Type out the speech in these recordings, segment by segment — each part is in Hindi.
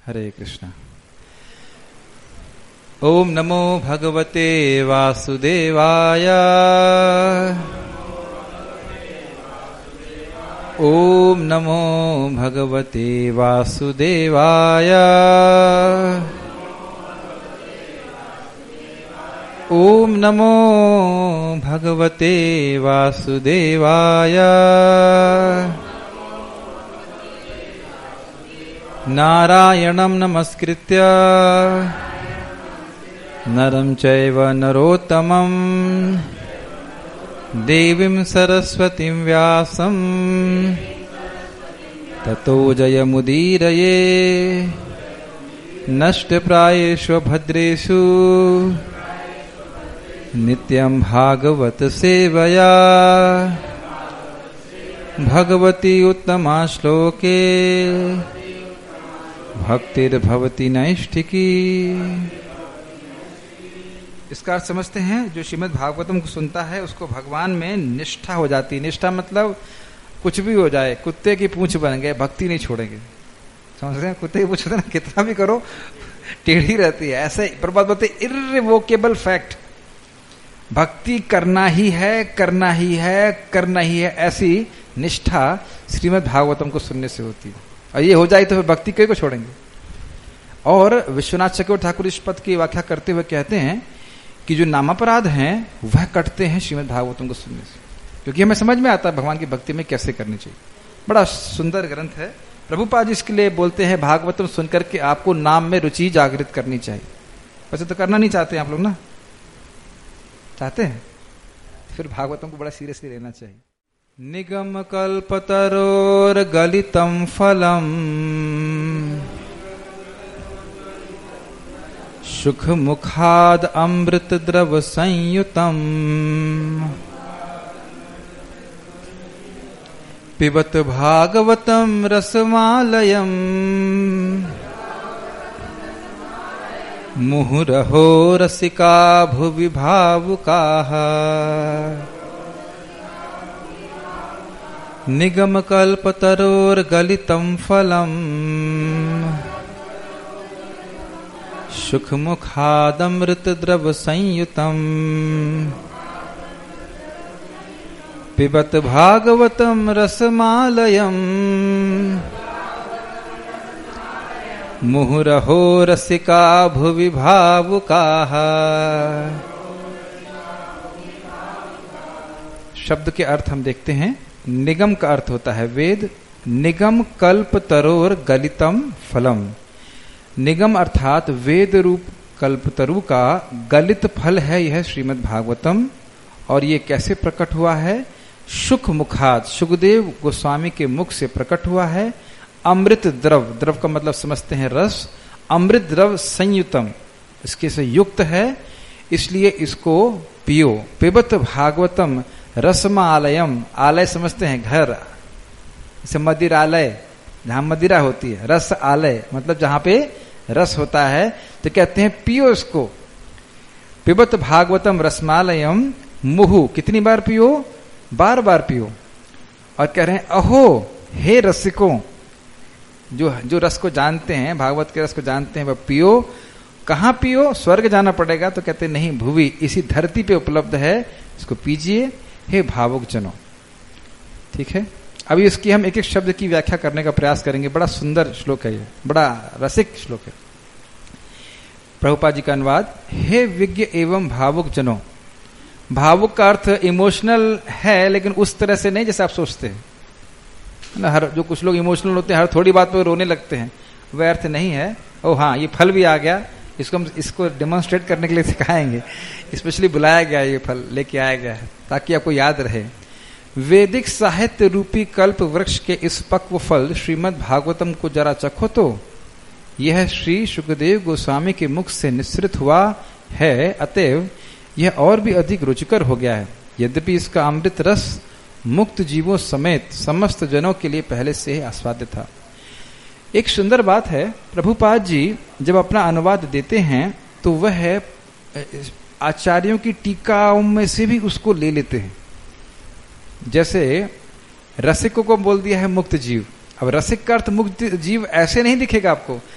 हरे कृष्णा। ओम नमो भगवते वासुदेवाय। ओम नमो भगवते वासुदेवाय। ओम नमो भगवते वासुदेवाय। नारायणं नमस्कृत्य नरं चैव नरोत्तमं देवीं सरस्वतीं व्यासं ततो जयमुदीरये। नष्टप्रायेषु भद्रेषु नित्यं भागवत सेवया भगवती उत्तमा श्लोके भक्तिर्भवति नैष्ठिकी। इसका अर्थ समझते हैं, जो श्रीमद् भागवतम को सुनता है उसको भगवान में निष्ठा हो जाती है। निष्ठा मतलब कुछ भी हो जाए, कुत्ते की पूंछ बन गए, भक्ति नहीं छोड़ेंगे। समझ रहे हैं? कुत्ते की पूंछ कितना भी करो टेढ़ी रहती है। ऐसे प्रबाद बोलते इररिवोकेबल फैक्ट, भक्ति करना ही है, करना ही है, करना ही है। ऐसी निष्ठा श्रीमद् भागवतम को सुनने से होती है। और ये हो जाए तो फिर भक्ति कई को छोड़ेंगे। और विश्वनाथ चक्रवर्ती ठाकुर इस पद की व्याख्या करते हुए कहते हैं कि जो नामापराध हैं वह कटते हैं श्रीमद् भागवतम को सुनने से, क्योंकि हमें समझ में आता है भगवान की भक्ति में कैसे करनी चाहिए। बड़ा सुंदर ग्रंथ है। प्रभुपाद जी इसके लिए बोलते हैं भागवतम सुनकर के आपको नाम में रुचि जागृत करनी चाहिए। वैसे तो करना नहीं चाहते आप लोग ना, चाहते हैं? फिर भागवतम को बड़ा सीरियसली लेना चाहिए। निगम कल्पतरोर गलितम फलम सुख मुखाद अमृत द्रव संयुतम पिबत भागवतम रसमालयम मुहुरहो रसिका भुवि भावुकाः। निगम कल्पतरोर गलितम फलम सुख मुखादमृत द्रव संयुतम पिबत भागवतम रसमालयम मुहुरहो रसिका भुवि भावुकाः। शब्द के अर्थ हम देखते हैं। निगम का अर्थ होता है वेद। निगम कल्प तरोर गलितम फलम। निगम अर्थात वेद रूप कल्पतरु का गलित फल है यह श्रीमद् भागवतम। और ये कैसे प्रकट हुआ है? सुख मुखाद, सुखदेव गोस्वामी के मुख से प्रकट हुआ है। अमृत द्रव, द्रव का मतलब समझते हैं रस। अमृत द्रव संयुतम, इसके से युक्त है, इसलिए इसको पियो। पिबत भागवतम रसमालयम, आलय समझते हैं घर, जैसे मदिरालय जहां मदिरा होती है। रस आलय मतलब जहां पे रस होता है, तो कहते हैं पियो इसको। पिबत भागवतम रसमालयम मुहु, कितनी बार पियो? बार बार पियो। और कह रहे हैं अहो हे रसिकों, जो रस को जानते हैं, भागवत के रस को जानते हैं, वह पियो। कहाँ पियो? स्वर्ग जाना पड़ेगा? तो कहते नहीं, भुवि, इसी धरती पे उपलब्ध है, इसको पीजिए हे भावुक जनों। ठीक है, अभी इसकी हम एक एक शब्द की व्याख्या करने का प्रयास करेंगे। बड़ा सुंदर श्लोक है ये, बड़ा रसिक श्लोक है। प्रभुपाद जी का अनुवाद। हे विज्ञ एवं भावुक जनों। भावुक का अर्थ इमोशनल है, लेकिन उस तरह से नहीं जैसे आप सोचते हैं ना। हर जो कुछ लोग इमोशनल होते हैं, हर थोड़ी बात पर रोने लगते हैं, वह अर्थ नहीं है। ओ हाँ, ये फल भी आ गया, इसको डेमोन्स्ट्रेट करने के लिए सिखाएंगे। स्पेशली बुलाया गया, ये फल लेके आया गया है ताकि आपको याद रहे। वैदिक साहित्य रूपी कल्प वृक्ष के इस पक्व फल श्रीमद् भागवतम को जरा चखो तो। यह श्री सुखदेव गोस्वामी के मुख से निःसृत हुआ है, अतएव यह और भी अधिक रुचिकर हो गया है। यद्यपि इसका अमृत रस मुक्त जीवों समेत समस्त जनों के लिए पहले से ही आस्वाद्य था। एक सुंदर बात है, प्रभुपाद जी जब अपना अनुवाद देते हैं तो वह आचार्यों की टीकाओं में से भी उसको ले लेते हैं। जैसे रसिकों को बोल दिया है मुक्त जीव। अब रसिक का अर्थ मुक्त जीव ऐसे नहीं दिखेगा आपको,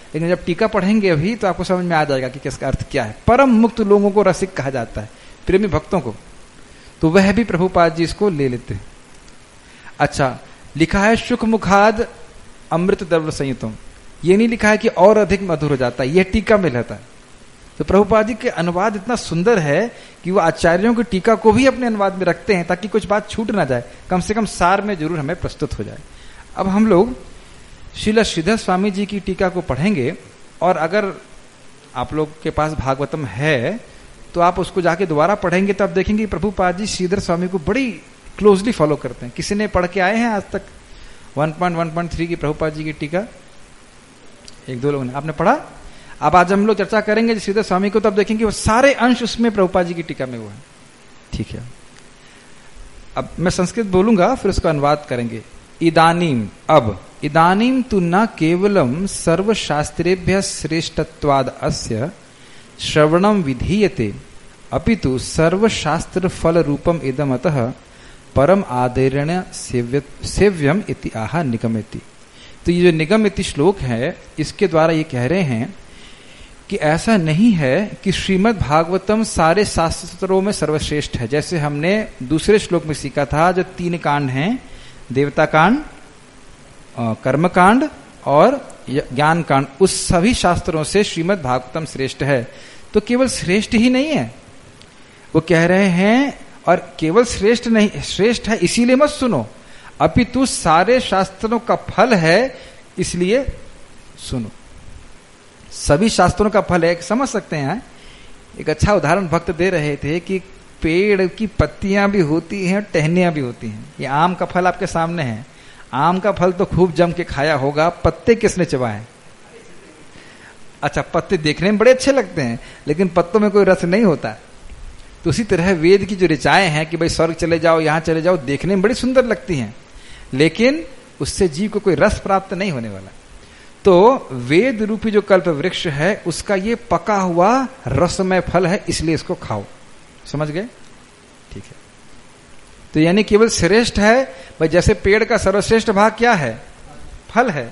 लेकिन जब टीका पढ़ेंगे अभी तो आपको समझ में आ जाएगा कि किसका अर्थ क्या है। परम मुक्त लोगों को रसिक कहा जाता है, प्रेमी भक्तों को, तो वह भी प्रभुपाद जी इसको ले लेते हैं। अच्छा, लिखा है सुख मुखाद अमृत द्रव्य संयुतम, ये नहीं लिखा है कि और अधिक मधुर हो जाता है, यह टीका में रहता है। तो प्रभुपाद जी के अनुवाद इतना सुंदर है कि वो आचार्यों की टीका को भी अपने अनुवाद में रखते हैं ताकि कुछ बात छूट ना जाए, कम से कम सार में जरूर हमें प्रस्तुत हो जाए। अब हम लोग श्रील श्रीधर स्वामी जी की टीका को पढ़ेंगे, और अगर आप लोग के पास भागवतम है तो आप उसको जाके दोबारा पढ़ेंगे तो आप देखेंगे प्रभुपाद जी श्रीधर स्वामी को बड़ी क्लोजली फॉलो करते हैं। किसी ने पढ़ के आए हैं आज तक 1.1.3 की प्रभुपाद जी की टीका? एक दो लोगों ने, आपने पढ़ा? अब आज हम लोग चर्चा करेंगे श्रीधर स्वामी को, तो अब देखेंगे वो सारे अंश उसमें प्रभुपाद जी की टीका में हुआ है। ठीक है, अब मैं संस्कृत बोलूंगा फिर उसका अनुवाद करेंगे। इदानीम, अब इदानीम तु न केवलम सर्वशास्त्रेभ्यः श्रेष्ठत्वाद अस्य श्रवणम विधीयते अपितु सर्वशास्त्र फल रूपम इदम अतः परम आदरेण सेव्यम इति आह निगमेति। तो ये जो निगम इति श्लोक है, इसके द्वारा ये कह रहे हैं कि ऐसा नहीं है कि श्रीमद् भागवतम सारे शास्त्रों में सर्वश्रेष्ठ है। जैसे हमने दूसरे श्लोक में सीखा था, जो 3 कांड हैं, देवता कांड, कर्म कांड और ज्ञान कांड, उस सभी शास्त्रों से श्रीमद् भागवतम श्रेष्ठ है। तो केवल श्रेष्ठ ही नहीं है, वो कह रहे हैं, और केवल श्रेष्ठ नहीं, श्रेष्ठ है इसीलिए मत सुनो, अपितु सारे शास्त्रों का फल है इसलिए सुनो। सभी शास्त्रों का फल है, समझ सकते हैं। एक अच्छा उदाहरण भक्त दे रहे थे कि पेड़ की पत्तियां भी होती हैं, टहनियां भी होती हैं। ये आम का फल आपके सामने है, आम का फल तो खूब जम के खाया होगा, पत्ते किसने चबाए? अच्छा, पत्ते देखने में बड़े अच्छे लगते हैं लेकिन पत्तों में कोई रस नहीं होता। तो उसी तरह वेद की जो ऋचाएं हैं कि भाई स्वर्ग चले जाओ, यहां चले जाओ, देखने में बड़ी सुंदर लगती हैं लेकिन उससे जीव को कोई रस प्राप्त नहीं होने वाला। तो वेद रूपी जो कल्प वृक्ष है उसका ये पका हुआ रसमय फल है, इसलिए इसको खाओ। समझ गए? ठीक है। तो यानी केवल श्रेष्ठ है भाई, जैसे पेड़ का सर्वश्रेष्ठ भाग क्या है? फल है।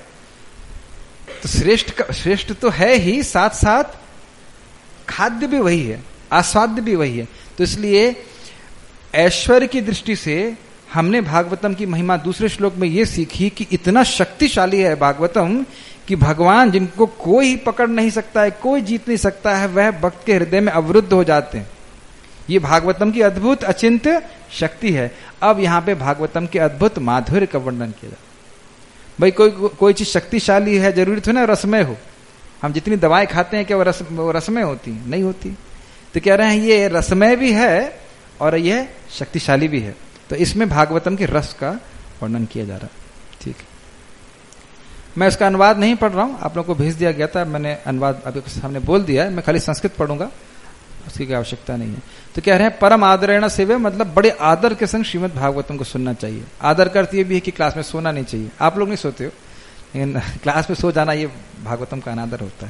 तो श्रेष्ठ तो है ही, साथ साथ खाद्य भी वही है, आस्वाद्य भी वही है। तो इसलिए ऐश्वर्य की दृष्टि से हमने भागवतम की महिमा दूसरे श्लोक में यह सीखी कि इतना शक्तिशाली है भागवतम कि भगवान जिनको कोई पकड़ नहीं सकता है, कोई जीत नहीं सकता है, वह भक्त के हृदय में अवरुद्ध हो जाते हैं। ये भागवतम की अद्भुत अचिंत्य शक्ति है। अब यहां पे भागवतम के अद्भुत माधुर्य का वर्णन किया जाता। भाई कोई चीज शक्तिशाली है, जरूरी तो ना रसमय हो। हम जितनी दवाएं खाते हैं क्या वो रसमय होती है? नहीं होती। तो कह रहे हैं ये रसमय भी है और यह शक्तिशाली भी है। तो इसमें भागवतम के रस का वर्णन किया जा रहा है। ठीक, मैं इसका अनुवाद नहीं पढ़ रहा हूं, आप लोगों को भेज दिया गया था, मैंने अनुवाद अभी सामने बोल दिया है, मैं खाली संस्कृत पढ़ूंगा, उसकी कोई आवश्यकता नहीं है। तो कह रहे हैं परम आदरेण सेव्य, मतलब बड़े आदर के संग श्रीमद् भागवतम को सुनना चाहिए। आदर का अर्थ ये भी है कि क्लास में सोना नहीं चाहिए। आप लोग नहीं सोते हो, लेकिन क्लास में सो जाना ये भागवतम का अनादर होता है।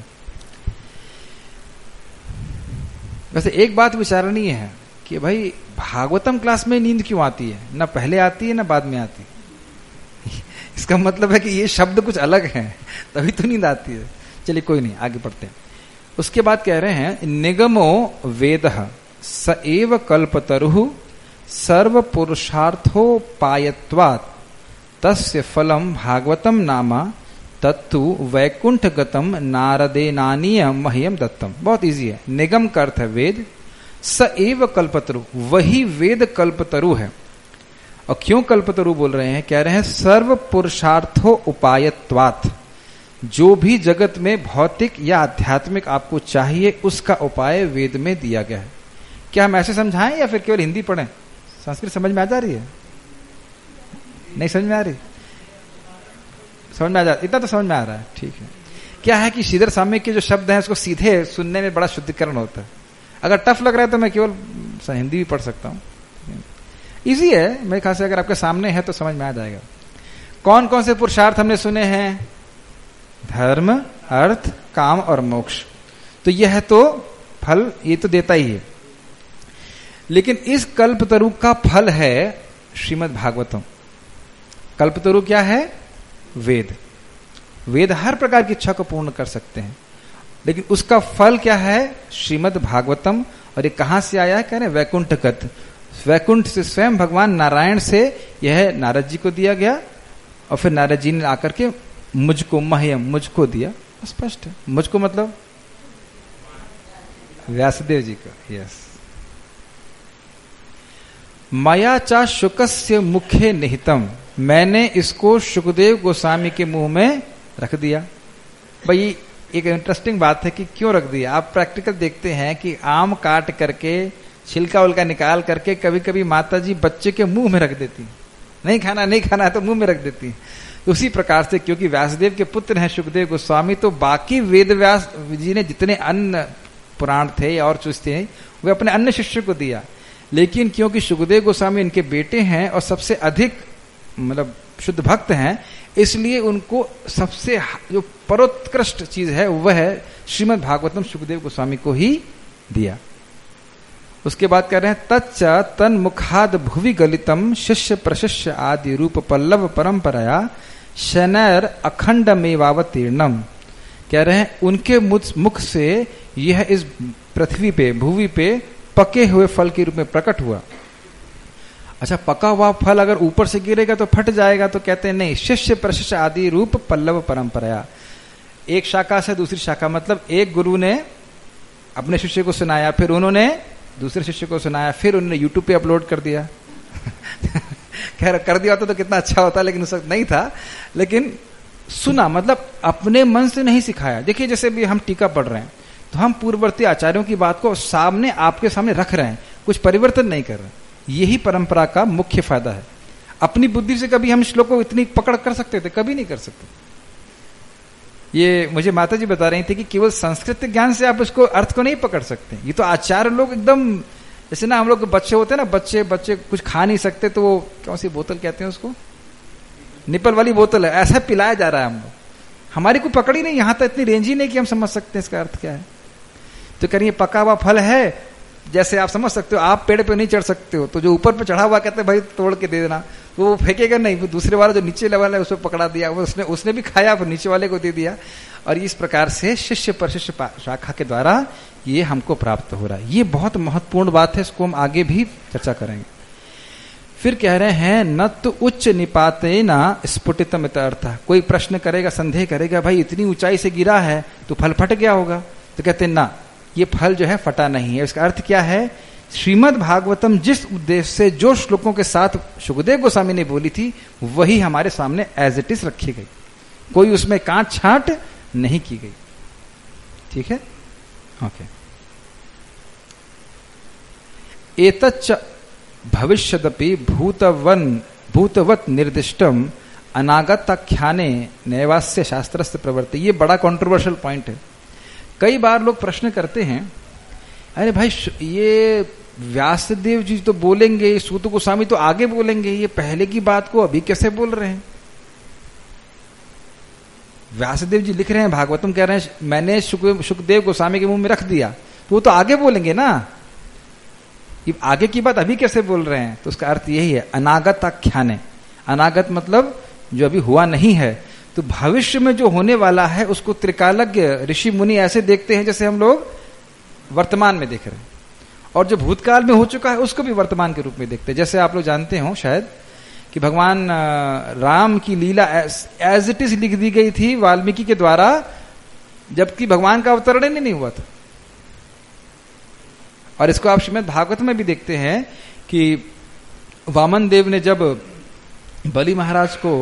वैसे एक बात विचारणीय है कि भाई भागवतम क्लास में नींद क्यों आती है? ना पहले आती है ना बाद में आती है। इसका मतलब है कि ये शब्द कुछ अलग हैं, तभी तो नींद आती है। चलिए कोई नहीं, आगे पढ़ते हैं। उसके बाद कह रहे हैं निगमो वेदः स एव कल्पतरुः सर्व पुरुषार्थोपायत्वात् तस्य फलम भागवतम नामा तत्तु वैकुंठगतम नारदेनानीय मह्यम दत्तम। बहुत इजी है। निगम का अर्थ है वेद, स एव कल्पतरु, वही वेद कल्पतरु है। और क्यों कल्पतरु बोल रहे हैं? कह रहे हैं सर्व पुरुषार्थो उपायत्वात्, जो भी जगत में भौतिक या आध्यात्मिक आपको चाहिए उसका उपाय वेद में दिया गया है। क्या हम ऐसे समझाएं या फिर केवल हिंदी पढ़ें? संस्कृत समझ में आ जा रही है? नहीं समझ में आ रही? समझ में आ जा, इतना तो समझ में आ रहा है। ठीक है। क्या है कि श्रीधर स्वामी के जो शब्द हैं उसको सीधे सुनने में बड़ा शुद्धिकरण होता है। अगर टफ लग रहा है तो मैं केवल हिंदी भी पढ़ सकता हूं। इजी है, मेरे ख्याल से अगर आपके सामने है तो समझ में आ जाएगा। कौन कौन से पुरुषार्थ हमने सुने हैं? धर्म, अर्थ, काम और मोक्ष। तो यह तो फल ये तो देता ही है, लेकिन इस कल्पतरु का फल है श्रीमद् भागवतम। कल्पतरु क्या है? वेद। वेद हर प्रकार की इच्छा को पूर्ण कर सकते हैं, लेकिन उसका फल क्या है? श्रीमद् भागवतम। और ये कहां से आया है? कह रहे वैकुंठगत, वैकुंठ से स्वयं भगवान नारायण से यह नारद जी को दिया गया, और फिर नारद जी ने आकर के मुझको, मह्यम, मुझको दिया। स्पष्ट है, मुझको मतलब व्यासदेव जी को। यस। मया चा शुकस्य मुखे निहितम, मैंने इसको सुखदेव गोस्वामी के मुंह में रख दिया। भाई एक इंटरेस्टिंग बात है कि क्यों रख दिया। आप प्रैक्टिकल देखते हैं कि आम काट करके छिलका उलका निकाल करके कभी कभी माता जी बच्चे के मुंह में रख देती, नहीं खाना नहीं खाना है तो मुंह में रख देती। उसी प्रकार से क्योंकि व्यासदेव के पुत्र हैं सुखदेव गोस्वामी, तो बाकी वेद व्यास जी ने जितने अन्य पुराण थे और चीज थे वे अपने अन्य शिष्य को दिया, लेकिन क्योंकि सुखदेव गोस्वामी इनके बेटे हैं और सबसे अधिक मतलब शुद्ध भक्त हैं, इसलिए उनको सबसे जो परोत्कृष्ट चीज है वह है श्रीमद् भागवतम सुखदेव गोस्वामी को ही दिया। उसके बाद कह रहे हैं तच्च तन मुखाद भुवि गलितम शिष्य प्रशिष्य आदि रूप पल्लव परंपराया शनैर अखंड मेवावतीर्णम। कह रहे हैं उनके मुख से यह इस पृथ्वी पे, भूवि पे पके हुए फल के रूप में प्रकट हुआ। अच्छा, पका हुआ फल अगर ऊपर से गिरेगा तो फट जाएगा, तो कहते हैं नहीं, शिष्य प्रशिष्य आदि रूप पल्लव परंपराया। एक शाखा से दूसरी शाखा, मतलब एक गुरु ने अपने शिष्य को सुनाया, फिर उन्होंने दूसरे शिष्य को सुनाया, फिर उन्होंने यूट्यूब पे अपलोड कर दिया। खैर कर दिया होता तो कितना अच्छा होता, लेकिन उस वक्त नहीं था। लेकिन सुना मतलब अपने मन से नहीं सिखाया। देखिए जैसे भी हम टीका पढ़ रहे हैं तो हम पूर्ववर्ती आचार्यों की बात को सामने आपके सामने रख रहे हैं, कुछ परिवर्तन नहीं कर रहे। यही परंपरा का मुख्य फायदा है। अपनी बुद्धि से कभी हम श्लोक को इतनी पकड़ कर सकते थे? कभी नहीं कर सकते। ये मुझे माता जी बता रही थी कि केवल संस्कृत ज्ञान से आप उसको अर्थ को नहीं पकड़ सकते। ये तो आचार्य लोग एकदम, जैसे ना हम लोग बच्चे होते हैं ना, बच्चे कुछ खा नहीं सकते तो वो कौन सी बोतल कहते हैं उसको, निपल वाली बोतल है, ऐसा पिलाया जा रहा है हम लोग। हमारी कोई पकड़ ही नहीं, यहां तक इतनी रेंज ही नहीं कि हम समझ सकते हैं इसका अर्थ क्या है। तो करिए पका हुआ फल है, जैसे आप समझ सकते हो आप पेड़ पे नहीं चढ़ सकते हो, तो जो ऊपर पे चढ़ा हुआ कहते हैं भाई तोड़ के दे देना, तो वो फेंकेगा नहीं, वो दूसरे वाला जो नीचे लेवल है उसको पकड़ा दिया, उसने भी खाया, फिर नीचे वाले को दे दिया। और इस प्रकार से शिष्य प्रशिष्य शाखा के द्वारा ये हमको प्राप्त हो रहा है। ये बहुत महत्वपूर्ण बात है, इसको हम आगे भी चर्चा करेंगे। फिर कह रहे हैं न तो उच्च निपाते ना स्फुटितम अर्थ। कोई प्रश्न करेगा, संदेह करेगा, भाई इतनी ऊंचाई से गिरा है तो फल फट गया होगा, तो कहते हैं ना, ये फल जो है फटा नहीं है। इसका अर्थ क्या है? श्रीमद् भागवतम जिस उद्देश्य से जो श्लोकों के साथ सुखदेव गोस्वामी ने बोली थी वही हमारे सामने एज इट इज रखी गई, कोई उसमें काट छांट नहीं की गई। ठीक है, ओके। एतच्च भविष्यदपि भूतवत निर्दिष्टम अनागताख्याने नैवास्य शास्त्रस्य प्रवृत्ति। ये बड़ा कंट्रोवर्शियल पॉइंट है। कई बार लोग प्रश्न करते हैं, अरे भाई ये व्यासदेव जी तो बोलेंगे, सूत गोस्वामी तो आगे बोलेंगे, ये पहले की बात को अभी कैसे बोल रहे हैं? व्यासदेव जी लिख रहे हैं भागवतम, कह रहे हैं मैंने सुखदेव गोस्वामी के मुंह में रख दिया, तो वो तो आगे बोलेंगे ना, ये आगे की बात अभी कैसे बोल रहे हैं? तो उसका अर्थ यही है, अनागत आख्याने। अनागत मतलब जो अभी हुआ नहीं है, तो भविष्य में जो होने वाला है उसको त्रिकालज्ञ ऋषि मुनि ऐसे देखते हैं जैसे हम लोग वर्तमान में देख रहे हैं, और जो भूतकाल में हो चुका है उसको भी वर्तमान के रूप में देखते हैं। जैसे आप लोग जानते हो शायद कि भगवान राम की लीला एज इट इज लिख दी गई थी वाल्मीकि के द्वारा, जबकि भगवान का अवतरण ही नहीं हुआ था। और इसको आप श्रीमद् भागवत में भी देखते हैं कि वामन देव ने जब बलि महाराज को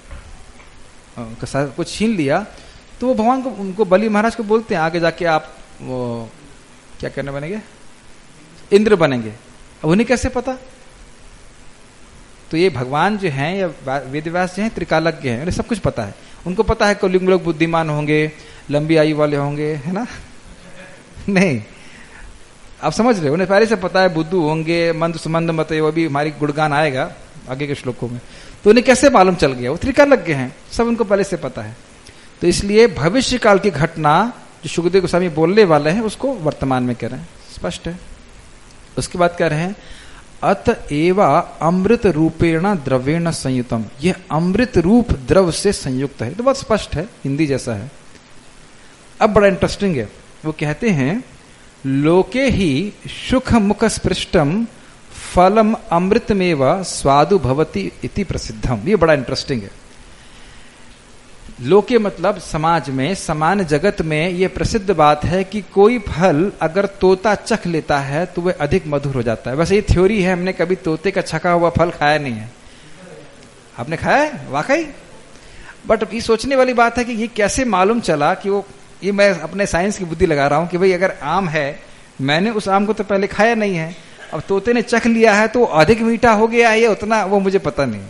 छीन लिया, तो वो भगवान को, उनको बलि महाराज को बोलते हैं आगे जाके आप वो क्या करने बनेंगे, इंद्र बनेंगे। अब उन्हें कैसे पता? तो ये भगवान जो हैं या वेदव्यास जो हैं त्रिकालज्ञ हैं, उन्हें सब कुछ पता है। उनको पता है कलयुग में लोग बुद्धिमान होंगे, लंबी आयु वाले होंगे, है ना? नहीं, आप समझ रहे हो, उन्हें पहले से पता है बुद्धू होंगे, मंद सुमंद मत, वो भी हमारी गुणगान आएगा आगे के श्लोकों में। तो उन्हें कैसे मालूम चल गया? वो त्रिकालज्ञ हैं, सब उनको पहले से पता है। तो इसलिए भविष्य काल की घटना जो सुखदेव गोस्वामी बोलने वाले हैं उसको वर्तमान में कह रहे हैं, स्पष्ट है। उसके बाद कह रहे हैं अतएव अमृत रूपेण द्रव्येण संयुतम, यह अमृत रूप द्रव से संयुक्त है। तो बहुत स्पष्ट है, हिंदी जैसा है। अब बड़ा इंटरेस्टिंग है, वो कहते हैं लोके ही सुख मुख स्पृष्टम फलम अमृतमेव स्वादु भवति इति प्रसिद्धम। ये बड़ा इंटरेस्टिंग है। लोके मतलब समाज में, सामान्य जगत में ये प्रसिद्ध बात है कि कोई फल अगर तोता चख लेता है तो वह अधिक मधुर हो जाता है। वैसे ये थ्योरी है, हमने कभी तोते का छका हुआ फल खाया नहीं है। आपने खाया है वाकई? बट ये सोचने वाली बात है कि ये कैसे मालूम चला कि वो, ये मैं अपने साइंस की बुद्धि लगा रहा हूं कि भाई अगर आम है, मैंने उस आम को तो पहले खाया नहीं है, अब तोते ने चख लिया है तो अधिक मीठा हो गया है या उतना, वो मुझे पता नहीं।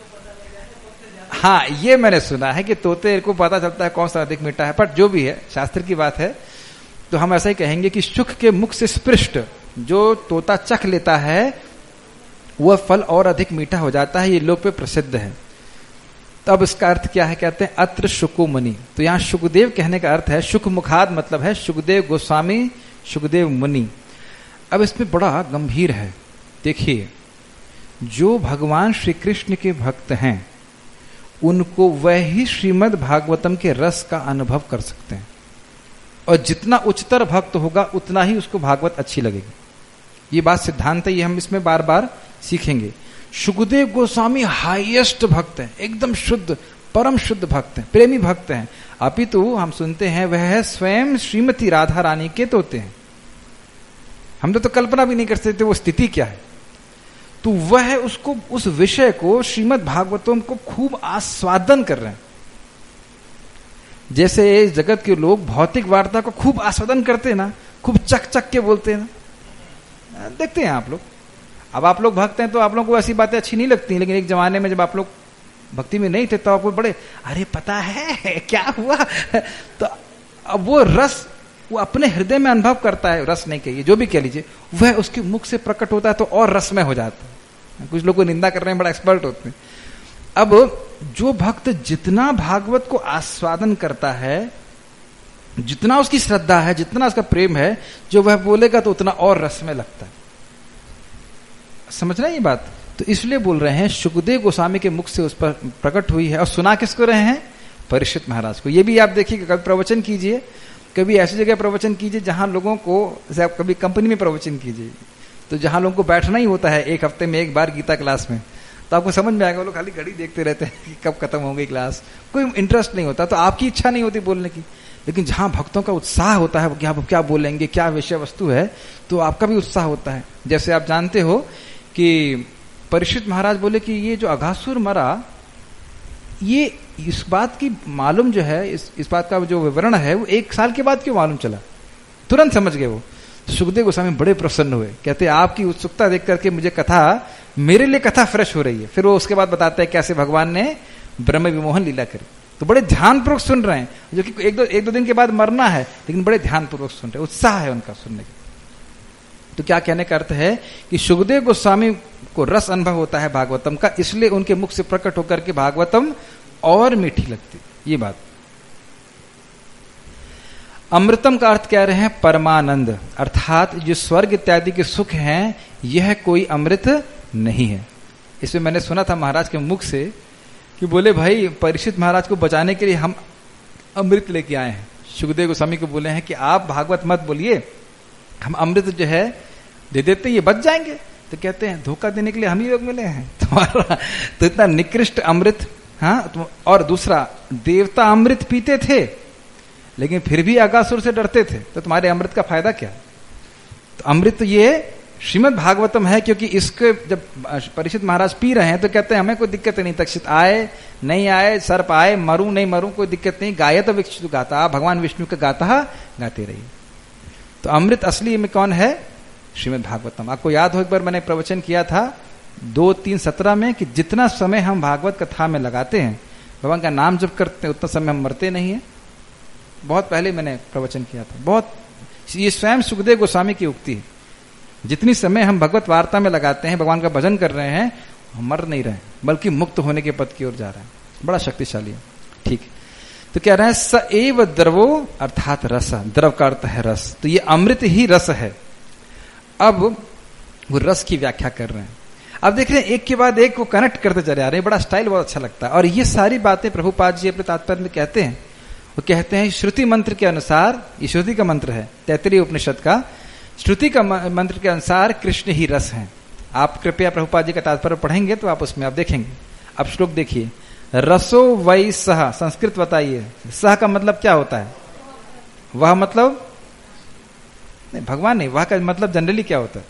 हाँ, ये मैंने सुना है कि तोते को पता चलता है कौन सा अधिक मीठा है, पर जो भी है शास्त्र की बात है। तो हम ऐसा ही कहेंगे कि सुख के मुख से स्पृष्ट जो तोता चख लेता है वह फल और अधिक मीठा हो जाता है। ये लोक पे प्रसिद्ध है। तो अब इसका अर्थ क्या है? कहते हैं अत्र शुको मुनि। तो यहाँ शुकदेव कहने का अर्थ है, शुक मुखाद मतलब है शुकदेव गोस्वामी, शुकदेव मुनि। अब इसमें बड़ा गंभीर है। देखिए, जो भगवान श्री कृष्ण के भक्त हैं उनको वही श्रीमद् भागवतम के रस का अनुभव कर सकते हैं, और जितना उच्चतर भक्त होगा उतना ही उसको भागवत अच्छी लगेगी। ये बात सिद्धांत है, ये हम इसमें बार बार सीखेंगे। शुकदेव गोस्वामी हाईएस्ट भक्त हैं, एकदम शुद्ध, परम शुद्ध भक्त हैं, प्रेमी भक्त हैं। अपितु हम सुनते हैं वह स्वयं श्रीमती राधा रानी के तोते हैं। हम तो कल्पना भी नहीं कर सकते वो स्थिति क्या है। तो वह उसको, उस विषय को, श्रीमद् भागवतम को खूब आस्वादन कर रहे हैं। जैसे जगत के लोग भौतिक वार्ता को खूब आस्वादन करते हैं ना, खूब चक चक के बोलते हैं ना, देखते हैं आप लोग। अब आप लोग भक्त हैं तो आप लोगों को ऐसी बातें अच्छी नहीं लगती, लेकिन एक जमाने में जब आप लोग भक्ति में नहीं थे तो आपको बड़े, अरे पता है क्या हुआ। तो अब वो रस वो अपने हृदय में अनुभव करता है, रस नहीं कहिए, जो भी कह लीजिए, वह उसके मुख से प्रकट होता है तो और रसमय हो जाता है। कुछ लोग को निंदा करने में बड़ा एक्सपर्ट होते हैं। अब जो भक्त जितना भागवत को आस्वादन करता है, जितना उसकी श्रद्धा है, जितना उसका प्रेम है, जो वह बोलेगा तो उतना और रसमय लगता है। समझ रहे हैं ये बात? तो इसलिए बोल रहे हैं शुकदेव गोस्वामी के मुख से उस पर प्रकट हुई है। और सुना किसको रहे हैं? परीक्षित महाराज को। ये भी आप देखिए, कभी प्रवचन कीजिए, कभी ऐसी जगह प्रवचन कीजिए जहां लोगों को, जैसे आप कभी कंपनी में प्रवचन कीजिए, तो जहां लोगों को बैठना ही होता है एक हफ्ते में एक बार गीता क्लास में, तो आपको समझ में आएगा। वो लोग खाली घड़ी देखते रहते हैं कि कब खत्म हो गई क्लास, कोई इंटरेस्ट नहीं होता, तो आपकी इच्छा नहीं होती बोलने की। लेकिन जहां भक्तों का उत्साह होता है कि आप क्या बोलेंगे, क्या विषय वस्तु है, तो आपका भी उत्साह होता है। जैसे आप जानते हो कि परीक्षित महाराज बोले कि ये जो अघासुर मरा, ये इस बात की मालूम जो है, इस बात का जो विवरण है वो 1 साल के बाद क्यों मालूम चला, तुरंत समझ गए वो। तो सुखदेव गोस्वामी बड़े प्रसन्न हुए, कहते आपकी उत्सुकता देख करके मुझे कथा, मेरे लिए कथा फ्रेश हो रही है। फिर वो उसके बाद बताते हैं कैसे भगवान ने ब्रह्म विमोहन लीला करी। तो बड़े ध्यानपूर्वक सुन रहे हैं, जो कि एक दो दिन के बाद मरना है, लेकिन बड़े ध्यानपूर्वक सुन रहे हैं, उत्साह है उनका सुनने का। तो क्या कहने का अर्थ है कि सुखदेव गोस्वामी को रस अनुभव होता है भागवतम का, इसलिए उनके मुख से प्रकट होकर के भागवतम और मीठी लगती, ये बात। अमृतम का अर्थ कह रहे हैं परमानंद, अर्थात जो स्वर्ग इत्यादि के सुख हैं, यह कोई अमृत नहीं है। इसमें मैंने सुना था महाराज के मुख से कि बोले भाई परीक्षित महाराज को बचाने के लिए हम अमृत लेके आए हैं। सुखदेव गोस्वामी को बोले हैं कि आप भागवत मत बोलिए, हम अमृत जो है दे देते, ये बच जाएंगे। तो कहते हैं धोखा देने के लिए हम ही लोग मिले हैं तुम्हारा, तो इतना निकृष्ट अमृत। हाँ, और दूसरा, देवता अमृत पीते थे लेकिन फिर भी अगासुर से डरते थे, तो तुम्हारे अमृत का फायदा क्या? तो अमृत ये श्रीमद् भागवतम है, क्योंकि इसके जब परीक्षित महाराज पी रहे हैं तो कहते हैं हमें कोई दिक्कत नहीं, तक्षित आए नहीं आए, सर्प आए, मरूं नहीं मरूं, कोई दिक्कत नहीं, गायत विष्णु गाता, भगवान विष्णु का गाता गाते रहिए। तो अमृत असली में कौन है? श्रीमद् भागवतम। आपको याद हो एक बार मैंने प्रवचन किया था 2-3-17 में कि जितना समय हम भागवत कथा में लगाते हैं, भगवान का नाम जप करते हैं, उतना समय हम मरते नहीं है। बहुत पहले मैंने प्रवचन किया था, बहुत, ये स्वयं सुखदेव गोस्वामी की उक्ति है। जितनी समय हम भगवत वार्ता में लगाते हैं, भगवान का भजन कर रहे हैं, हम मर नहीं रहे, बल्कि मुक्त होने के पद की ओर जा रहे हैं। बड़ा शक्तिशाली है। ठीक है, तो कह रहे हैं स एव द्रवो अर्थात रस, द्रव का अर्थ है रस, तो ये अमृत ही रस है। अब वो रस की व्याख्या कर रहे हैं। अब देख रहे हैं एक के बाद एक को कनेक्ट करते चले आ रहे हैं, बड़ा स्टाइल बहुत अच्छा लगता है। और ये सारी बातें प्रभुपाद जी अपने तात्पर्य में कहते हैं। वो कहते हैं श्रुति मंत्र के अनुसार, ये श्रुति का मंत्र है तैत्तरीय उपनिषद का, श्रुति का मंत्र के अनुसार कृष्ण ही रस हैं। आप कृपया प्रभुपाद जी का तात्पर्य पढ़ेंगे तो आप उसमें आप देखेंगे। अब श्लोक देखिए, रसो वै सह, संस्कृत बताइए, सह का मतलब क्या होता है? वह मतलब नहीं, भगवान नहीं, वह का मतलब जनरली क्या होता है?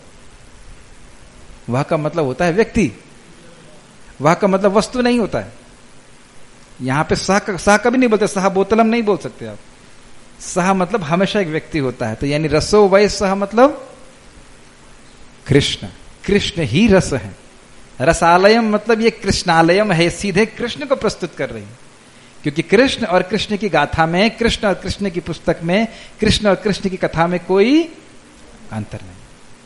वह का मतलब होता है व्यक्ति, वह का मतलब वस्तु नहीं होता है। यहां पे सह कभी नहीं बोलते, सह बोतलम नहीं बोल सकते आप। सह मतलब हमेशा एक व्यक्ति होता है। तो यानी रसो वै सह मतलब कृष्ण, कृष्ण ही रस है। रसालयम मतलब ये कृष्णालयम है, सीधे कृष्ण को प्रस्तुत कर रही है। क्योंकि कृष्ण और कृष्ण की गाथा में, कृष्ण और कृष्ण की पुस्तक में, कृष्ण और कृष्ण की कथा में कोई अंतर नहीं।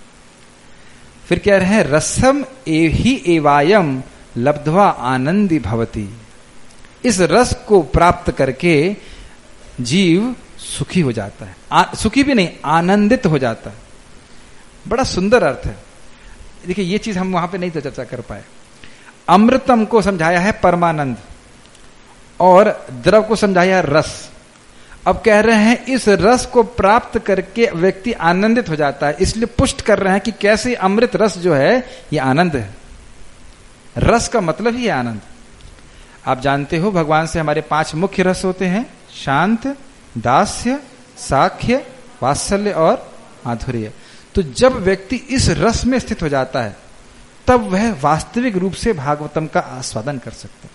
फिर कह रहे हैं रसम ही एवायम लब्ध्वा आनंदी भवती। इस रस को प्राप्त करके जीव सुखी हो जाता है। सुखी भी नहीं, आनंदित हो जाता है। बड़ा सुंदर अर्थ है। देखिए ये चीज हम वहां पे नहीं तो चर्चा कर पाए। अमृतम को समझाया है परमानंद और द्रव को समझाया है रस। अब कह रहे हैं इस रस को प्राप्त करके व्यक्ति आनंदित हो जाता है। इसलिए पुष्ट कर रहे हैं कि कैसे अमृत रस जो है ये आनंद है। रस का मतलब ही है आनंद। आप जानते हो भगवान से हमारे 5 मुख्य रस होते हैं, शांत, दास्य, साख्य, वात्सल्य और माधुर्य। तो जब व्यक्ति इस रस में स्थित हो जाता है तब वह वास्तविक रूप से भागवतम का आस्वादन कर सकता है।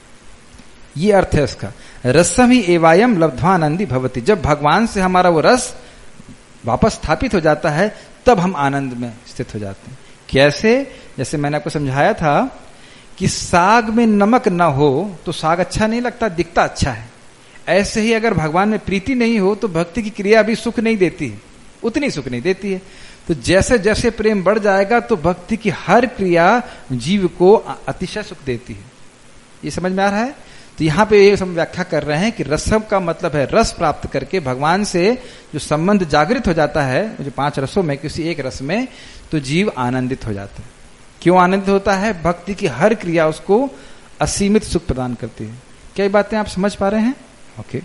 ये अर्थ है इसका। रसम ही एवायम लब्ध्वानंदी भवति। जब भगवान से हमारा वो रस वापस स्थापित हो जाता है तब हम आनंद में स्थित हो जाते हैं। कैसे? जैसे मैंने आपको समझाया था कि साग में नमक ना हो तो साग अच्छा नहीं लगता, दिखता अच्छा है। ऐसे ही अगर भगवान में प्रीति नहीं हो तो भक्ति की क्रिया भी सुख नहीं देती है, उतनी सुख नहीं देती है। तो जैसे जैसे प्रेम बढ़ जाएगा तो भक्ति की हर क्रिया जीव को अतिशय सुख देती है। ये समझ में आ रहा है? तो यहां पे ये हम व्याख्या कर रहे हैं कि रसम का मतलब है रस प्राप्त करके भगवान से जो संबंध जागृत हो जाता है, जो 5 रसों में किसी एक रस में, तो जीव आनंदित हो जाता है। क्यों आनंदित होता है? भक्ति की हर क्रिया उसको असीमित सुख प्रदान करती है। क्या ये बातें आप समझ पा रहे हैं? ओके।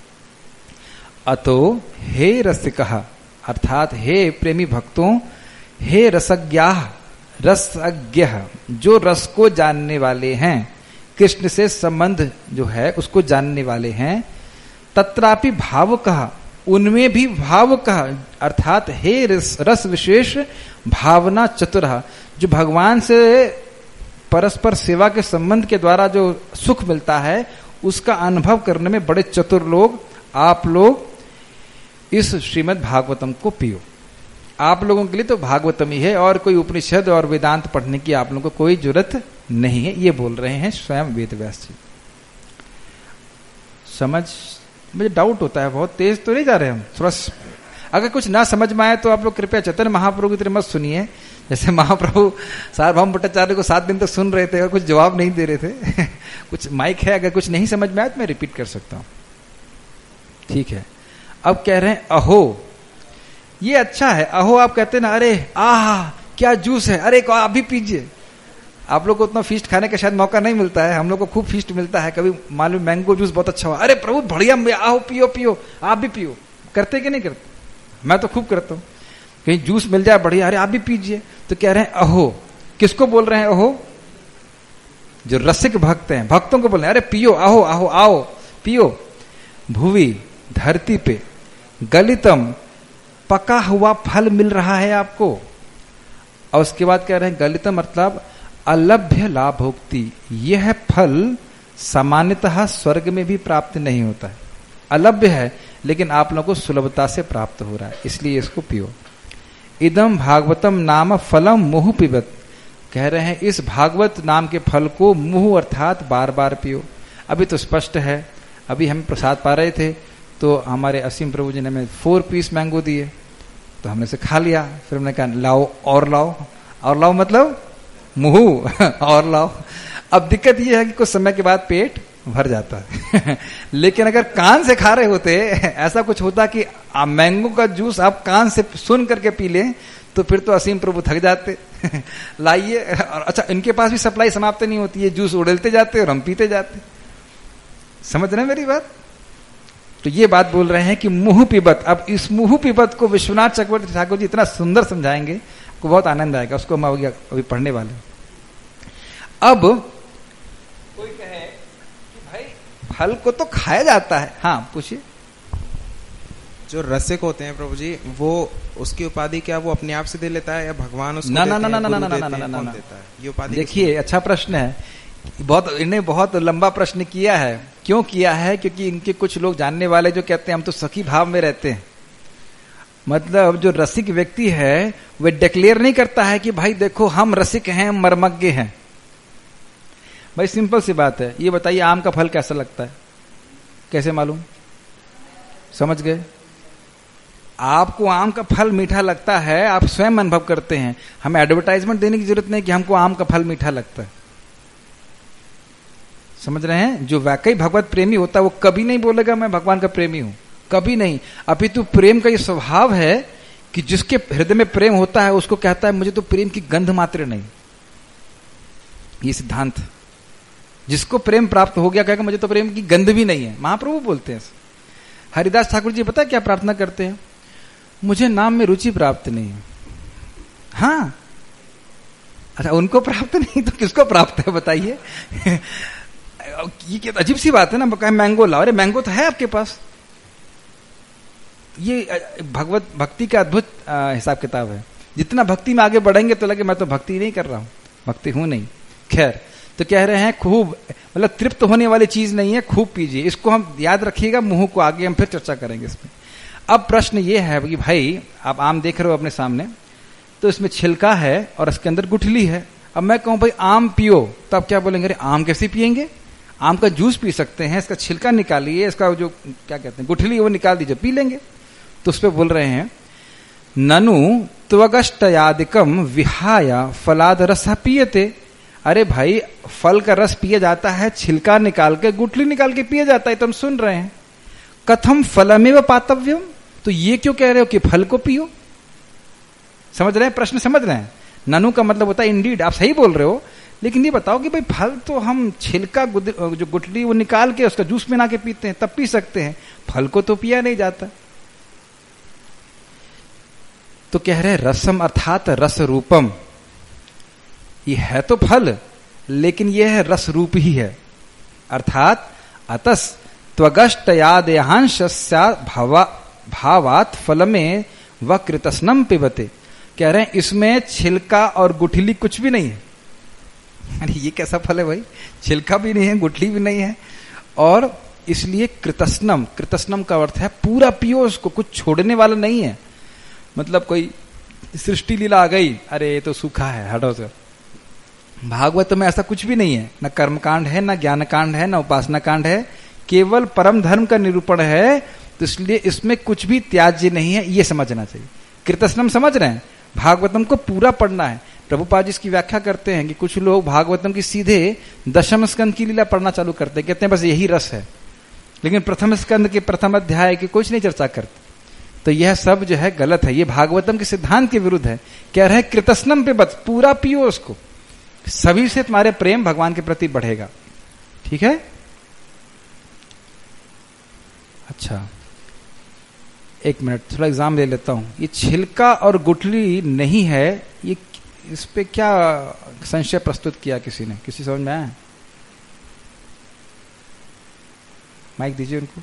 अतो हे रसिकः, अर्थात हे प्रेमी भक्तों, हे रसज्ञा, रसज्ञ जो रस को जानने वाले हैं, कृष्ण से संबंध जो है उसको जानने वाले हैं, तत्रापि भावकः, उनमें भी भावकः, अर्थात हे रस विशेष भावना चतुरः, जो भगवान से परस्पर सेवा के संबंध के द्वारा जो सुख मिलता है उसका अनुभव करने में बड़े चतुर लोग, आप लोग इस श्रीमद् भागवतम को पियो। आप लोगों के लिए तो भागवतम ही है और कोई उपनिषद और वेदांत पढ़ने की आप लोगों को कोई जरूरत नहीं है। ये बोल रहे हैं स्वयं वेदव्यास जी। समझ, मुझे डाउट होता है, बहुत तेज तो नहीं जा रहे हम थोड़ा। अगर कुछ ना समझ में आए तो आप लोग कृपया चैतन्य महाप्रभु की तरह मत सुनिए। जैसे महाप्रभु सार्वभौम भट्टाचार्य को 7 दिन तक सुन रहे थे और कुछ जवाब नहीं दे रहे थे। कुछ माइक है, अगर कुछ नहीं समझ में आए तो मैं रिपीट कर सकता हूं, ठीक है। अब कह रहे हैं अहो, ये अच्छा है। अहो आप कहते हैं ना, अरे आह क्या जूस है, अरे आप भी पीजिए। आप लोग को उतना फीस्ट खाने का शायद मौका नहीं मिलता है, हम लोग को खूब फीस्ट मिलता है। कभी मालूम मैंगो जूस बहुत अच्छा हुआ, अरे प्रभु बढ़िया, आओ पियो पियो, आप भी पियो। करते कि नहीं करते? मैं तो खूब करता हूं। कहीं जूस मिल जाए बढ़िया, अरे आप भी पीजिए। तो कह रहे हैं अहो, किसको बोल रहे हैं अहो? जो रसिक भक्त हैं, भक्तों को बोल रहे हैं, अरे पियो, अहो अहो आओ पियो। भुवि, धरती पे, गलितम, पका हुआ फल मिल रहा है आपको। और उसके बाद कह रहे हैं गलितम मतलब अलभ्य लाभोक्ति। यह फल सामान्यतः स्वर्ग में भी प्राप्त नहीं होता है, अलभ्य है, लेकिन आप लोगों को सुलभता से प्राप्त हो रहा है, इसलिए इसको पियो। इदम भागवतम नाम फलम मुहु पिबत, कह रहे हैं इस भागवत नाम के फल को मुहु अर्थात बार बार पियो। अभी तो स्पष्ट है, अभी हम प्रसाद पा रहे थे तो हमारे असीम प्रभु जी ने हमें 4 पीस मैंगो दिए, तो हमने से खा लिया। फिर हमने कहा लाओ और लाओ, और लाओ मतलब मुंह और लाओ। अब दिक्कत यह है कि कुछ समय के बाद पेट भर जाता है। लेकिन अगर कान से खा रहे होते, ऐसा कुछ होता कि मैंगो का जूस आप कान से सुन करके पी लें, तो फिर तो असीम प्रभु थक जाते लाइए। और अच्छा, इनके पास भी सप्लाई समाप्त नहीं होती है, जूस उड़ेलते जाते और हम पीते जाते। समझ रहे हैं मेरी बात? तो ये बात बोल रहे हैं कि मुहु पिबत। अब इस मुहु पिबत को विश्वनाथ चक्रवर्ती ठाकुर जी इतना सुंदर समझाएंगे, आपको बहुत आनंद आएगा। उसको हम अभी पढ़ने वाले। अब कोई कहे कि भाई फल को तो खाया जाता है। हाँ पूछिए। जो रसिक होते हैं प्रभु जी, वो उसकी उपाधि क्या वो अपने आप से दे लेता है या भगवान उसको ना देते ना ना हैं, ना ना गुरु ना ना देते ना हैं, ना कौन ना देता है ये उपाधि? देखिए, अच्छा प्रश्न है, इन्हें बहुत लंबा प्रश्न किया है। क्यों किया है? क्योंकि इनके कुछ लोग जानने वाले जो कहते हैं हम तो सखी भाव में रहते हैं। मतलब जो रसिक व्यक्ति है वह डिक्लेयर नहीं करता है कि भाई देखो हम रसिक हैं, मर्मज्ञ हैं। भाई सिंपल सी बात है, ये बताइए आम का फल कैसा लगता है? कैसे मालूम? समझ गए? आपको आम का फल मीठा लगता है, आप स्वयं अनुभव करते हैं। हमें एडवर्टाइजमेंट देने की जरूरत नहीं कि हमको आम का फल मीठा लगता है। समझ रहे हैं? जो वाकई भगवत प्रेमी होता है वो कभी नहीं बोलेगा मैं भगवान का प्रेमी हूं, कभी नहीं। अपितु प्रेम का ये स्वभाव है कि जिसके हृदय में प्रेम होता है उसको कहता है मुझे तो प्रेम की गंध मात्र नहीं। ये सिद्धांत, जिसको प्रेम प्राप्त हो गया कहेगा मुझे तो प्रेम की गंध भी नहीं है। महाप्रभु बोलते हैं। हरिदास ठाकुर जी पता क्या प्रार्थना करते हैं? मुझे नाम में रुचि प्राप्त नहीं है। हाँ, अच्छा, उनको प्राप्त नहीं तो किसको प्राप्त है बताइए? ये अजीब सी बात है ना। कहे मैंगो लाओ, अरे मैंगो तो है आपके पास। ये भगवत भक्ति का अद्भुत हिसाब किताब है। जितना भक्ति में आगे बढ़ेंगे तो लगे मैं तो भक्ति नहीं कर रहा हूं, भक्ति हूं नहीं। खैर, तो कह रहे हैं खूब, मतलब तृप्त होने वाली चीज नहीं है, खूब पीजिए। इसको हम याद रखिएगा, मुंह को आगे हम फिर चर्चा करेंगे इसमें। अब प्रश्न ये है कि भाई आप आम देख रहे हो अपने सामने, तो इसमें छिलका है और इसके अंदर गुठली है। अब मैं कहूं भाई आम पियो, तो आप क्या बोलेंगे? अरे आम कैसे पियेंगे? आम का जूस पी सकते हैं, इसका छिलका निकालिए, इसका जो क्या कहते हैं गुठली वो निकाल दीजिए, पी लेंगे। तो उस पर बोल रहे हैं ननु त्वगष्टयादिकम विहाया फलाद रस पीयते। अरे भाई फल का रस पिया जाता है, छिलका निकाल के, गुठली निकाल के पिया जाता है, तो हम सुन रहे हैं। कथम फलमेव पातव्यम, तो ये क्यों कह रहे हो कि फल को पियो? समझ रहे हैं प्रश्न? समझ रहे हैं? ननु का मतलब होता है इंडीड, आप सही बोल रहे हो, लेकिन ये बताओ कि भाई फल तो हम छिलका जो गुठली वो निकाल के उसका जूस बना के पीते हैं, तब पी सकते हैं, फल को तो पिया नहीं जाता। तो कह रहे रसम अर्थात रस रूपम, ये है तो फल लेकिन ये है रस रूप ही है। अर्थात अतस त्वगष्टयादेहांश भावात फल में व कृतस्नम पिबते। कह रहे हैं इसमें छिलका और गुठली कुछ भी नहीं है। अरे ये कैसा फल है भाई? छिलका भी नहीं है, गुठली भी नहीं है, और इसलिए कृतस्नम, कृतस्नम का अर्थ है पूरा पियो उसको, कुछ छोड़ने वाला नहीं है। मतलब कोई सृष्टि लीला आ गई, अरे ये तो सूखा है, हटो सर। भागवत में ऐसा कुछ भी नहीं है, न कर्मकांड है, न ज्ञान कांड है, न उपासना कांड है, केवल परम धर्म का निरूपण है। तो इसलिए इसमें कुछ भी त्याज्य नहीं है, ये समझना चाहिए। कृतस्नम समझ रहे हैं? भागवतम को पूरा पढ़ना है। प्रभुपाद जी इसकी व्याख्या करते हैं कि कुछ लोग भागवतम की सीधे दशम स्कंद की लीला पढ़ना चालू करते हैं, कहते हैं बस यही रस है, लेकिन प्रथम स्कंद के प्रथम अध्याय की कुछ नहीं चर्चा करते। तो यह सब जो है गलत है, ये भागवतम के सिद्धांत के विरुद्ध है। कह रहे कृतस्नम पे बस पूरा पियो उसको, सभी से तुम्हारे प्रेम भगवान के प्रति बढ़ेगा। ठीक है? अच्छा एक मिनट, थोड़ा एग्जाम ले लेता हूं। ये छिलका और गुठली नहीं है, ये इस पे क्या संशय प्रस्तुत किया किसी ने? किसी समझ में आया? माइक दीजिए उनको।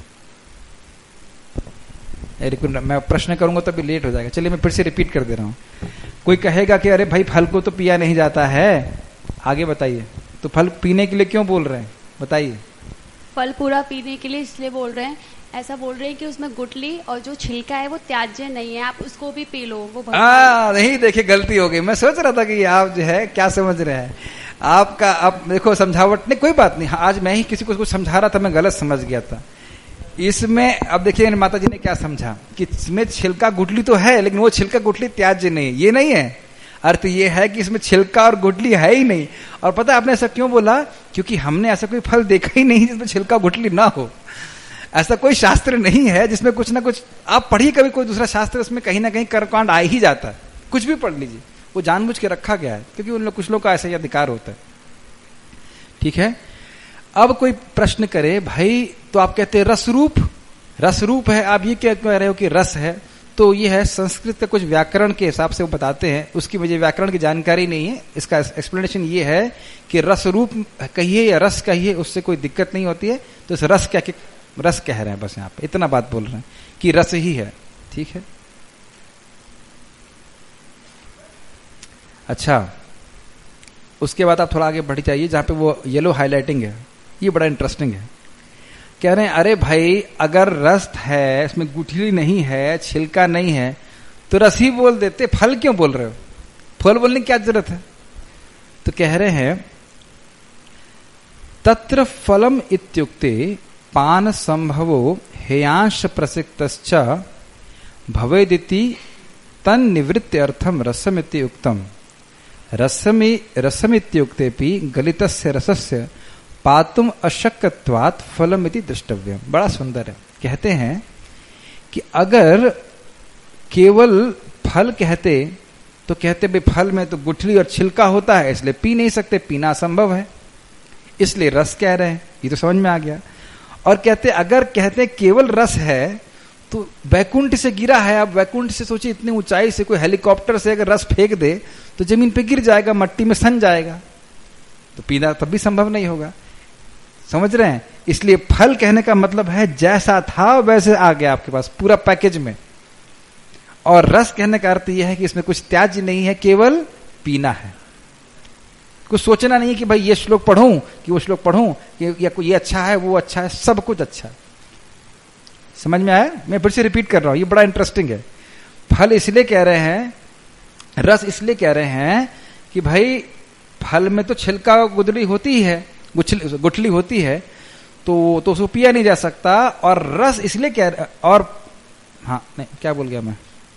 मैं प्रश्न करूंगा तो अभी लेट हो जाएगा। चलिए मैं फिर से रिपीट कर दे रहा हूं। कोई कहेगा कि अरे भाई फल को तो पिया नहीं जाता है, आगे बताइए। तो फल पीने के लिए क्यों बोल रहे हैं बताइए? फल पूरा पीने के लिए इसलिए बोल रहे हैं, ऐसा बोल रहे हैं कि उसमें गुठली और जो छिलका है वो त्याज्य नहीं है, आप उसको भी पी लो। वो नहीं, देखिए गलती हो गई। मैं सोच रहा था कि आप जो है क्या समझ रहे हैं आपका। आप देखो समझावट नहीं, कोई बात नहीं। आज मैं ही किसी को कुछ समझा रहा था, मैं गलत समझ गया था इसमें। अब देखिए माता जी ने क्या समझा कि इसमें छिलका गुठली तो है, लेकिन वो छिलका गुठली त्याज्य नहीं, ये नहीं है। अर्थ ये है कि इसमें छिलका और गुठली है ही नहीं। और पता है आपने ऐसा क्यों बोला? क्योंकि हमने ऐसा कोई फल देखा ही नहीं जिसमें छिलका गुठली ना हो। ऐसा कोई शास्त्र नहीं है जिसमें कुछ ना कुछ, आप पढ़िए कभी कोई दूसरा शास्त्र, उसमें कहीं ना कहीं कर्मकांड आ ही जाता है, कुछ भी पढ़ लीजिए, वो जानबूझ के रखा गया है, क्योंकि उन लोग कुछ लोग का ऐसा ही अधिकार होता है। ठीक है। अब कोई प्रश्न करे, भाई तो आप कहते हैं रस रूप, रस रूप है, आप ये क्या कह रहे हो कि रस है? तो ये है संस्कृत का कुछ व्याकरण के हिसाब से वो बताते हैं, उसकी मुझे व्याकरण की जानकारी नहीं है। इसका एक्सप्लेनेशन ये है कि रस रूप कहिए या रस कहिए, उससे कोई दिक्कत नहीं होती है। तो इस रस क्या रस कह रहे हैं, बस यहाँ पे इतना बात बोल रहे हैं कि रस ही है। ठीक है। अच्छा, उसके बाद आप थोड़ा आगे बढ़ जाइए, जहां पे वो येलो हाईलाइटिंग है, ये बड़ा इंटरेस्टिंग है। कह रहे हैं अरे भाई अगर रस है, इसमें गुठली नहीं है, छिलका नहीं है, तो रस ही बोल देते, फल क्यों बोल रहे हो? फल बोलने की क्या जरूरत है? तो कह रहे हैं तत्र फलम इत्युक्ते पान संभवो हेयांश प्रसिक्तश्च भवेदिति तन निवृत्ति अर्थम रसमिति उक्तम रसमित्युक्तेपि गलितस्य रसस्य पातुम अशक्यत्वात् फलमिति द्रष्टव्यम। बड़ा सुंदर है। कहते हैं कि अगर केवल फल कहते तो कहते भाई फल में तो गुठली और छिलका होता है, इसलिए पी नहीं सकते, पीना असंभव है, इसलिए रस कह रहे हैं। ये तो समझ में आ गया। और कहते अगर कहते केवल रस है तो वैकुंठ से गिरा है, अब वैकुंठ से सोचिए इतनी ऊंचाई से कोई हेलीकॉप्टर से अगर रस फेंक दे तो जमीन पे गिर जाएगा, मट्टी में सन जाएगा, तो पीना तब भी संभव नहीं होगा। समझ रहे हैं? इसलिए फल कहने का मतलब है जैसा था वैसे आ गया आपके पास पूरा पैकेज में। और रस कहने का अर्थ यह है कि इसमें कुछ त्याज्य नहीं है, केवल पीना है। कुछ सोचना नहीं है कि भाई ये श्लोक पढ़ूं कि वो श्लोक पढ़ूं कि ये अच्छा है वो अच्छा है, सब कुछ अच्छा है। समझ में आया? मैं फिर से रिपीट कर रहा हूं, ये बड़ा इंटरेस्टिंग है। फल इसलिए कह रहे हैं, रस इसलिए कह रहे हैं कि भाई फल में तो छिलका गुदली होती है, गुठली होती है, तो उसको पिया नहीं जा सकता। और रस इसलिए कह, और हाँ नहीं क्या बोल गया मैं,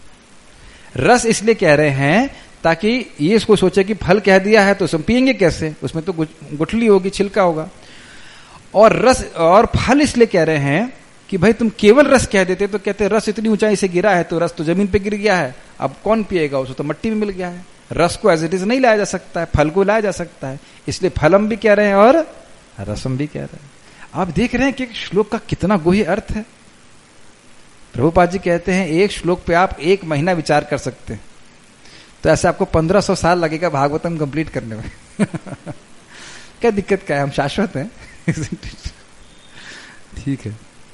रस इसलिए कह रहे हैं ताकि ये इसको सोचे कि फल कह दिया है तो उसमें पिएंगे कैसे, उसमें तो गुठली होगी, छिलका होगा। और रस और फल इसलिए कह रहे हैं कि भाई तुम केवल रस कह देते तो कहते रस इतनी ऊंचाई से गिरा है तो रस तो जमीन पे गिर गया है, अब कौन पिएगा, उसको तो मट्टी में मिल गया है। रस को एज इट इज नहीं लाया जा सकता है, फल को लाया जा सकता है। इसलिए फलम भी कह रहे हैं और रसम भी कह रहे हैं। आप देख रहे हैं कि श्लोक का कितना गुह्य अर्थ है। प्रभुपाद जी कहते हैं एक श्लोक पे आप 1 महीना विचार कर सकते हैं, तो ऐसे आपको 1500 साल लगेगा भागवतम कंप्लीट करने में। क्या दिक्कत क्या है, हम शाश्वत हैं। ठीक है।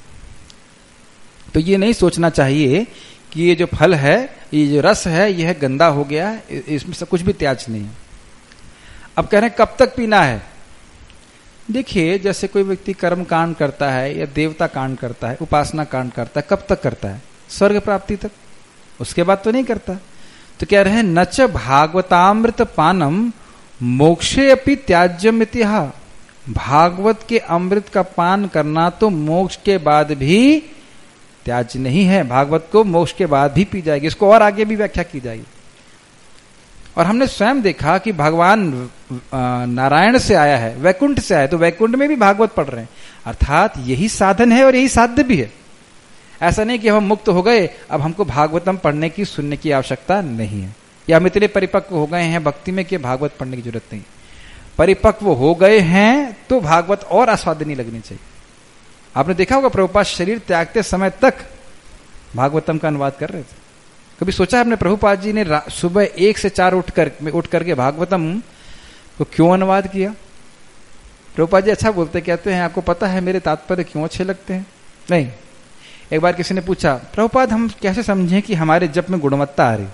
तो ये नहीं सोचना चाहिए कि ये जो फल है, ये जो रस है, यह गंदा हो गया, इसमें से कुछ भी त्याज नहीं है। अब कह रहे हैं कब तक पीना है? देखिए जैसे कोई व्यक्ति कर्म कांड करता है या देवता कांड करता है, उपासना कांड करता है, कब तक करता है? स्वर्ग प्राप्ति तक, उसके बाद तो नहीं करता। तो कह रहे हैं नच भागवतामृत पानम मोक्षे अपि त्याज्यम इतिहा। भागवत के अमृत का पान करना तो मोक्ष के बाद भी त्याज्य नहीं है, भागवत को मोक्ष के बाद भी पी जाएगी। इसको और आगे भी व्याख्या की जाएगी। और हमने स्वयं देखा कि भगवान नारायण से आया है, वैकुंठ से आया, तो वैकुंठ में भी भागवत पढ़ रहे हैं, अर्थात यही साधन है और यही साध्य भी है। ऐसा नहीं कि हम मुक्त हो गए अब हमको भागवतम पढ़ने की सुनने की आवश्यकता नहीं है, या हम इतने परिपक्व हो गए हैं भक्ति में कि भागवत पढ़ने की जरूरत नहीं। परिपक्व हो गए हैं तो भागवत और आस्वादनी लगनी चाहिए। आपने देखा होगा प्रभुपाद शरीर त्यागते समय तक भागवतम का अनुवाद कर रहे थे। कभी सोचा आपने प्रभुपाद जी ने सुबह 1 से 4 उठ करके भागवतम को क्यों अनुवाद किया? प्रभुपाद जी अच्छा बोलते, कहते हैं आपको पता है मेरे तात्पर्य क्यों अच्छे लगते हैं? नहीं। एक बार किसी ने पूछा प्रभुपाद हम कैसे समझें कि हमारे जप में गुणवत्ता आ रही?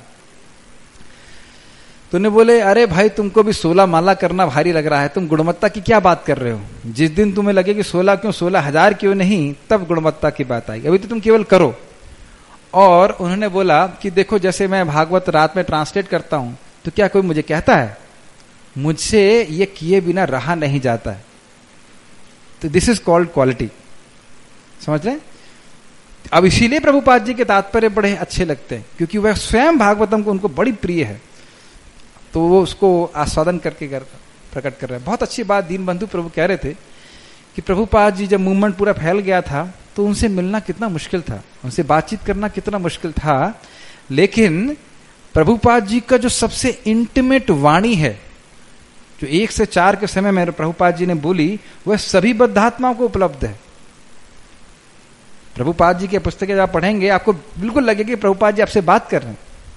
तो उन्हें बोले अरे भाई तुमको भी 16 माला करना भारी लग रहा है, तुम गुणवत्ता की क्या बात कर रहे हो? जिस दिन तुम्हें लगे कि 16 क्यों 16,000 क्यों नहीं, तब गुणवत्ता की बात आएगी, अभी तो तुम केवल करो। और उन्होंने बोला कि देखो जैसे मैं भागवत रात में ट्रांसलेट करता हूं तो क्या कोई मुझे कहता है? मुझसे ये किए बिना रहा नहीं जाता है। तो दिस इज कॉल्ड क्वालिटी। समझ रहे? अब इसीलिए प्रभुपाद जी के तात्पर्य बड़े अच्छे लगते हैं, क्योंकि वह स्वयं भागवतम को उनको बड़ी प्रिय है, तो वो उसको आस्वादन करके प्रकट कर रहे हैं। बहुत अच्छी बात दीनबंधु प्रभु कह रहे थे कि प्रभुपाद जी जब मूवमेंट पूरा फैल गया था तो उनसे मिलना कितना मुश्किल था, उनसे बातचीत करना कितना मुश्किल था, लेकिन प्रभुपाद जी का जो सबसे इंटीमेट वाणी है, जो 1 से 4 के समय में प्रभुपाद जी ने बोली, वह सभी बद्धात्माओं को उपलब्ध है। प्रभुपाद जी की पुस्तकें जब आप पढ़ेंगे आपको बिल्कुल लगेगा कि प्रभुपाद जी आपसे बात कर रहे हैं।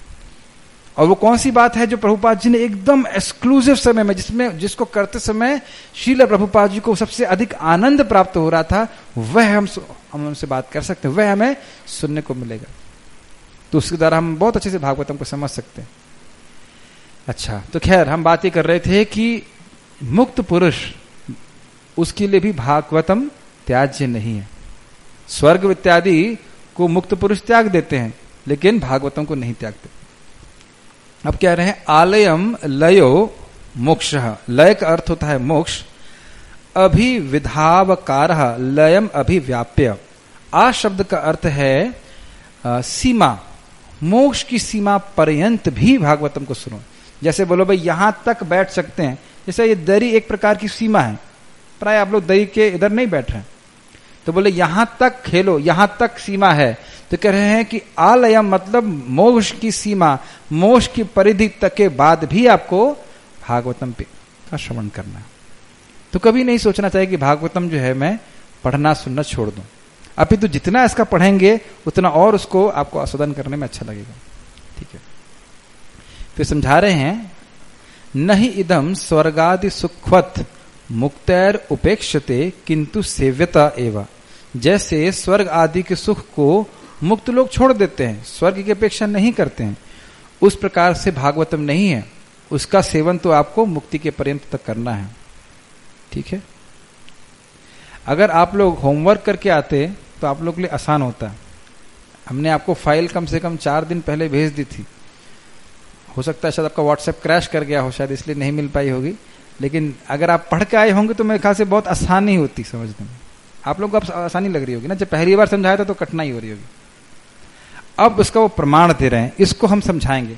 और वो कौन सी बात है जो प्रभुपाद जी ने एकदम एक्सक्लूसिव समय में, जिसको करते समय श्रील प्रभुपाद जी को सबसे अधिक आनंद प्राप्त हो रहा था, वह हम उनसे बात कर सकते हैं, वह हमें सुनने को मिलेगा। तो उसके द्वारा हम बहुत अच्छे से भागवतम को समझ सकते हैं। अच्छा, तो खैर हम बात ये कर रहे थे कि मुक्त पुरुष, उसके लिए भी भागवतम त्याज्य नहीं है। स्वर्ग इत्यादि को मुक्त पुरुष त्याग देते हैं, लेकिन भागवतम को नहीं त्यागते। अब कह रहे हैं आलयम लयो मोक्ष। लय का अर्थ होता है मोक्ष। अभिविधावकार लयम अभिव्याप्य। आ शब्द का अर्थ है सीमा, मोक्ष की सीमा पर्यंत भी भागवतम को सुनो। जैसे बोलो भाई यहां तक बैठ सकते हैं, जैसे ये दरी एक प्रकार की सीमा है, प्राय आप लोग दरी के इधर नहीं बैठ रहे हैं, तो बोले यहां तक खेलो, यहां तक सीमा है। तो कह रहे हैं कि आलयम मतलब मोक्ष की सीमा, मोक्ष की परिधि तक के बाद भी आपको भागवतम का श्रवण करना है। तो कभी नहीं सोचना चाहिए कि भागवतम जो है मैं पढ़ना सुनना छोड़ दूं। अपितु जितना इसका पढ़ेंगे उतना और उसको आपको आस्वादन करने में अच्छा लगेगा। ठीक है, फिर समझा रहे हैं नहीं इदम स्वर्गादि सुखवत मुक्तैर उपेक्षते किंतु सेव्यता एवं। जैसे स्वर्ग आदि के सुख को मुक्त लोग छोड़ देते हैं, स्वर्ग की अपेक्षा नहीं करते हैं, उस प्रकार से भागवतम नहीं है। उसका सेवन तो आपको मुक्ति के पर्यंत तक करना है। ठीक है, अगर आप लोग होमवर्क करके आते तो आप लोग के लिए आसान होता है। हमने आपको फाइल कम से कम 4 दिन पहले भेज दी थी। हो सकता है शायद आपका व्हाट्सएप क्रैश कर गया हो, शायद इसलिए नहीं मिल पाई होगी, लेकिन अगर आप पढ़ के आए होंगे तो मेरे ख्याल से बहुत आसानी होती समझने में। आप लोगों को आसानी लग रही होगी ना, जब पहली बार समझाया था तो कठिनाई हो रही होगी। अब उसका वो प्रमाण दे रहे हैं, इसको हम समझाएंगे।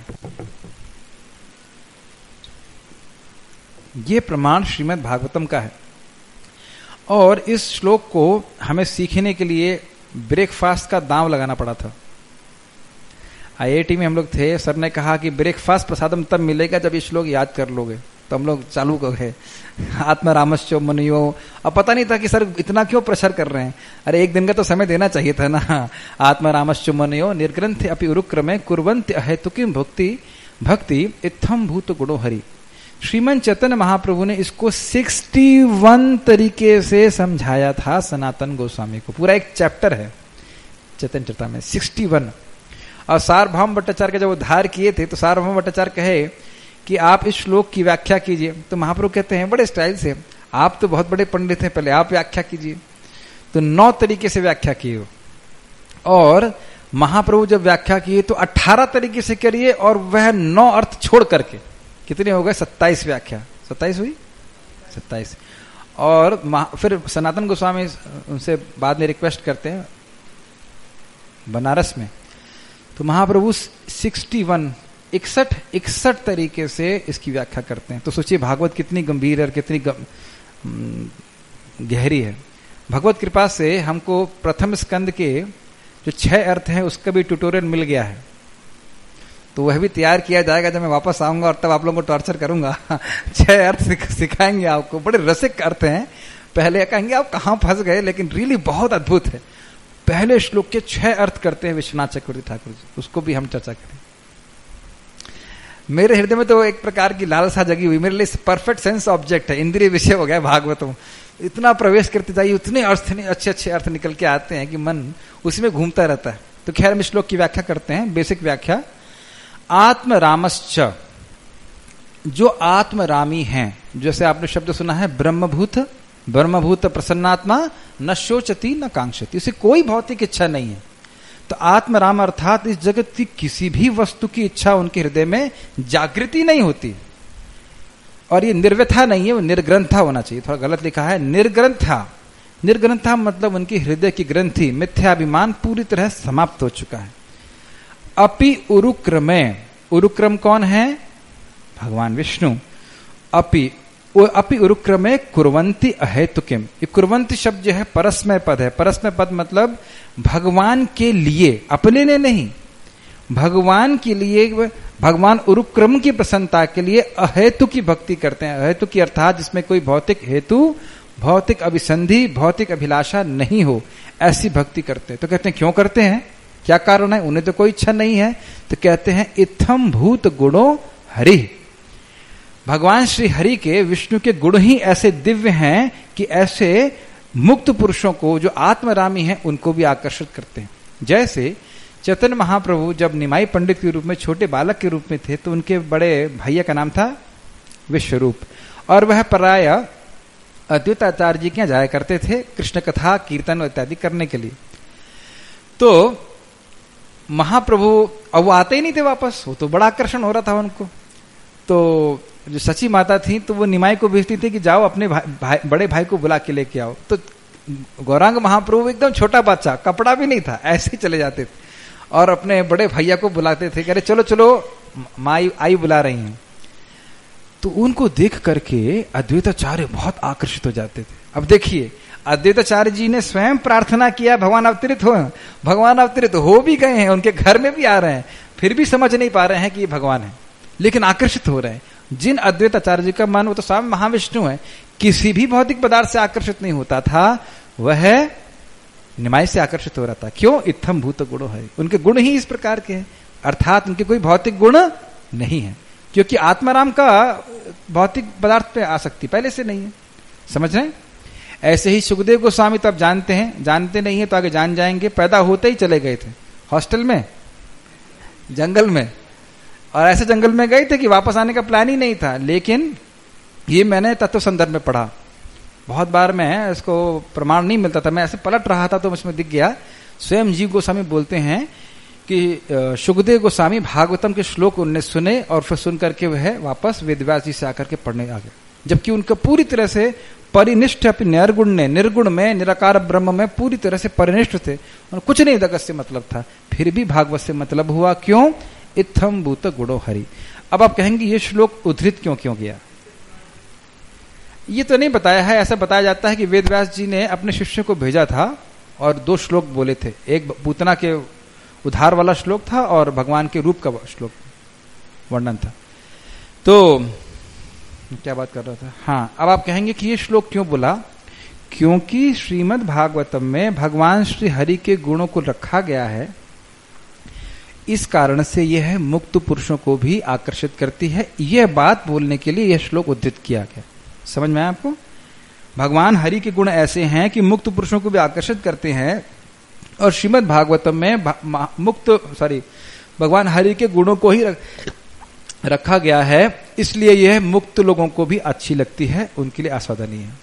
ये प्रमाण श्रीमद् भागवतम का है, और इस श्लोक को हमें सीखने के लिए ब्रेकफास्ट का दांव लगाना पड़ा था। IIT में हम लोग थे, सर ने कहा कि ब्रेकफास्ट प्रसादम तब मिलेगा जब ये श्लोक याद कर लोगे। तो हम लोग चालू कर गए आत्मरामश्चो मुनियो। अब पता नहीं था कि सर इतना क्यों प्रेशर कर रहे हैं। अरे एक दिन का तो समय देना चाहिए था ना। आत्मरामश्चो मुनियो निर्ग्रंथ अपि उरुक्रमे कुर्वन्ति अहेतुकीं भक्ति इत्थम भूत गुणो हरि। श्रीमन चैतन्य महाप्रभु ने इसको 61 तरीके से समझाया था सनातन गोस्वामी को। पूरा एक चैप्टर है चैतन्य चरिता में 61। और सार्वभौम भट्टाचार्य के जब उद्धार किए थे तो सार्वभौम भट्टाचार्य कहे कि आप इस श्लोक की व्याख्या कीजिए। तो महाप्रभु कहते हैं बड़े स्टाइल से, आप तो बहुत बड़े पंडित हैं, पहले आप व्याख्या कीजिए। तो 9 तरीके से व्याख्या किए। और महाप्रभु जब व्याख्या किए तो 18 तरीके से करिए, और वह 9 अर्थ छोड़ करके कितने हो गए? 27 व्याख्या। 27 हुई, 27। और फिर सनातन गोस्वामी उनसे बाद में रिक्वेस्ट करते हैं बनारस में, तो महाप्रभु 61 तरीके से इसकी व्याख्या करते हैं। तो सोचिए भागवत कितनी गंभीर और कितनी गहरी है। भगवत कृपा से हमको प्रथम स्कंद के जो 6 अर्थ हैं उसका भी ट्यूटोरियल मिल गया है। तो वह भी तैयार किया जाएगा जब मैं वापस आऊंगा, और तब आप लोगों को टॉर्चर करूंगा। 6 अर्थ सिखाएंगे आपको, बड़े रसिक अर्थ हैं। पहले कहेंगे आप कहां फंस गए, लेकिन रियली बहुत अद्भुत है। पहले श्लोक के 6 अर्थ करते हैं विश्वनाथ चक्रवर्ती ठाकुर जी, उसको भी हम चर्चा करें। मेरे हृदय में तो एक प्रकार की लालसा जगी हुई, मेरे लिए परफेक्ट सेंस ऑब्जेक्ट है, इंद्रिय विषय हो गया भागवतम। इतना प्रवेश करते जाइए, उतने अर्थ अच्छे अर्थ निकल के आते हैं कि मन उसी में घूमता रहता है। तो खैर हम श्लोक की व्याख्या करते हैं, बेसिक व्याख्या। आत्मरामश्च, जो आत्मरामी हैं, जैसे आपने शब्द सुना है ब्रह्मभूत प्रसन्नात्मा न शोचती न कांक्षती, उसे कोई भौतिक इच्छा नहीं है। तो आत्मराम अर्थात इस जगत की किसी भी वस्तु की इच्छा उनके हृदय में जागृति नहीं होती। और ये निर्व्यथा नहीं है, वो निर्ग्रंथा होना चाहिए। थोड़ा गलत लिखा है निर्ग्रंथा मतलब उनकी हृदय की ग्रंथि मिथ्याभिमान पूरी तरह समाप्त हो चुका है। अपि उरुक्रमे, उरुक्रम कौन है? भगवान विष्णु। अपि उरुक्रमे कुर्वन्ति अहेतुकिम, ये कुर्वन्ति शब्द जो है परस्मय पद है। परस्मय पद मतलब भगवान के लिए, अपने ने नहीं, भगवान के लिए भगवान उरुक्रम की प्रसन्नता के लिए अहेतु की भक्ति करते हैं। अहेतु की अर्थात जिसमें कोई भौतिक हेतु, भौतिक अभिसंधि, भौतिक अभिलाषा नहीं हो, ऐसी भक्ति करते हैं। तो कहते हैं क्यों करते हैं, क्या कारण है? उन्हें तो कोई इच्छा नहीं है। तो कहते हैं इत्थम भूत गुणो हरि, भगवान श्री हरि के, विष्णु के गुण ही ऐसे दिव्य हैं कि ऐसे मुक्त पुरुषों को जो आत्मरामी हैं उनको भी आकर्षित करते हैं। जैसे चैतन्य महाप्रभु जब निमाई पंडित के रूप में छोटे बालक के रूप में थे तो उनके बड़े भैया का नाम था विश्वरूप, और वह प्राय अद्वैताचार्य जी के यहाँ जाया करते थे कृष्ण कथा कीर्तन इत्यादि करने के लिए। तो महाप्रभु, अब वो आते ही नहीं थे वापस, वो तो बड़ा आकर्षण हो रहा था उनको। तो जो सची माता थी तो वो निमाई को भेजती थी कि जाओ अपने बड़े भाई को बुला के लेके आओ। तो गौरांग महाप्रभु एकदम छोटा बच्चा, कपड़ा भी नहीं था, ऐसे ही चले जाते थे और अपने बड़े भैया को बुलाते थे, कह रहे चलो चलो माई आई बुला रही हैं। तो उनको देख करके अद्वैताचार्य बहुत आकर्षित हो जाते थे। अब देखिए अद्वैताचार्य जी ने स्वयं प्रार्थना किया भगवान अवतरित हो, भगवान अवतरित हो भी गए हैं, उनके घर में भी आ रहे हैं, फिर भी समझ नहीं पा रहे हैं कि ये भगवान है, लेकिन आकर्षित हो रहे हैं। जिन अद्वैताचार्य जी का मन, वो तो स्वयं महाविष्णु है, किसी भी भौतिक पदार्थ से आकर्षित नहीं होता था, वह निमाई से आकर्षित हो रहा था। क्यों? इत्थम भूत गुणो है, उनके गुण ही इस प्रकार के हैं, अर्थात उनके कोई भौतिक गुण नहीं है, क्योंकि आत्माराम का भौतिक पदार्थ पे आसक्ति पहले से नहीं है। समझ रहे हैं? ऐसे ही सुखदेव गोस्वामी तो आप जानते हैं, जानते नहीं है तो आगे जान जाएंगे, पैदा होते ही चले गए थे हॉस्टल में, जंगल में, और ऐसे जंगल में गए थे कि वापस आने का प्लान ही नहीं था। लेकिन ये मैंने तत्व संदर्भ में पढ़ा, बहुत बार मैं इसको प्रमाण नहीं मिलता था, मैं ऐसे पलट रहा था तो मुझमें दिख गया। स्वयं जीव गोस्वामी बोलते हैं कि सुखदेव गोस्वामी भागवतम के श्लोक उन्होंने सुने और फिर सुन करके वह वापस वेदव्यास जी से आकर के पढ़ने आ गए, जबकि उनका पूरी तरह से परिनिष्ठ अपनी निर्गुण ने, निर्गुण में, निराकार ब्रह्म में पूरी तरह से परिनिष्ठ थे और कुछ नहीं जगत से मतलब था, फिर भी भागवत से मतलब हुआ। क्यों? इत्थम भूत गुणो हरि। अब आप कहेंगे ये श्लोक उद्धृत क्यों किया? ये तो नहीं बताया है, ऐसा बताया जाता है कि वेदव्यास जी ने अपने शिष्य को भेजा था और 2 श्लोक बोले थे, एक पूतना के उद्धार वाला श्लोक था और भगवान के रूप का श्लोक वर्णन था। तो क्या बात कर रहा था? हाँ, अब आप कहेंगे कि ये श्लोक क्यों बोला? क्योंकि श्रीमद् भागवतम में भगवान श्री हरि के गुणों को रखा गया है, इस कारण से यह मुक्त पुरुषों को भी आकर्षित करती है। यह बात बोलने के लिए यह श्लोक उद्धृत किया गया। समझ में आया आपको? भगवान हरि के गुण ऐसे हैं कि मुक्त पुरुषों को भी आकर्षित करते हैं, और श्रीमद् भागवतम में भगवान हरि के गुणों को ही रखा गया है, इसलिए यह मुक्त लोगों को भी अच्छी लगती है, उनके लिए आस्वादनीय है।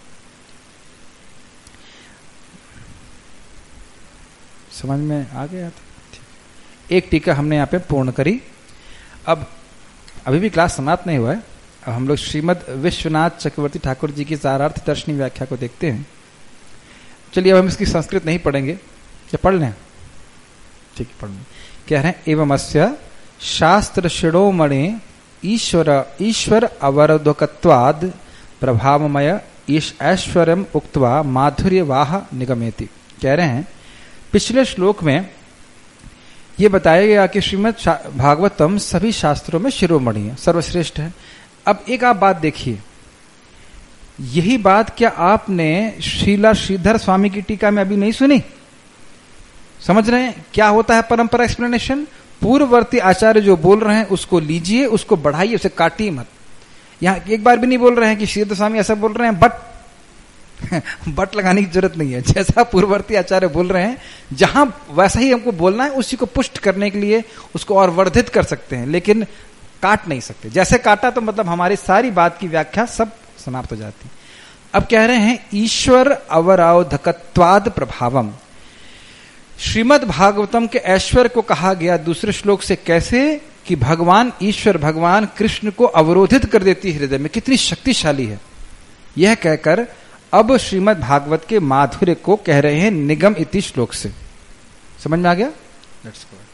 समझ में आ गया था? एक टीका हमने यहाँ पे पूर्ण करी। अब अभी भी क्लास समाप्त नहीं हुआ है, अब हम लोग श्रीमद् विश्वनाथ चक्रवर्ती ठाकुर जी की सारार्थ दर्शनी व्याख्या को देखते हैं। चलिए अब हम इसकी संस्कृत नहीं पढ़ेंगे, क्या पढ़ लें? ठीक है, पढ़ लें। कह रहे हैं एवं अस्य शास्त्र शिरोमणि ईश्वर अवरोधकत्वाद प्रभावमय ऐश्वर्यम उक्त्वा माधुर्यवाह निगमेति। कह रहे हैं पिछले श्लोक में ये बताया गया कि श्रीमद् भागवतम सभी शास्त्रों में शिरोमणि है, सर्वश्रेष्ठ है। अब एक आप बात देखिए, यही बात क्या आपने श्रीला श्रीधर स्वामी की टीका में अभी नहीं सुनी? समझ रहे हैं क्या होता है परंपरा एक्सप्लेनेशन? पूर्ववर्ती आचार्य जो बोल रहे हैं उसको लीजिए, उसको बढ़ाइए, उसे काटिए मत। यहां एक बार भी नहीं बोल रहे हैं कि श्रीधर स्वामी ऐसा बोल रहे हैं बट लगाने की जरूरत नहीं है। जैसा पूर्ववर्ती आचार्य बोल रहे हैं, जहां वैसा ही हमको बोलना है, उसी को पुष्ट करने के लिए उसको और वर्धित कर सकते हैं, लेकिन काट नहीं सकते। जैसे काटा तो मतलब हमारी सारी बात की व्याख्या सब समाप्त हो जाती। अब कह रहे हैं ईश्वर अवरोधकत्वाद प्रभावम। श्रीमद् भागवतम के ऐश्वर्य को कहा गया दूसरे श्लोक से कैसे कि भगवान ईश्वर, भगवान कृष्ण को अवरोधित कर देती है हृदय में, कितनी शक्तिशाली है। यह कहकर अब श्रीमद् भागवत के माधुर्य को कह रहे हैं निगम इति श्लोक से। समझ में आ गया? Let's go.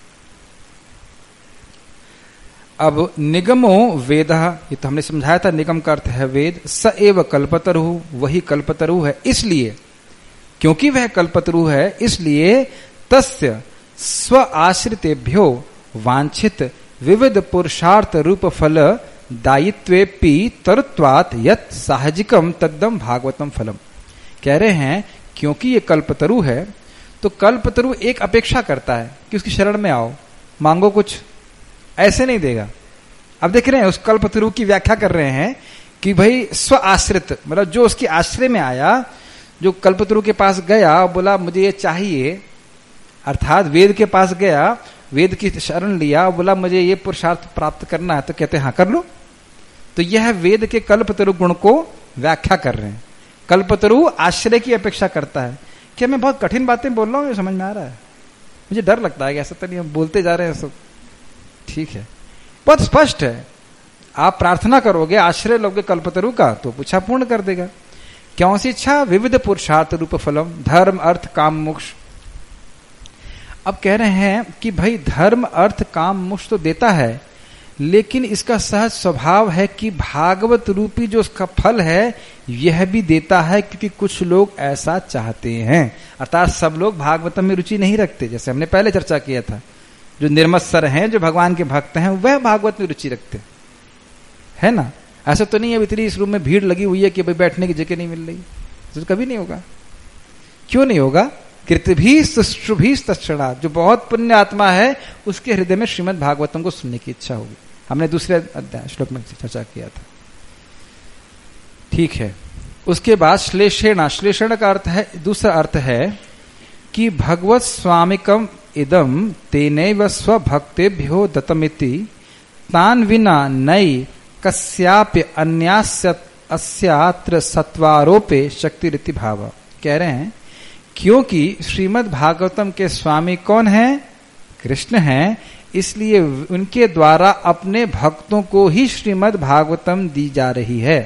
अब निगमो वेद, ये तो हमने समझाया था, निगम का अर्थ है वेद। स एव कल्पतरु, वही कल्पतरु है, इसलिए क्योंकि वह कल्पतरु है इसलिए तस्य स्व आश्रितेभ्यो वांछित विविध पुरुषार्थ रूप फल दायित्वेपि तरुत्वात् यत् साहजिकम तद्दम भागवतम फलम। कह रहे हैं क्योंकि ये कल्पतरु है तो कल्पतरु एक अपेक्षा करता है कि उसकी शरण में आओ, मांगो कुछ, ऐसे नहीं देगा। अब देख रहे हैं उस कल्पतरु की व्याख्या कर रहे हैं कि भाई स्व आश्रित, मतलब जो उसके आश्रय में आया, जो कल्पतरु के पास गया, बोला मुझे ये चाहिए, अर्थात वेद के पास गया, वेद की शरण लिया, बोला मुझे ये पुरुषार्थ प्राप्त करना है, तो कहते हैं हाँ कर लो। तो यह वेद के कल्पतरु गुण को व्याख्या कर रहे हैं। कल्पतरु आश्रय की अपेक्षा करता है। क्या मैं बहुत कठिन बातें बोल रहा हूं, ये समझ में आ रहा है? मुझे डर लगता है कि ऐसा तो नहीं हम बोलते जा रहे हैं सब ठीक है, बहुत स्पष्ट है। आप प्रार्थना करोगे, आश्रय लोगे कल्पतरु का, तो पूछा पूर्ण कर देगा। क्यों सी इच्छा? विविध पुरुषार्थ रूप फलम, धर्म अर्थ काम मोक्ष। अब कह रहे हैं कि भाई धर्म अर्थ काम मोक्ष तो देता है, लेकिन इसका सहज स्वभाव है कि भागवत रूपी जो उसका फल है यह भी देता है, क्योंकि कुछ लोग ऐसा चाहते हैं। अर्थात सब लोग भागवतम में रुचि नहीं रखते, जैसे हमने पहले चर्चा किया था। जो निर्मत्सर हैं, जो भगवान के भक्त हैं, वह भागवत में रुचि रखते है ना। ऐसा तो नहीं है इतनी इस रूम में भीड़ लगी हुई है कि भाई बैठने की जगह नहीं मिल रही, तो कभी नहीं होगा। क्यों नहीं होगा? कृतभी सुष्टुभी तत्क्षणा, जो बहुत पुण्य आत्मा है उसके हृदय में श्रीमद् भागवतम को सुनने की इच्छा होगी। हमने दूसरे अध्याय श्लोक में चर्चा किया था, ठीक है। उसके बाद श्लेषेण, श्लेषण का अर्थ है, दूसरा अर्थ है कि भगवत स्वामिकम इदम तेनैव स्वभक्तेभ्यो दत्तमिति तान विना नई कस्याप्य अन्यास्य अस्यात्र सत्वारोपे शक्ति रीति भाव। कह रहे हैं क्योंकि श्रीमद् भागवतम के स्वामी कौन है? कृष्ण हैं, इसलिए उनके द्वारा अपने भक्तों को ही श्रीमद् भागवतम दी जा रही है।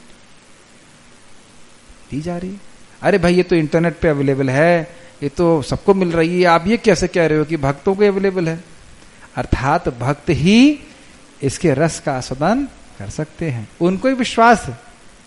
दी जा रही? अरे भाई ये तो इंटरनेट पे अवेलेबल है, ये तो सबको मिल रही है, आप ये कैसे कह रहे हो कि भक्तों को अवेलेबल है? अर्थात भक्त ही इसके रस का आस्वादन कर सकते हैं, उनको ही विश्वास है।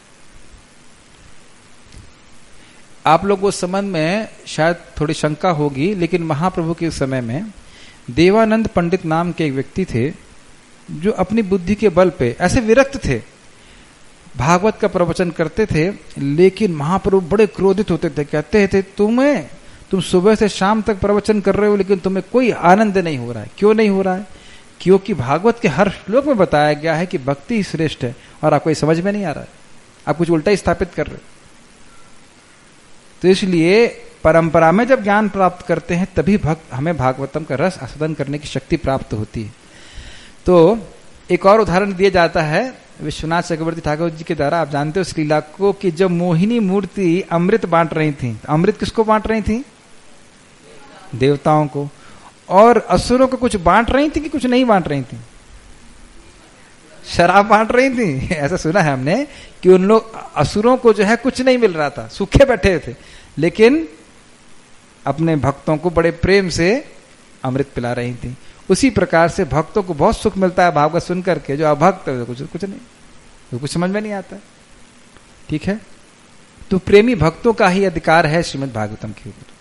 आप लोगों को संबंध में शायद थोड़ी शंका होगी, लेकिन महाप्रभु के समय में देवानंद पंडित नाम के एक व्यक्ति थे जो अपनी बुद्धि के बल पे ऐसे विरक्त थे, भागवत का प्रवचन करते थे, लेकिन महाप्रभु बड़े क्रोधित होते थे। कहते थे तुम सुबह से शाम तक प्रवचन कर रहे हो लेकिन तुम्हें कोई आनंद नहीं हो रहा है। क्यों नहीं हो रहा है? क्योंकि भागवत के हर श्लोक में बताया गया है कि भक्ति ही श्रेष्ठ है, और आपको समझ में नहीं आ रहा है, आप कुछ उल्टा ही स्थापित कर रहे हो। तो इसलिए परंपरा में जब ज्ञान प्राप्त करते हैं तभी हमें भागवतम का रस आस्वादन करने की शक्ति प्राप्त होती है। तो एक और उदाहरण दिया जाता है विश्वनाथ चक्रवर्ती ठाकुर जी के द्वारा। आप जानते हो इस लीला को कि जब मोहिनी मूर्ति अमृत बांट रही थी, अमृत किसको बांट रही थी? देवताओं को। और असुरों को कुछ बांट रही थी कि कुछ नहीं बांट रही थी? शराब बांट रही थी। ऐसा सुना है हमने कि उन लोग असुरों को जो है कुछ नहीं मिल रहा था, सूखे बैठे थे, लेकिन अपने भक्तों को बड़े प्रेम से अमृत पिला रही थी। उसी प्रकार से भक्तों को बहुत सुख मिलता है भागवत सुन करके, जो अभक्त है कुछ नहीं, तो कुछ समझ में नहीं आता। ठीक है, तो प्रेमी भक्तों का ही अधिकार है श्रीमद् भागवतम के ऊपर,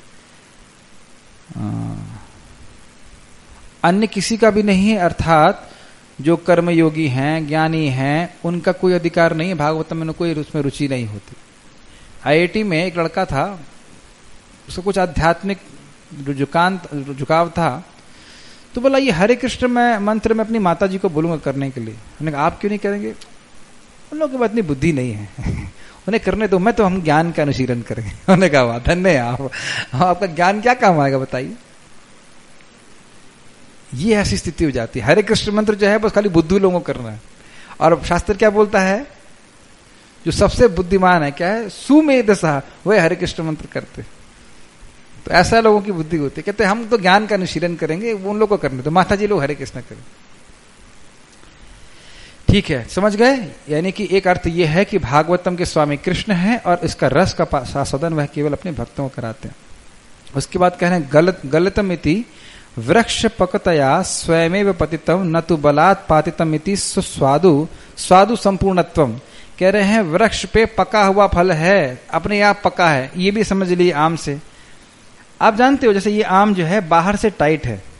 अन्य किसी का भी नहीं है। अर्थात जो कर्मयोगी हैं, ज्ञानी हैं, उनका कोई अधिकार नहीं है भागवतम में, कोई उसमें रुचि नहीं होती। आईआईटी में एक लड़का था, उसको कुछ आध्यात्मिक झुकाव था, तो बोला ये हरे कृष्ण में मंत्र में अपनी माता जी को बोलूंगा करने के लिए। उन्होंने कहा आप क्यों नहीं करेंगे? उन लोगों के पास इतनी बुद्धि नहीं है उन्हें करने दो, मैं तो हम ज्ञान का अनुशीलन करेंगे। उन्होंने कहा धन्य आप, आपका ज्ञान क्या काम आएगा बताइए। ये ऐसी स्थिति हो जाती है। हरे कृष्ण मंत्र जो है बस खाली बुद्धू लोगों को करना है, और शास्त्र क्या बोलता है? जो सबसे बुद्धिमान है क्या है? सुमेधसा, वह हरे कृष्ण मंत्र करते। तो ऐसा लोगों की बुद्धि होती है, कहते हम तो ज्ञान का अनुशीलन करेंगे, वो उन लोगों को करने तो माता जी लोग हरे कृष्ण करें। ठीक है, समझ गए? यानी कि एक अर्थ यह है कि भागवतम के स्वामी कृष्ण हैं और इसका रस का आस्वादन वह केवल अपने भक्तों को कराते हैं। उसके बाद कह रहे हैं गलतम इति वृक्ष पकतया स्वयमेव पतितम न तो बलात् पातितम इति स्वादु स्वादु संपूर्णत्वम। कह रहे हैं वृक्ष पे पका हुआ फल है, अपने आप पका है, ये भी समझ लीजिए आम से। आप जानते हो जैसे ये आम जो है बाहर से टाइट है,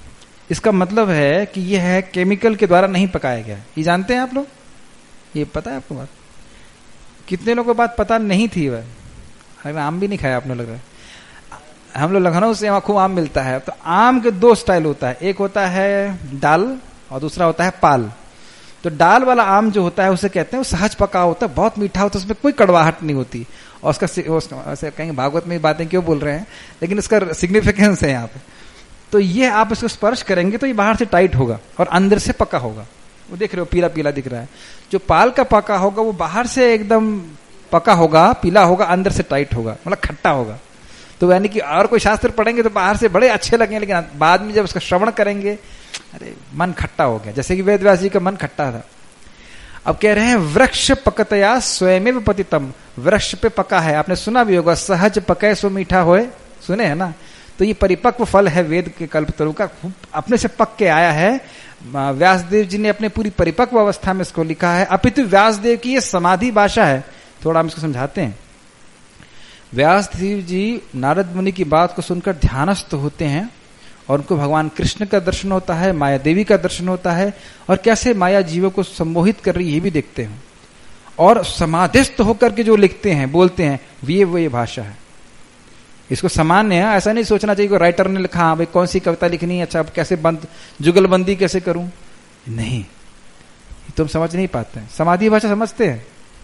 इसका मतलब है कि यह है केमिकल के द्वारा नहीं पकाया गया। ये जानते हैं आप लोग? ये पता है आपको बात? कितने लोगों को बात पता नहीं थी? वह अगर आम भी नहीं खाया आपने, लग रहा है। हम लोग लखनऊ से वहां खूब आम मिलता है। तो आम के दो स्टाइल होता है, एक होता है डाल और दूसरा होता है पाल। तो डाल वाला आम जो होता है उसे कहते हैं वो सहज पका होता है, बहुत मीठा होता है, उसमें कोई कड़वाहट नहीं होती। और उसका कहेंगे भागवत में बातें क्यों बोल रहे हैं, लेकिन इसका सिग्निफिकेंस है यहाँ पे। तो ये आप इसको स्पर्श करेंगे तो ये बाहर से टाइट होगा और अंदर से पका होगा। वो देख रहे हो पीला पीला दिख रहा है। जो पाल का पका होगा वो बाहर से एकदम पका होगा, पीला होगा, अंदर से टाइट होगा, मतलब खट्टा होगा। तो यानी कि और कोई शास्त्र पढ़ेंगे तो बाहर से बड़े अच्छे लगेंगे, लेकिन बाद में जब उसका श्रवण करेंगे अरे मन खट्टा हो गया, जैसे कि वेद व्यास जी का मन खट्टा था। अब कह रहे हैं वृक्ष पकतया स्वयमेव पतितम, वृक्ष पे पका है। आपने सुना भी होगा सहज पके सो मीठा होए, सुने है ना? तो ये परिपक्व फल है वेद के कल्पतरु का, अपने से पक के आया है। व्यासदेव जी ने अपने पूरी परिपक्व अवस्था में इसको लिखा है। अपितु व्यासदेव की ये समाधि भाषा है। थोड़ा हम इसको समझाते हैं। व्यासदेव जी नारद मुनि की बात को सुनकर ध्यानस्थ होते हैं और उनको भगवान कृष्ण का दर्शन होता है, माया देवी का दर्शन होता है, और कैसे माया जीवों को सम्मोहित कर रही है ये भी देखते हैं। और समाधिस्थ होकर के जो लिखते हैं, बोलते हैं, वो ये भाषा है। इसको सामान्य है, ऐसा नहीं सोचना चाहिए कि राइटर ने लिखा हाँ भाई कौन सी कविता लिखनी है, अच्छा अब कैसे जुगलबंदी कैसे करूं। नहीं, तुम समझ नहीं पाते हैं। समाधि भाषा समझते हैं?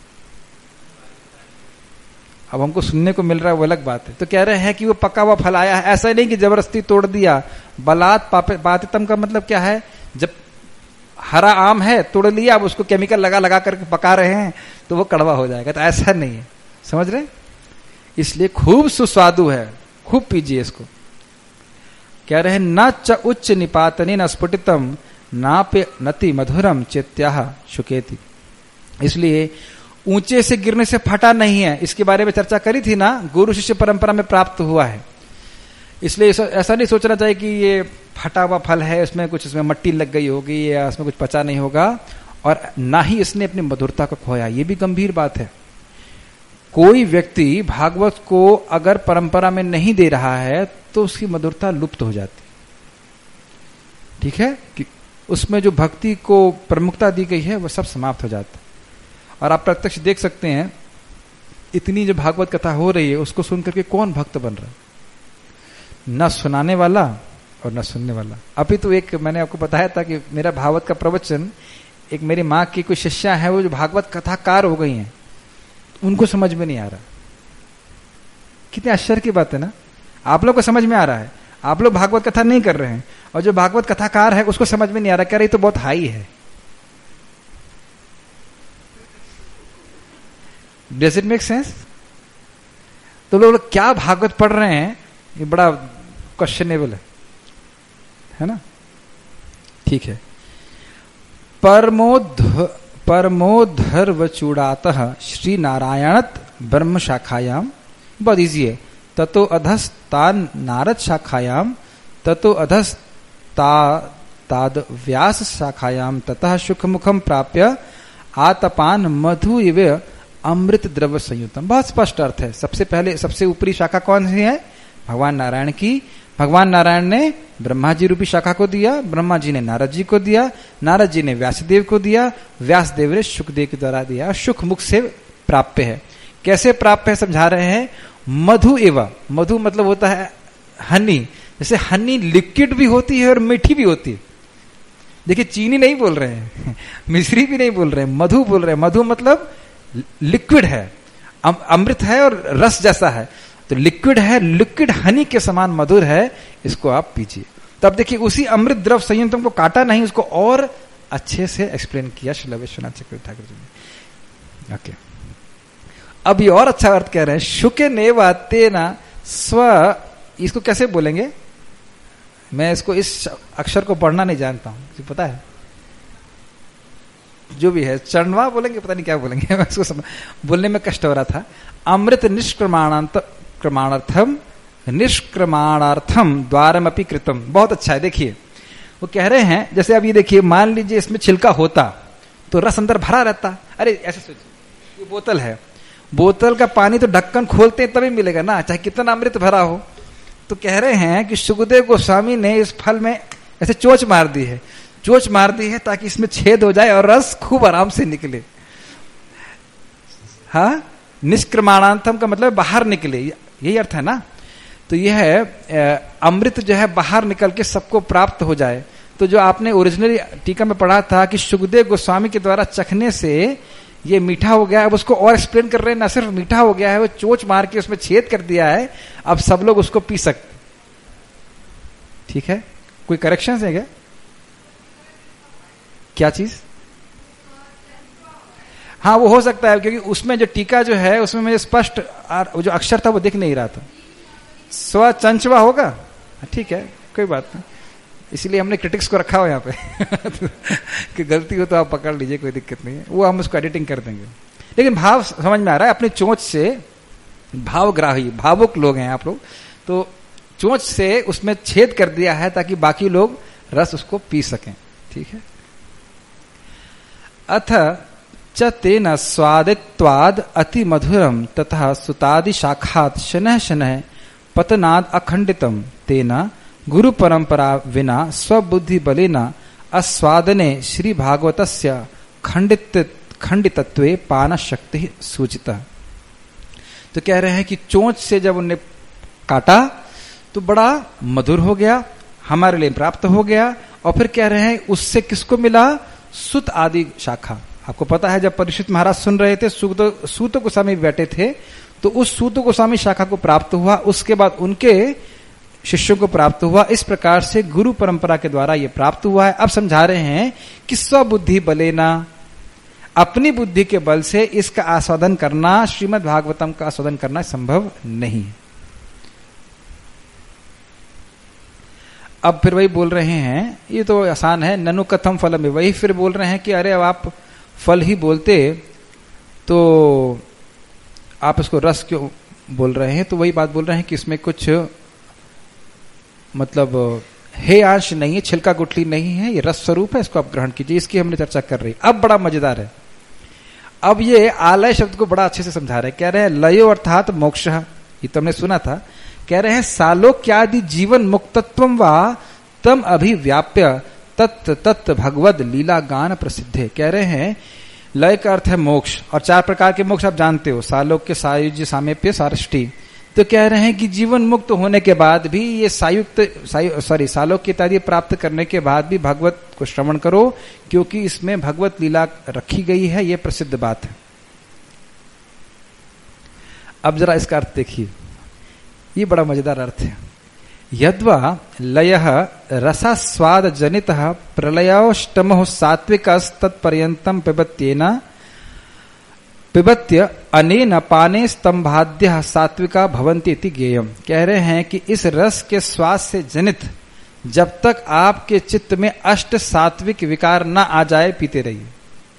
अब हमको सुनने को मिल रहा है वो अलग बात है। तो कह रहे हैं कि वो पका हुआ फल आया है, ऐसा नहीं कि जबरदस्ती तोड़ दिया। बलात् पातितम का मतलब क्या है? जब हरा आम है तोड़ लिया, अब उसको केमिकल लगा लगा करके पका रहे हैं तो वो कड़वा हो जाएगा, तो ऐसा नहीं है। समझ रहे? इसलिए खूब सुस्वादु है, खूब पीजिए इसको। कह रहे हैं न च उच्च निपातनी न स्फुटितम नापे नति मधुरम चेत्याह शुकेति। इसलिए ऊंचे से गिरने से फटा नहीं है, इसके बारे में चर्चा करी थी ना, गुरु शिष्य परंपरा में प्राप्त हुआ है। इसलिए ऐसा नहीं सोचना चाहिए कि ये फटा हुआ फल है, इसमें मट्टी लग गई होगी या इसमें कुछ पचा नहीं होगा, और ना ही इसने अपनी मधुरता को खोया। ये भी गंभीर बात है। कोई व्यक्ति भागवत को अगर परंपरा में नहीं दे रहा है तो उसकी मधुरता लुप्त हो जाती। ठीक है कि उसमें जो भक्ति को प्रमुखता दी गई है वो सब समाप्त हो जाता है। और आप प्रत्यक्ष देख सकते हैं, इतनी जो भागवत कथा हो रही है उसको सुनकर के कौन भक्त बन रहा है? न सुनाने वाला और न सुनने वाला। अभी तो एक मैंने आपको बताया था कि मेरा भागवत का प्रवचन, एक मेरी माँ की कोई शिष्या है वो जो भागवत कथाकार हो गई हैं, उनको समझ में नहीं आ रहा। कितने आश्चर्य की बात है ना। आप लोग को समझ में आ रहा है, आप लोग भागवत कथा नहीं कर रहे हैं, और जो भागवत कथाकार है उसको समझ में नहीं आ रहा, कह रही तो बहुत हाई है। Does it make sense? तो लोग क्या भागवत पढ़ रहे हैं ये बड़ा क्वेश्चनेबल है ना। ठीक है। परमोद्धर्वचूड़ातः श्री नारायणत ब्रह्म शाखायाम, बहुत इजी है। ततो अधस्तान नारद शाखायाम, ततो अधस्ताद व्यास शाखायाम, ततः सुखमुखम प्राप्य आतपान मधु इव अमृत द्रव्य संयुतम। बहुत स्पष्ट अर्थ है। सबसे पहले सबसे ऊपरी शाखा कौन सी है? भगवान नारायण की। भगवान नारायण ने ब्रह्मा जी रूपी शाखा को दिया, ब्रह्मा जी ने नारद जी को दिया, नारद जी ने व्यासदेव को दिया, व्यासदेव ने सुखदेव के द्वारा दिया। सुख मुख से प्राप्य है। कैसे प्राप्य है समझा रहे हैं। मधु एवं, मधु मतलब होता है हनी। जैसे हनी लिक्विड भी होती है और मीठी भी होती है। देखिए चीनी नहीं बोल रहे हैं, मिश्री भी नहीं बोल रहे हैं, मधु बोल रहे हैं। मधु मतलब लिक्विड है, अमृत है और रस जैसा है। तो लिक्विड है, लिक्विड हनी के समान मधुर है, इसको आप पीजिए। तब देखिए उसी अमृत द्रव संयंत्र को काटा नहीं, उसको और अच्छे से एक्सप्लेन किया श्रील विश्वनाथ चक्रवर्ती ठाकुर जी ने। ओके, अब ये और अच्छा अर्थ कह रहे हैं। शुके नेवा तेना स्व, इसको कैसे बोलेंगे? मैं इसको इस अक्षर को पढ़ना नहीं जानता हूं, पता है? जो भी है चरणवा बोलेंगे, पता नहीं क्या बोलेंगे, मैं इसको बोलने में कष्ट हो रहा था। अमृत निष्क्रमाणार्थम द्वारमपि कृतम। बहुत अच्छा है। देखिए वो कह रहे हैं, जैसे अब ये देखिए, मान लीजिए इसमें छिलका होता तो रस अंदर भरा रहता। अरे ऐसे सोचिए, ये बोतल है, बोतल का पानी तो ढक्कन खोलते हैं तभी मिलेगा ना, चाहे कितना अमृत भरा हो। तो कह रहे हैं कि सुखदेव गोस्वामी ने इस फल में ऐसे चोंच मार दी है, चोंच मार दी है ताकि इसमें छेद हो जाए और रस खूब आराम से निकले। हाँ, निष्क्रमणांतम का मतलब बाहर निकले, यही अर्थ है ना। तो यह है अमृत जो है बाहर निकल के सबको प्राप्त हो जाए। तो जो आपने ओरिजिनली टीका में पढ़ा था कि सुखदेव गोस्वामी के द्वारा चखने से ये मीठा हो गया, अब उसको और एक्सप्लेन कर रहे हैं, ना सिर्फ मीठा हो गया है, वो चोंच मार के उसमें छेद कर दिया है, अब सब लोग उसको पी सकते। ठीक है, कोई करेक्शन है क्या? क्या चीज? हाँ, वो हो सकता है, क्योंकि उसमें जो टीका जो है उसमें मुझे स्पष्ट जो अक्षर था वो दिख नहीं रहा था। स्वचंचवा होगा, ठीक है, कोई बात नहीं, इसलिए हमने क्रिटिक्स को रखा हो यहाँ पे कि गलती हो तो आप पकड़ लीजिए, कोई दिक्कत नहीं है, वो हम उसको एडिटिंग कर देंगे। लेकिन भाव समझ में आ रहा है, अपनी चोंच से, भावग्राही भावुक लोग हैं आप लोग, तो चोंच से उसमें छेद कर दिया है ताकि बाकी लोग रस उसको पी सकें। ठीक है। अथ च तेन स्वादित्वाद अति मधुरम तथा सुतादि शाखात शनः शनः पतनाद अखंडितम तेन गुरु परंपरा विना स्वबुद्धि बलेना अस्वादने श्री भागवतस्य खंडितत्वे पान शक्ति सूचिता। तो कह रहे हैं कि चोंच से जब उन्हें काटा तो बड़ा मधुर हो गया, हमारे लिए प्राप्त हो गया। और फिर कह रहे हैं उससे किसको मिला? सुत आदि शाखा। आपको पता है जब परीक्षित महाराज सुन रहे थे, सूत गोस्वामी बैठे थे, तो उस सूत गोस्वामी शाखा को प्राप्त हुआ, उसके बाद उनके शिष्यों को प्राप्त हुआ। इस प्रकार से गुरु परंपरा के द्वारा यह प्राप्त हुआ है। अब समझा रहे हैं कि स्वबुद्धि बलेना, अपनी बुद्धि के बल से इसका आस्वादन करना, श्रीमद् भागवतम का आस्वादन करना संभव नहीं है। अब फिर वही बोल रहे हैं, ये तो आसान है, ननु कथम फलम में, वही फिर बोल रहे हैं कि अरे अब आप फल ही बोलते तो आप इसको रस क्यों बोल रहे हैं? तो वही बात बोल रहे हैं कि इसमें कुछ मतलब हे अंश नहीं है, छिलका गुठली नहीं है, ये रस स्वरूप है, इसको आप ग्रहण कीजिए। इसकी हमने चर्चा कर रही। अब बड़ा मजेदार है, अब ये आलय शब्द को बड़ा अच्छे से समझा रहे हैं। कह रहे हैं लयो अर्थात मोक्ष, ये तो हमने सुना था। कह रहे हैं सालोक्यादि जीवन मुक्तत्वम वा तम अभिव्याप्य तत् तत् भगवद लीला गान प्रसिद्धे। कह रहे हैं लय का अर्थ है मोक्ष, और 4 प्रकार के मोक्ष आप जानते हो, सालोक्य, सायुज्य, सामीप्य, सारष्टि। तो कह रहे हैं कि जीवन मुक्त होने के बाद भी ये सालोक्य इत्यादि प्राप्त करने के बाद भी भगवत को श्रवण करो, क्योंकि इसमें भगवत लीला रखी गई है, ये प्रसिद्ध बात है। अब जरा इसका अर्थ देखिए, ये बड़ा मजेदार अर्थ है। यद्वा लयः रसास्वाद जनितः प्रलयोष्टमः सात्विकस्तत्पर्यन्तं पिबत्य अनेन पाने स्तंभाद्य सात्विका भवन्ति इति ज्ञेयम्। कह रहे हैं कि इस रस के स्वाद से जनित जब तक आपके चित्त में अष्ट सात्विक विकार न आ जाए पीते रहिए।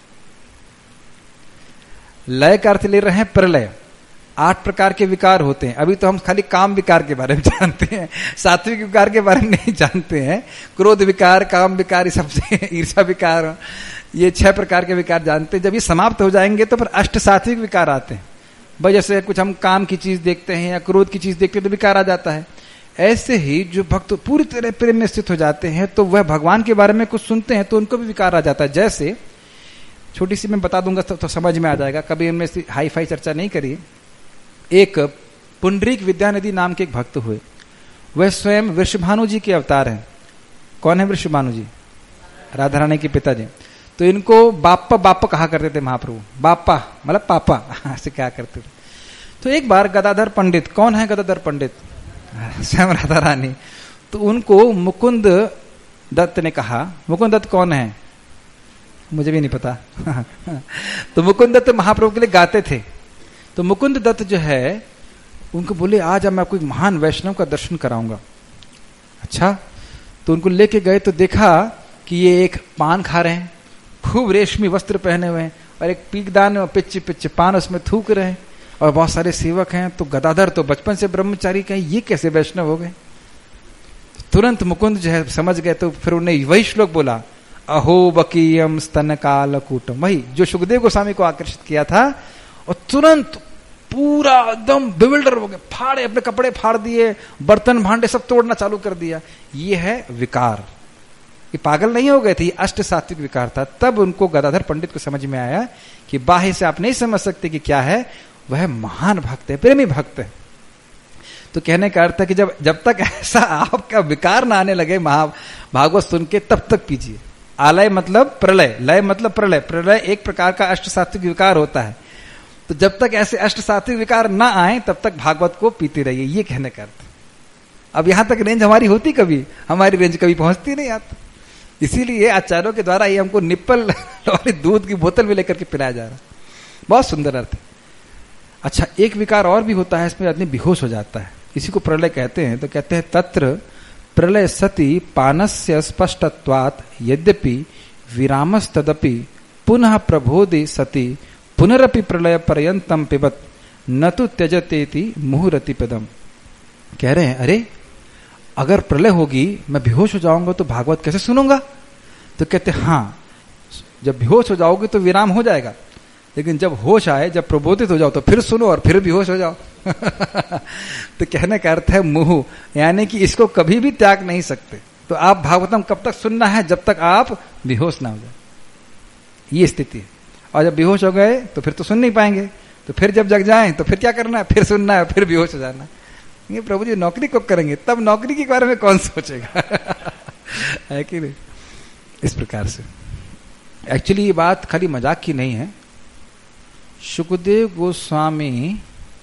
लय का अर्थ ले रहे हैं प्रलय। 8 प्रकार के विकार होते हैं। अभी तो हम खाली काम विकार के बारे में जानते हैं, सात्विक विकार के बारे में नहीं जानते हैं। क्रोध विकार, काम विकार, सबसे ईर्षा विकार, ये 6 प्रकार के विकार जानते हैं। जब ये समाप्त हो जाएंगे तो फिर अष्ट सात्विक विकार आते हैं। भाई जैसे कुछ हम काम की चीज देखते हैं या क्रोध की चीज देखते हैं तो विकार आ जाता है। ऐसे ही जो भक्त पूरी तरह प्रेम में स्थित हो जाते हैं तो वह भगवान के बारे में कुछ सुनते हैं तो उनको भी विकार आ जाता है। जैसे छोटी सी मैं बता दूंगा तो समझ में आ जाएगा, कभी इनमें से हाई फाई चर्चा नहीं करी। एक पुंडरीक विद्यानिधि नाम के एक भक्त हुए, वह स्वयं वृषभानु जी के अवतार हैं। कौन है वृषभानु जी? राधा रानी के पिताजी। तो इनको बाप्पा बाप्पा कहा करते थे महाप्रभु, बाप्पा मतलब पापा ऐसे क्या करते थे। तो एक बार गदाधर पंडित, कौन है गदाधर पंडित? स्वयं राधा रानी। तो उनको मुकुंद दत्त ने कहा, मुकुंद दत्त कौन है? मुझे भी नहीं पता तो मुकुंद दत्त महाप्रभु के लिए गाते थे। तो मुकुंद दत्त जो है उनको बोले आज मैं आपको एक महान वैष्णव का दर्शन कराऊंगा। अच्छा, तो उनको लेके गए तो देखा कि ये एक पान खा रहे हैं, खूब रेशमी वस्त्र पहने हुए हैं, और एक पीकदान में पिच्च पिच्च पान उसमें थूक रहे हैं, और बहुत सारे सेवक हैं। तो गदाधर तो बचपन से ब्रह्मचारी कहे, ये कैसे वैष्णव हो गए? तुरंत मुकुंद जो है समझ गए। तो फिर उन्हें वही श्लोक बोला, अहो बकीयम स्तन काल कूटम, वही जो सुखदेव गोस्वामी को आकर्षित किया था। और तुरंत पूरा एकदम बिविल्डर हो गए, फाड़े, अपने कपड़े फाड़ दिए, बर्तन भांडे सब तोड़ना चालू कर दिया। ये है विकार। ये पागल नहीं हो गए थे, ये अष्ट सात्विक विकार था। तब उनको गदाधर पंडित को समझ में आया कि बाह्य से आप नहीं समझ सकते कि क्या है, वह महान भक्त है, प्रेमी भक्त है। तो कहने का अर्थ है कि जब तक ऐसा आपका विकार ना आने लगे भागवत सुन के, तब तक पीजिए। आलय मतलब प्रलय, लय मतलब प्रलय। प्रलय एक प्रकार का अष्ट सात्विक विकार होता है। तो जब तक ऐसे अष्ट सात्विक विकार ना आए तब तक भागवत को पीते रहिए, ये कहने का अर्थ। अब यहां तक रेंज हमारी होती कभी, हमारी रेंज कभी पहुंचती नहीं आता। इसीलिए आचार्यों के द्वारा ये हमको निप्पल वाली दूध की बोतल में लेकर के पिलाया जा रहा। बहुत सुंदर अर्थ है। अच्छा, एक विकार और भी होता है, इसमें आदमी बेहोश हो जाता है, इसी को प्रलय कहते हैं। तो कहते हैं तत्र प्रलय सति पानस्य स्पष्टत्वात् यद्यपि विरामस्तदपि पुनः प्रबोधि सति पुनरपि प्रलय पर्यंतम पिबत न तो त्यजतेति मुहुरति पदम। कह रहे हैं अरे अगर प्रलय होगी, मैं बेहोश हो जाऊंगा तो भागवत कैसे सुनूंगा? तो कहते हैं हाँ, जब बेहोश हो जाओगे तो विराम हो जाएगा, लेकिन जब होश आए, जब प्रबोधित हो जाओ तो फिर सुनो और फिर बेहोश हो जाओ। तो कहने का अर्थ है मुहु, यानी कि इसको कभी भी त्याग नहीं सकते। तो आप भागवतम कब तक सुनना है? जब तक आप बेहोश ना हो जाए, ये स्थिति है। और जब बेहोश हो गए तो फिर तो सुन नहीं पाएंगे, तो फिर जब जग जाएं तो फिर क्या करना है? फिर सुनना है, फिर बेहोश हो जाना। ये प्रभु जी नौकरी कब करेंगे? तब नौकरी के बारे में कौन सोचेगा? है कि नहीं? इस प्रकार से एक्चुअली ये बात खाली मजाक की नहीं है। शुकदेव गोस्वामी,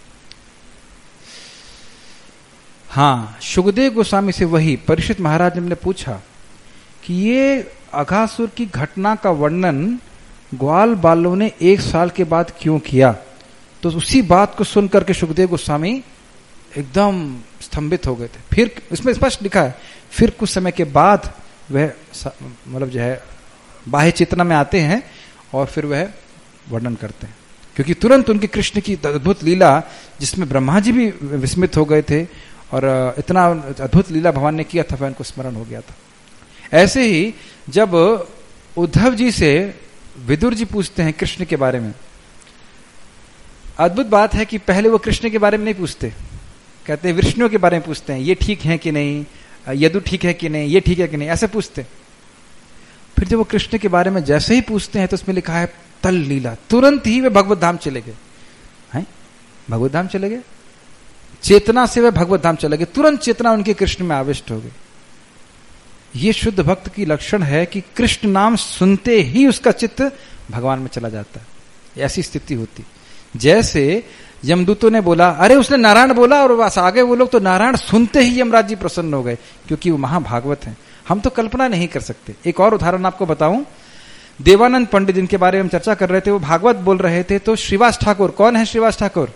हाँ, शुकदेव गोस्वामी से वही परीक्षित महाराज ने पूछा कि ये अघासुर की घटना का वर्णन ग्वाल बालों ने 1 साल के बाद क्यों किया? तो उसी बात को सुनकर के शुकदेव गोस्वामी एकदम स्तंभित हो गए थे। फिर इसमें स्पष्ट लिखा है, फिर कुछ समय के बाद वह मतलब जो है बाह्य चेतना में आते हैं और फिर वह वर्णन करते हैं, क्योंकि तुरंत उनकी कृष्ण की अद्भुत लीला, जिसमें ब्रह्मा जी भी विस्मित हो गए थे और इतना अद्भुत लीला भगवान ने किया था, वह उनको स्मरण हो गया था। ऐसे ही जब उद्धव जी से विदुर जी पूछते हैं कृष्ण के बारे में, अद्भुत बात है कि पहले वो कृष्ण के बारे में नहीं पूछते, कहते हैं विष्णु के बारे में पूछते हैं, ये ठीक है कि नहीं, यदु ठीक है कि नहीं, ये ठीक है कि नहीं, ऐसे पूछते। फिर जब वो कृष्ण के बारे में जैसे ही पूछते हैं तो उसमें लिखा है तल लीला, तुरंत ही वे भगवत धाम चले गए। हैं, भगवत धाम चले गए, चेतना से वे भगवत धाम चले गए, तुरंत चेतना उनके कृष्ण में आविष्ट हो गई। ये शुद्ध भक्त की लक्षण है कि कृष्ण नाम सुनते ही उसका चित्त भगवान में चला जाता है। ऐसी स्थिति होती, जैसे यमदूतों ने बोला, अरे उसने नारायण बोला और बस आ गए वो लोग, तो नारायण सुनते ही यमराज जी प्रसन्न हो गए, क्योंकि वो महाभागवत हैं। हम तो कल्पना नहीं कर सकते। एक और उदाहरण आपको बताऊं, देवानंद पंडित जिनके बारे में हम चर्चा कर रहे थे, वो भागवत बोल रहे थे, तो श्रीवास ठाकुर, कौन है श्रीवास ठाकुर?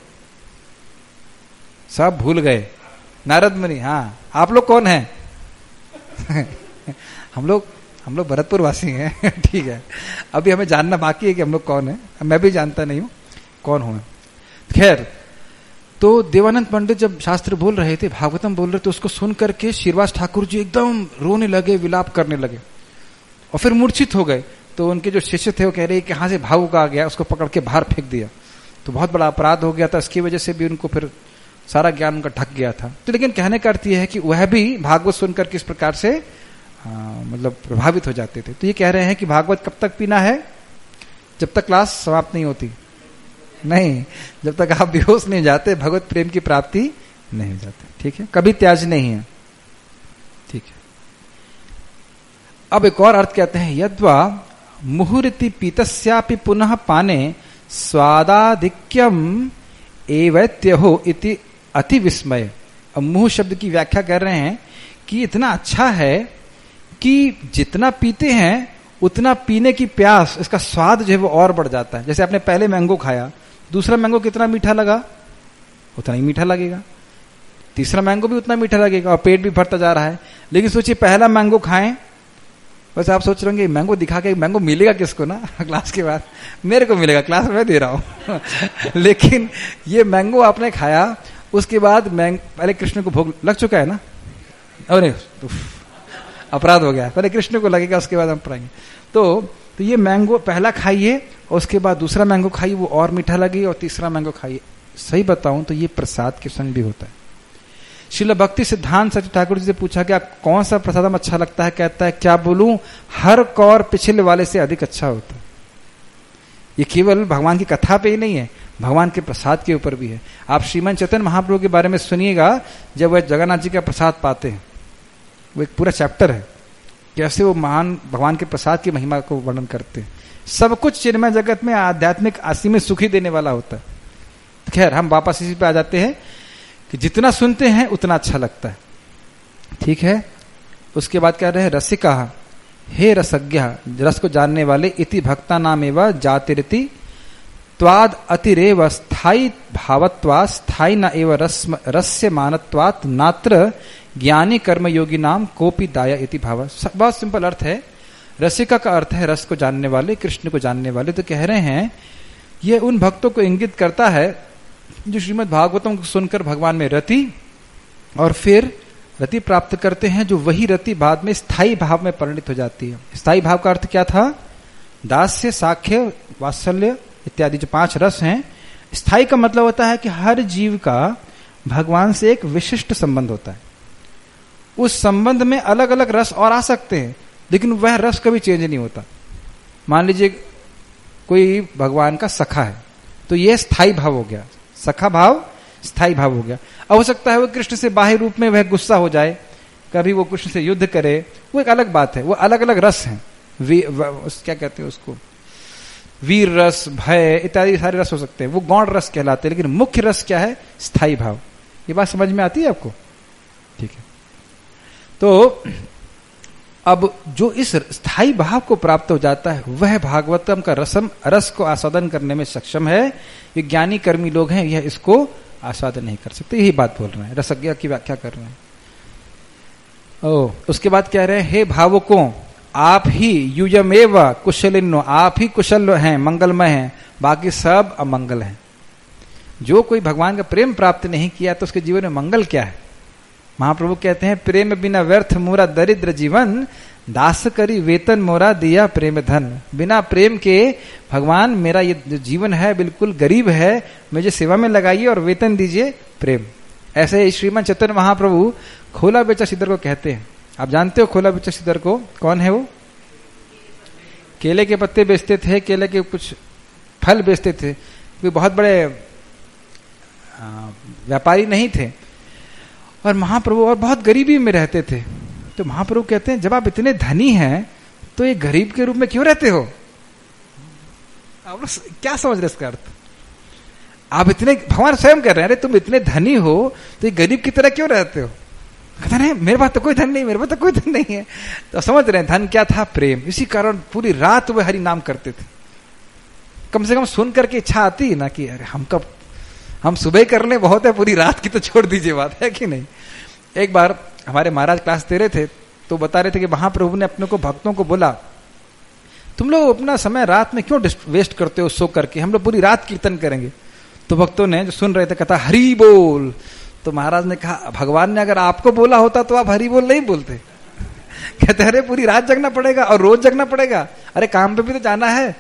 सब भूल गए, नारद मुनि। हाँ, आप लोग कौन है? हम लोग भरतपुर वासी हैं। ठीक है, अभी हमें जानना बाकी है कि हम लोग कौन है। मैं भी जानता नहीं हूं कौन हूं। खैर, तो देवानंद पंडित जब शास्त्र बोल रहे थे, भागवतम बोल रहे थे, उसको सुन करके श्रीवास ठाकुर जी एकदम रोने लगे, विलाप करने लगे और फिर मूर्छित हो गए। तो उनके जो शिष्य थे वो कह रहे कि कहां से भावुक आ गया, उसको पकड़ के बाहर फेंक दिया। तो बहुत बड़ा अपराध हो गया था, इसकी वजह से भी उनको फिर सारा ज्ञान उनका ढक गया था। तो लेकिन कहने का अर्थ यह है कि वह भी भागवत सुनकर किस प्रकार से मतलब प्रभावित हो जाते थे। तो ये कह रहे हैं कि भागवत कब तक पीना है? जब तक क्लास समाप्त नहीं होती, नहीं, जब तक आप बेहोश नहीं जाते, भगवत प्रेम की प्राप्ति नहीं हो जाती। ठीक है, कभी त्याज नहीं है। ठीक है, अब एक और अर्थ कहते हैं, यद्वा मुहुरिति पीतस्यापि पुनः पाने स्वादाधिक्यम एवैत्यहो इति अति विस्मय। अब मुह शब्द की व्याख्या कर रहे हैं कि इतना अच्छा है कि जितना पीते हैं उतना पीने की प्यास, इसका स्वाद जो है वो और बढ़ जाता है। जैसे आपने पहले मैंगो खाया, दूसरा मैंगो कितना मीठा लगा, उतना ही मीठा लगेगा, तीसरा मैंगो भी उतना मीठा लगेगा और पेट भी भरता जा रहा है। लेकिन सोचिए पहला मैंगो खाएं, बस आप सोच रहे होंगे मैंगो दिखा के मैंगो मिलेगा किसको ना, क्लास के बाद मेरे को मिलेगा, क्लास में दे रहा हूं। लेकिन ये मैंगो आपने खाया, उसके बाद पहले कृष्ण को भोग लग चुका है ना, अरे अपराध हो गया, पहले कृष्ण को लगेगा, उसके बाद हम पढ़ाएंगे। तो ये मैंगो पहला खाइए और उसके बाद दूसरा मैंगो खाइए, वो और मीठा लगे, और तीसरा मैंगो खाइए। सही बताऊं तो ये प्रसाद के संग भी होता है। श्रील भक्ति सिद्धांत सचिव ठाकुर जी से पूछा कि आप कौन सा प्रसादम अच्छा लगता है, कहता है क्या बोलूं, हर कौर पिछले वाले से अधिक अच्छा होता है। ये केवल भगवान की कथा पे ही नहीं है, भगवान के प्रसाद के ऊपर भी है। आप श्रीमन चैतन्य महाप्रभु के बारे में सुनिएगा, जब वह जगन्नाथ जी का प्रसाद पाते हैं, वो एक पूरा चैप्टर है कैसे वो महान भगवान के प्रसाद की महिमा को वर्णन करते हैं। सब कुछ चिन्मय जगत में आध्यात्मिक आसी में सुखी देने वाला होता है। तो खैर हम वापस इसी पे आ जाते हैं कि जितना सुनते हैं उतना अच्छा लगता है, ठीक है। उसके बाद क्या रहे, रसिका हे रसज्ञ, रस को जानने वाले, इति भक्ता नाम एवं जातिरिति त्वाद अतिरेव स्थायी भावत्वा स्थायी न एव रस्य मानत्वात् नात्र ज्ञानी कर्मयोगी नाम कोपि दाया इति भाव। बहुत सिंपल अर्थ है। रसिका का अर्थ है रस को जानने वाले, कृष्ण को जानने वाले। तो कह रहे हैं ये उन भक्तों को इंगित करता है जो श्रीमद् भागवतम को सुनकर भगवान में रति और फिर रति प्राप्त करते हैं, जो वही रति बाद में स्थायी भाव में परिणित हो जाती है। स्थायी भाव का अर्थ क्या था, दास्य, साख्य, वात्सल्य इत्यादि जो 5 रस हैं। स्थायी का मतलब होता है कि हर जीव का भगवान से एक विशिष्ट संबंध होता है। उस संबंध में अलग अलग रस और आ सकते हैं, लेकिन वह रस कभी चेंज नहीं होता। मान लीजिए कोई भगवान का सखा है, तो यह स्थायी भाव हो गया, सखा भाव स्थायी भाव हो गया। अब हो सकता है वो कृष्ण से बाह्य रूप में वह गुस्सा हो जाए, कभी वो कृष्ण से युद्ध करे, वो एक अलग बात है। वो अलग अलग रस हैं, क्या कहते हैं उसको, वीर रस, भय इत्यादि सारे रस हो सकते हैं, वो गौण रस कहलाते हैं। लेकिन मुख्य रस क्या है, स्थायी भाव। ये बात समझ में आती है आपको, ठीक है। तो अब जो इस स्थायी भाव को प्राप्त हो जाता है, वह भागवतम का रस को आस्वादन करने में सक्षम है। ये ज्ञानी कर्मी लोग हैं, यह इसको आस्वादन नहीं कर सकते। यही बात बोल रहे हैं, रसज्ञा की व्याख्या कर रहे हैं। उसके बाद कह रहे हैं, हे भावुकों, आप ही युयमेव कुशलिन्नो, आप ही कुशल हैं, मंगलमय हैं, बाकी सब अमंगल हैं। जो कोई भगवान का प्रेम प्राप्त नहीं किया तो उसके जीवन में मंगल क्या है। महाप्रभु कहते हैं, प्रेम बिना व्यर्थ मोरा दरिद्र जीवन, दास करी वेतन मोरा दिया प्रेम धन। बिना प्रेम के भगवान मेरा ये जो जीवन है बिल्कुल गरीब है, मुझे सेवा में लगाइए और वेतन दीजिए प्रेम। ऐसे ही श्रीमन चैतन्य महाप्रभु खोला बेचा सिद्धर को कहते हैं। आप जानते हो खोला बेचा सिद्धर को, कौन है वो? केले के पत्ते बेचते थे, केले के कुछ फल बेचते थे, वे बहुत बड़े व्यापारी नहीं थे और महाप्रभु और बहुत गरीबी में रहते थे। तो महाप्रभु कहते हैं, जब आप इतने धनी हैं तो ये गरीब के रूप में क्यों रहते हो? आप लोग क्या समझ रहे इसका अर्थ? आप इतने, भगवान स्वयं कह रहे हैं, अरे तुम इतने धनी हो तो ये गरीब की तरह क्यों रहते हो? कहता नहीं, मेरे पास तो कोई धन नहीं, मेरे पास तो कोई धन नहीं है। तो समझ रहे हैं धन क्या था, प्रेम। इसी कारण पूरी रात वह हरि नाम करते थे। कम से कम सुन करके इच्छा आती ना कि अरे हम सुबह कर ले बहुत है, पूरी रात की तो छोड़ दीजिए, बात है कि नहीं। एक बार हमारे महाराज क्लास दे रहे थे तो बता रहे थे कि महाप्रभु ने अपने को भक्तों को बोला, तुम लोग अपना समय रात में क्यों वेस्ट करते हो सो करके, हम लोग पूरी रात कीर्तन करेंगे। तो भक्तों ने जो सुन रहे थे कहता हरि बोल। तो महाराज ने कहा, भगवान ने अगर आपको बोला होता तो आप हरि बोल नहीं बोलते। कहते अरे पूरी रात जगना पड़ेगा और रोज जगना पड़ेगा, अरे काम पे भी तो जाना है।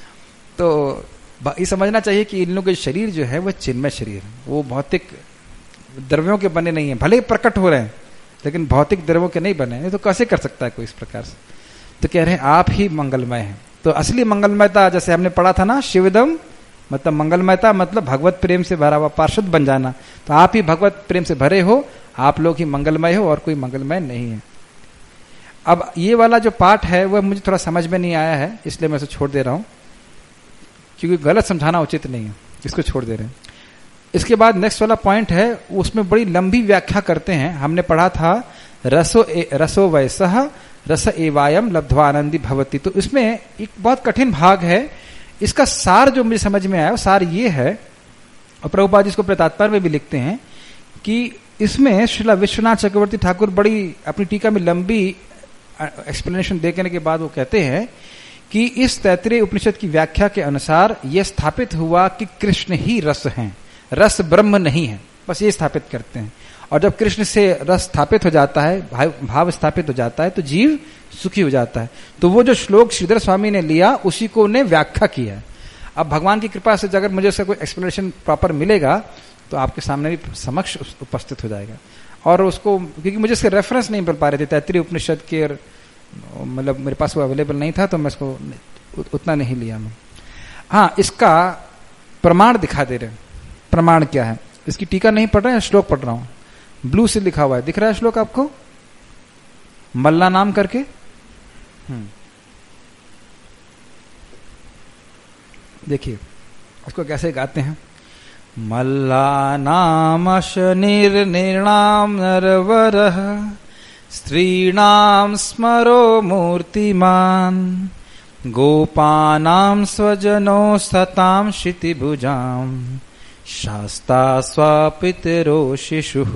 तो ये समझना चाहिए कि इन लोगों के शरीर जो है वह चिन्मय शरीर है, वो भौतिक द्रव्यों के बने नहीं है। भले ही प्रकट हो रहे हैं लेकिन भौतिक द्रव्यों के नहीं बने हैं, तो कैसे कर सकता है कोई इस प्रकार से। तो कह रहे हैं आप ही मंगलमय हैं। तो असली मंगलमयता जैसे हमने पढ़ा था ना, शिवदम मतलब मंगलमयता मतलब भगवत प्रेम से भरा हुआ पार्षद बन जाना। तो आप ही भगवत प्रेम से भरे हो, आप लोग ही मंगलमय हो और कोई मंगलमय नहीं है। अब ये वाला जो पाठ है वह मुझे थोड़ा समझ में नहीं आया है, इसलिए मैं इसे छोड़ दे रहा हूं, क्योंकि गलत समझाना उचित नहीं है, इसको छोड़ दे रहे हैं। इसके बाद नेक्स्ट वाला पॉइंट है, उसमें बड़ी लंबी व्याख्या करते हैं। हमने पढ़ा था रसो वैसह रस एवायम लब्ध्वा आनंदी भवती। तो इसमें एक बहुत कठिन भाग है, इसका सार जो मुझे समझ में आया वो सार ये है, और प्रभुपाद इसको प्रतात्पर्य में भी लिखते हैं कि इसमें श्रीला विश्वनाथ चक्रवर्ती ठाकुर बड़ी अपनी टीका में लंबी एक्सप्लेनेशन देने के बाद वो कहते हैं कि इस तैत्तिरीय उपनिषद की व्याख्या के अनुसार यह स्थापित हुआ कि कृष्ण ही रस हैं, रस ब्रह्म नहीं है, बस ये स्थापित करते हैं। और जब कृष्ण से रस स्थापित हो जाता है, भाव स्थापित हो जाता है, तो जीव सुखी हो जाता है। तो वो जो श्लोक श्रीधर स्वामी ने लिया उसी को उन्हें व्याख्या किया। अब भगवान की कृपा से अगर मुझे उसका कोई एक्सप्लेनेशन प्रॉपर मिलेगा तो आपके सामने भी समक्ष उपस्थित हो जाएगा। और उसको, क्योंकि मुझे इसके रेफरेंस नहीं मिल पा रहे थे तैत्तिरीय उपनिषद के, मतलब मेरे पास वो अवेलेबल नहीं था, तो मैं इसको उतना नहीं लिया मैं। हाँ, इसका प्रमाण दिखा दे रहे हैं। प्रमाण क्या है? इसकी टीका नहीं पढ़ रहे हैं, श्लोक पढ़ रहा हूं। ब्लू से लिखा हुआ है, दिख रहा है श्लोक आपको, मल्ला नाम करके। देखिए उसको कैसे गाते हैं। मल्ला नाम शनिर्निर्णाम नरवरः स्त्रीणाम स्मरो मूर्तिमान गोपानां स्वजनो सतां क्षितिभुजां शास्ता स्वापितरो शिशुः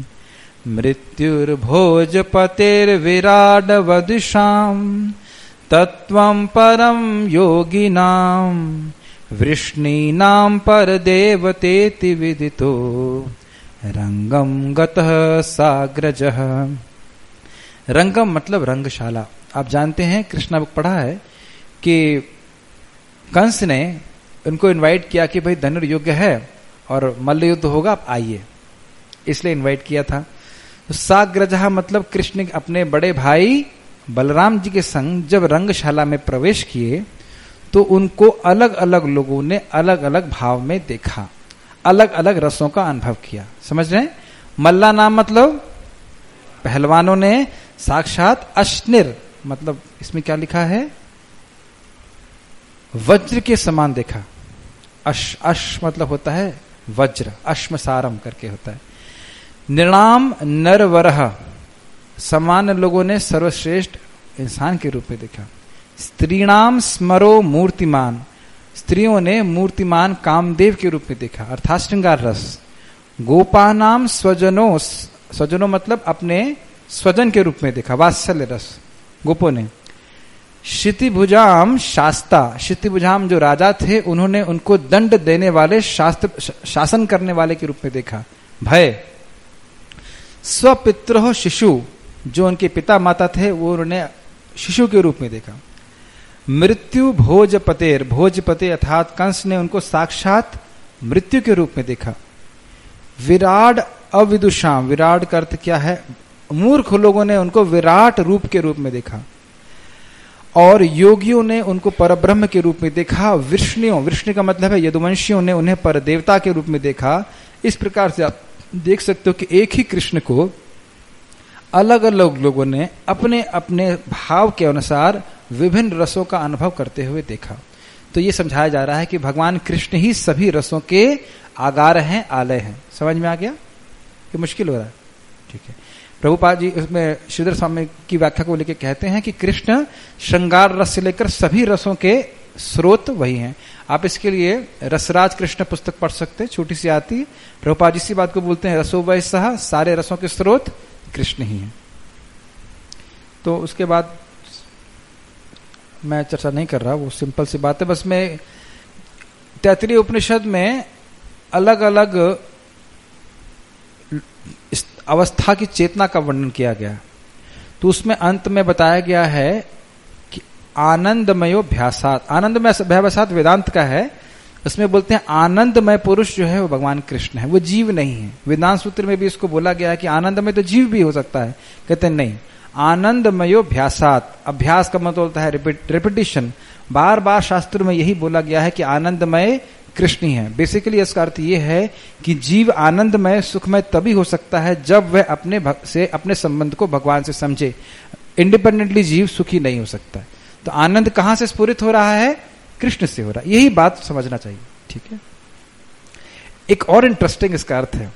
मृत्युर्भोजपतेर्विराडवदुषां तत्त्वं परं योगिनां वृष्णीनां परदेवतेति विदितो रंगम गतः साग्रजः। रंगम मतलब रंगशाला। आप जानते हैं, कृष्णा बुक पढ़ा है कि कंस ने उनको इनवाइट किया कि भाई धनुर्युद्ध है और मल्ल युद्ध होगा, आप आइए, इसलिए इनवाइट किया था। तो साग्रजः मतलब कृष्ण अपने बड़े भाई बलराम जी के संग जब रंगशाला में प्रवेश किए तो उनको अलग अलग लोगों ने अलग अलग भाव में देखा, अलग अलग रसों का अनुभव किया। समझ रहे हैं? मल्ला नाम मतलब पहलवानों ने, साक्षात अश्निर मतलब इसमें क्या लिखा है, वज्र के समान देखा। अश मतलब होता है वज्र, अश्मसारम करके होता है। निर्णाम नरवरः समान लोगों ने सर्वश्रेष्ठ इंसान के रूप में देखा। स्त्रीणाम स्मरो मूर्तिमान स्त्रियों ने मूर्तिमान कामदेव के रूप में देखा, अर्थात श्रृंगार रस। गोपानाम स्वजनो स्वजनों मतलब अपने स्वजन के रूप में देखा, वात्सल्य रस गोपों ने। क्षितिभुजाम शास्ता क्षितिभुजाम जो राजा थे उन्होंने उनको दंड देने वाले, शासन करने वाले के रूप में देखा, भय। स्वपित्रो शिशु जो उनके पिता माता थे वो उन्होंने शिशु के रूप में देखा। मृत्यु भोजपतेर भोजपते अर्थात कंस ने उनको साक्षात मृत्यु के रूप में देखा। विराट अविदुषाम विराट का अर्थ क्या है, मूर्ख लोगों ने उनको विराट रूप के रूप में देखा और योगियों ने उनको परब्रह्म के रूप में देखा। विष्णु का मतलब है यदुवंशियों ने उन्हें परदेवता के रूप में देखा। इस प्रकार से आप देख सकते हो कि एक ही कृष्ण को अलग अलग लोगों ने अपने अपने भाव के अनुसार विभिन्न रसों का अनुभव करते हुए देखा। तो ये समझाया जा रहा है कि भगवान कृष्ण ही सभी रसों के आगार हैं, आलय हैं। समझ में आ गया? ये मुश्किल हो रहा है? ठीक है। प्रभुपाद जी उसमें श्रीधर स्वामी की व्याख्या को लेकर कहते हैं कि कृष्ण श्रृंगार रस से लेकर सभी रसों के स्रोत वही हैं। आप इसके लिए रसराज कृष्ण पुस्तक पढ़ सकते हैं, छोटी सी आती है। प्रभुपाद इसी बात को बोलते हैं, रसो वै सह, सारे रसों के स्रोत कृष्ण ही हैं। तो उसके बाद मैं चर्चा नहीं कर रहा, वो सिंपल सी बात है। बस मैं तैत्तिरीय उपनिषद में अलग अलग अवस्था की चेतना का वर्णन किया गया, तो उसमें अंत में बताया गया है कि आनंदमयोभ्यासात, आनंदमय अभ्यासात वेदांत का है। उसमें बोलते हैं आनंदमय पुरुष जो है वो भगवान कृष्ण है, वो जीव नहीं है। वेदांत सूत्र में भी इसको बोला गया है कि आनंदमय तो जीव भी हो सकता है, कहते हैं नहीं, आनंदमयोभ्यासात, अभ्यास का मतलब होता है रिपीटिशन, बार बार शास्त्र में यही बोला गया है कि आनंदमय कृष्ण ही है। बेसिकली इसका अर्थ ये है कि जीव आनंदमय सुखमय तभी हो सकता है जब वह अपने संबंध को भगवान से समझे। इंडिपेंडेंटली जीव सुखी नहीं हो सकता। तो आनंद कहां से स्फुरित हो रहा है? कृष्ण से हो रहा है। यही बात समझना चाहिए। ठीक है। एक और इंटरेस्टिंग इसका अर्थ है,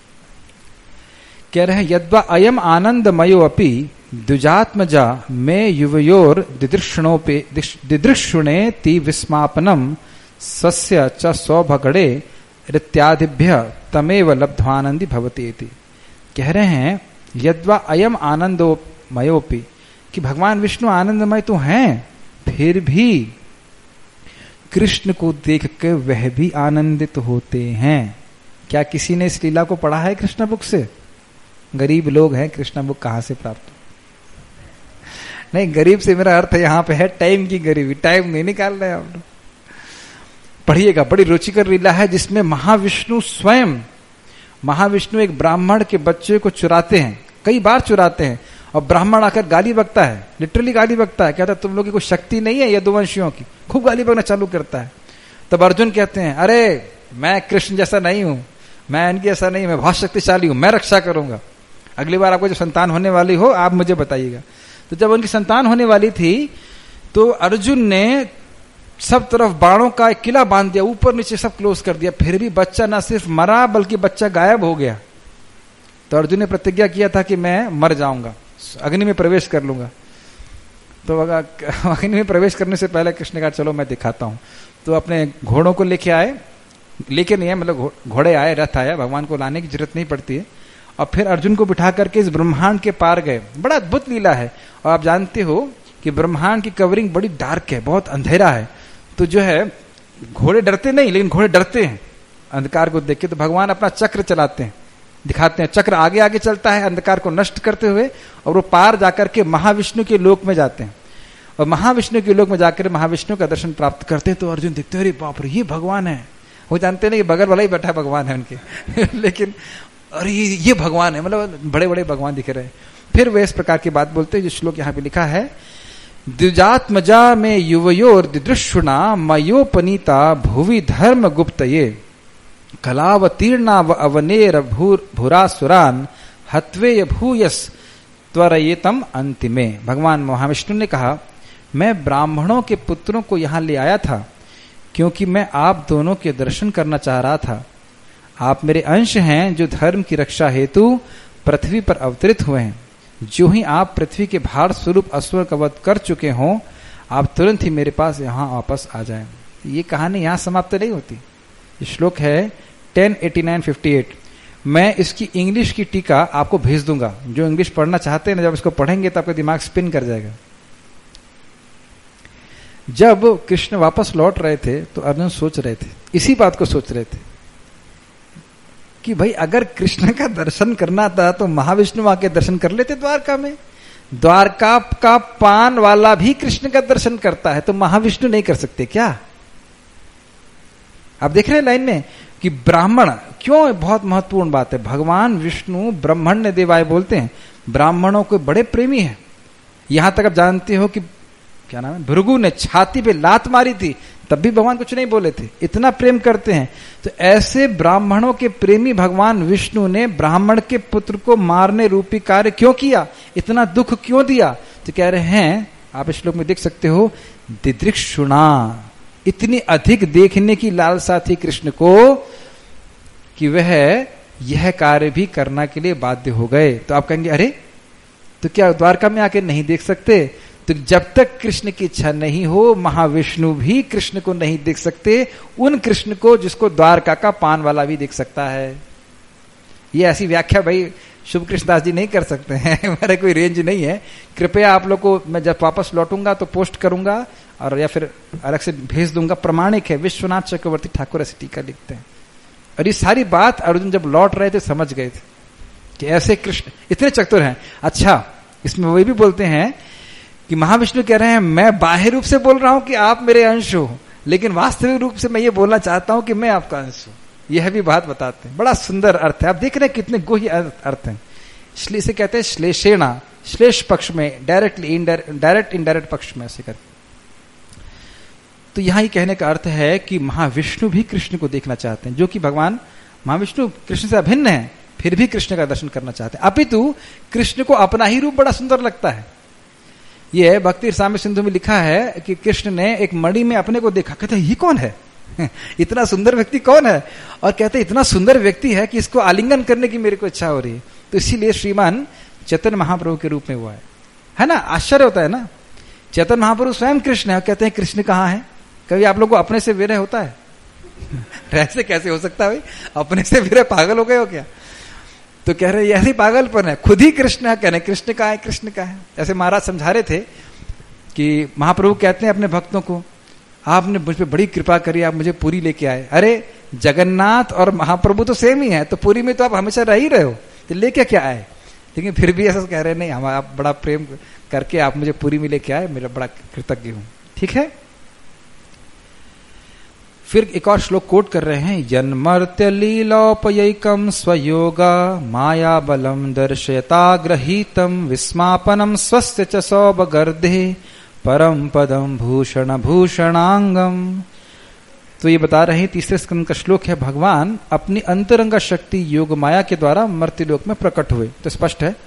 कह रहे हैं यद्वा अयम आनंदमयो अपि द्विजात्मजा में युवयोर दिदृक्षुणे ति विस्मापनम सस्य च सौभगड़े इत्यादिभ्य तमेव लब्ध्वानंदी भवति इति। कह रहे हैं यद्वा अयम आनंदमयोपि, कि भगवान विष्णु आनंदमय तो हैं, फिर भी कृष्ण को देख के वह भी आनंदित होते हैं। क्या किसी ने इस लीला को पढ़ा है कृष्ण बुक से? गरीब लोग हैं, कृष्ण बुक कहां से प्राप्त? नहीं, गरीब से मेरा अर्थ यहां पे है टाइम की गरीबी, टाइम नहीं निकाल रहे आप लोग। पढ़िएगा, बड़ी रुचिकर लीला है जिसमें महाविष्णु स्वयं महाविष्णु एक ब्राह्मण के बच्चे को चुराते हैं, कई बार चुराते हैं, और ब्राह्मण आकर गाली बकता है, लिटरली गाली बकता है, कहता है तुम लोगों की कोई शक्ति नहीं है यदुवंशियों की, खूब गाली बकना चालू करता है। तब अर्जुन कहते हैं अरे मैं कृष्ण जैसा नहीं हूं, मैं इनकी ऐसा नहीं, मैं बहुत शक्तिशाली हूं, मैं रक्षा करूंगा। अगली बार आपको जब संतान होने वाली हो आप मुझे बताइएगा। तो जब उनकी संतान होने वाली थी तो अर्जुन ने सब तरफ बाणों का एक किला बांध दिया, ऊपर नीचे सब क्लोज कर दिया, फिर भी बच्चा न सिर्फ मरा बल्कि बच्चा गायब हो गया। तो अर्जुन ने प्रतिज्ञा किया था कि मैं मर जाऊंगा, अग्नि में प्रवेश कर लूंगा। तो अग्नि में प्रवेश करने से पहले कृष्ण ने कहा चलो मैं दिखाता हूं। तो अपने घोड़ों को लेके आए, लेके नहीं है मतलब घोड़े आए, रथ आया, भगवान को लाने की जरूरत नहीं पड़ती है। और फिर अर्जुन को बिठा करके इस ब्रह्मांड के पार गए। बड़ा अद्भुत लीला है। और आप जानते हो कि ब्रह्मांड की कवरिंग बड़ी डार्क है, बहुत अंधेरा है। तो जो है घोड़े डरते नहीं, लेकिन घोड़े डरते हैं अंधकार को देख के। तो भगवान अपना चक्र चलाते हैं, दिखाते हैं, चक्र आगे आगे चलता है अंधकार को नष्ट करते हुए, और वो पार जाकर के महाविष्णु के लोक में जाते हैं। और महाविष्णु के लोक में जाकर महाविष्णु का दर्शन प्राप्त करते हैं। तो अर्जुन देखते हैं अरे बाप रे ये भगवान है। वो जानते नहीं बगल वाला ही बैठा भगवान है उनके लेकिन अरे ये भगवान है, मतलब बड़े बड़े भगवान दिख रहे हैं। फिर वे इस प्रकार की बात बोलते हैं, जो श्लोक यहाँ पे लिखा है, द्विजात्मजा में युवयोर दिदृशुना मयोपनीता भुवि धर्म गुप्तये कलावतीर्णा व अवनेर भूरासुरान हत्वेय भूयस त्वरयेतम अंतिमे। भगवान महाविष्णु ने कहा मैं ब्राह्मणों के पुत्रों को यहां ले आया था क्योंकि मैं आप दोनों के दर्शन करना चाह रहा था। आप मेरे अंश हैं जो धर्म की रक्षा हेतु पृथ्वी पर अवतरित हुए हैं। जो ही आप पृथ्वी के भार स्वरूप असुर का वध कर चुके हों, आप तुरंत ही मेरे पास यहाँ वापस आ जाएं। ये कहानी यहाँ समाप्त नहीं होती। ये श्लोक है 1089-58। मैं इसकी इंग्लिश की टीका आपको भेज दूंगा। जो इंग्लिश पढ़ना चाहते हैं ना, जब इसको पढ़ेंगे तो आपका दिमाग स्पिन कर जाएगा। जब कृष्ण वापस लौट रहे थे तो अर्जुन सोच रहे थे, इसी बात को सोच रहे थे कि भाई अगर कृष्ण का दर्शन करना था तो महाविष्णु आके दर्शन कर लेते द्वारका में। द्वारका का पान वाला भी कृष्ण का दर्शन करता है, तो महाविष्णु नहीं कर सकते क्या? आप देख रहे हैं लाइन में कि ब्राह्मण क्यों बहुत महत्वपूर्ण बात है। भगवान विष्णु ब्राह्मण्य देवाय बोलते हैं, ब्राह्मणों के बड़े प्रेमी है। यहां तक आप जानते हो कि क्या नाम है, भृगु ने छाती पे लात मारी थी तब भी भगवान कुछ नहीं बोले थे, इतना प्रेम करते हैं। तो ऐसे ब्राह्मणों के प्रेमी भगवान विष्णु ने ब्राह्मण के पुत्र को मारने रूपी कार्य क्यों किया, इतना दुख क्यों दिया? तो कह रहे हैं, आप इस श्लोक में देख सकते हो, दिदृक्षुणा, इतनी अधिक देखने की लालसा थी कृष्ण को कि वह यह कार्य भी करना के लिए बाध्य हो गए। तो आप कहेंगे अरे तो क्या द्वारका में आके नहीं देख सकते? तो जब तक कृष्ण की इच्छा नहीं हो, महाविष्णु भी कृष्ण को नहीं देख सकते, उन कृष्ण को जिसको द्वारका का पान वाला भी देख सकता है। ये ऐसी व्याख्या भाई शुभ कृष्णदास जी नहीं कर सकते हैं, हमारे कोई रेंज नहीं है। कृपया आप लोग को मैं जब वापस लौटूंगा तो पोस्ट करूंगा और या फिर अलग से भेज दूंगा, प्रमाणिक है। विश्वनाथ चक्रवर्ती ठाकुर ऐसी टीका लिखते हैं। और ये सारी बात अर्जुन जब लौट रहे थे समझ गए थे कि ऐसे कृष्ण इतने चतुर हैं। अच्छा, इसमें वही भी बोलते हैं कि महाविष्णु कह रहे हैं मैं बाह्य रूप से बोल रहा हूं कि आप मेरे अंश हो, लेकिन वास्तविक रूप से मैं ये बोलना चाहता हूं कि मैं आपका अंश हूं। यह भी बात बताते हैं। बड़ा सुंदर अर्थ है। आप देख रहे हैं कितने गुह्य अर्थ हैं। इसलिए इसे कहते हैं श्लेषेणा, श्लेष पक्ष में, डायरेक्टली डायरेक्ट इनडायरेक्ट पक्ष में ऐसे करके। तो यहां ये कहने का अर्थ है कि महाविष्णु भी कृष्ण को देखना चाहते हैं, जो कि भगवान महाविष्णु कृष्ण से अभिन्न है, फिर भी कृष्ण का दर्शन करना चाहते हैं। अपितु कृष्ण को अपना ही रूप बड़ा सुंदर लगता है। ये भक्ति रसामृत सिंधु में लिखा है कि कृष्ण ने एक मणि में अपने को देखा, कहते ये कौन है इतना सुंदर व्यक्ति कौन है? और कहते इतना सुंदर व्यक्ति है कि इसको आलिंगन करने की मेरे को इच्छा हो रही है। तो इसीलिए श्रीमान चैतन्य महाप्रभु के रूप में हुआ है ना। आश्चर्य होता है ना, चैतन्य महाप्रभु स्वयं कृष्ण है और कहते हैं कृष्ण कहाँ है? कभी आप लोग को अपने से विरह होता है? ऐसे कैसे हो सकता है भाई, अपने से विरह, पागल हो गए हो क्या? तो कह रहे यही पागलपन है, खुद ही कृष्ण है, कह रहे कृष्ण का है, कृष्ण का है। ऐसे महाराज समझा रहे थे कि महाप्रभु कहते हैं अपने भक्तों को, आपने मुझ पर बड़ी कृपा करी, आप मुझे पुरी लेके आए। अरे जगन्नाथ और महाप्रभु तो सेम ही है, तो पुरी में तो आप हमेशा रह ही रहे हो, तो लेके क्या आए? लेकिन फिर भी ऐसा कह रहे नहीं, हम आप बड़ा प्रेम करके आप मुझे पुरी में लेके आए, मेरा बड़ा कृतज्ञ हूं। ठीक है। फिर एक और श्लोक कोट कर रहे हैं, यन्मर्त्य लीलोपयैकम स्वयोगा माया बलम दर्शयता ग्रहीतम विस्मापनम स्वस्य च सौभगर्धे परम पदम भूषण भूषणांगम। तो ये बता रहे हैं, तीसरे स्कंद का श्लोक है, भगवान अपनी अंतरंगा शक्ति योग माया के द्वारा मर्त्यलोक में प्रकट हुए। तो स्पष्ट है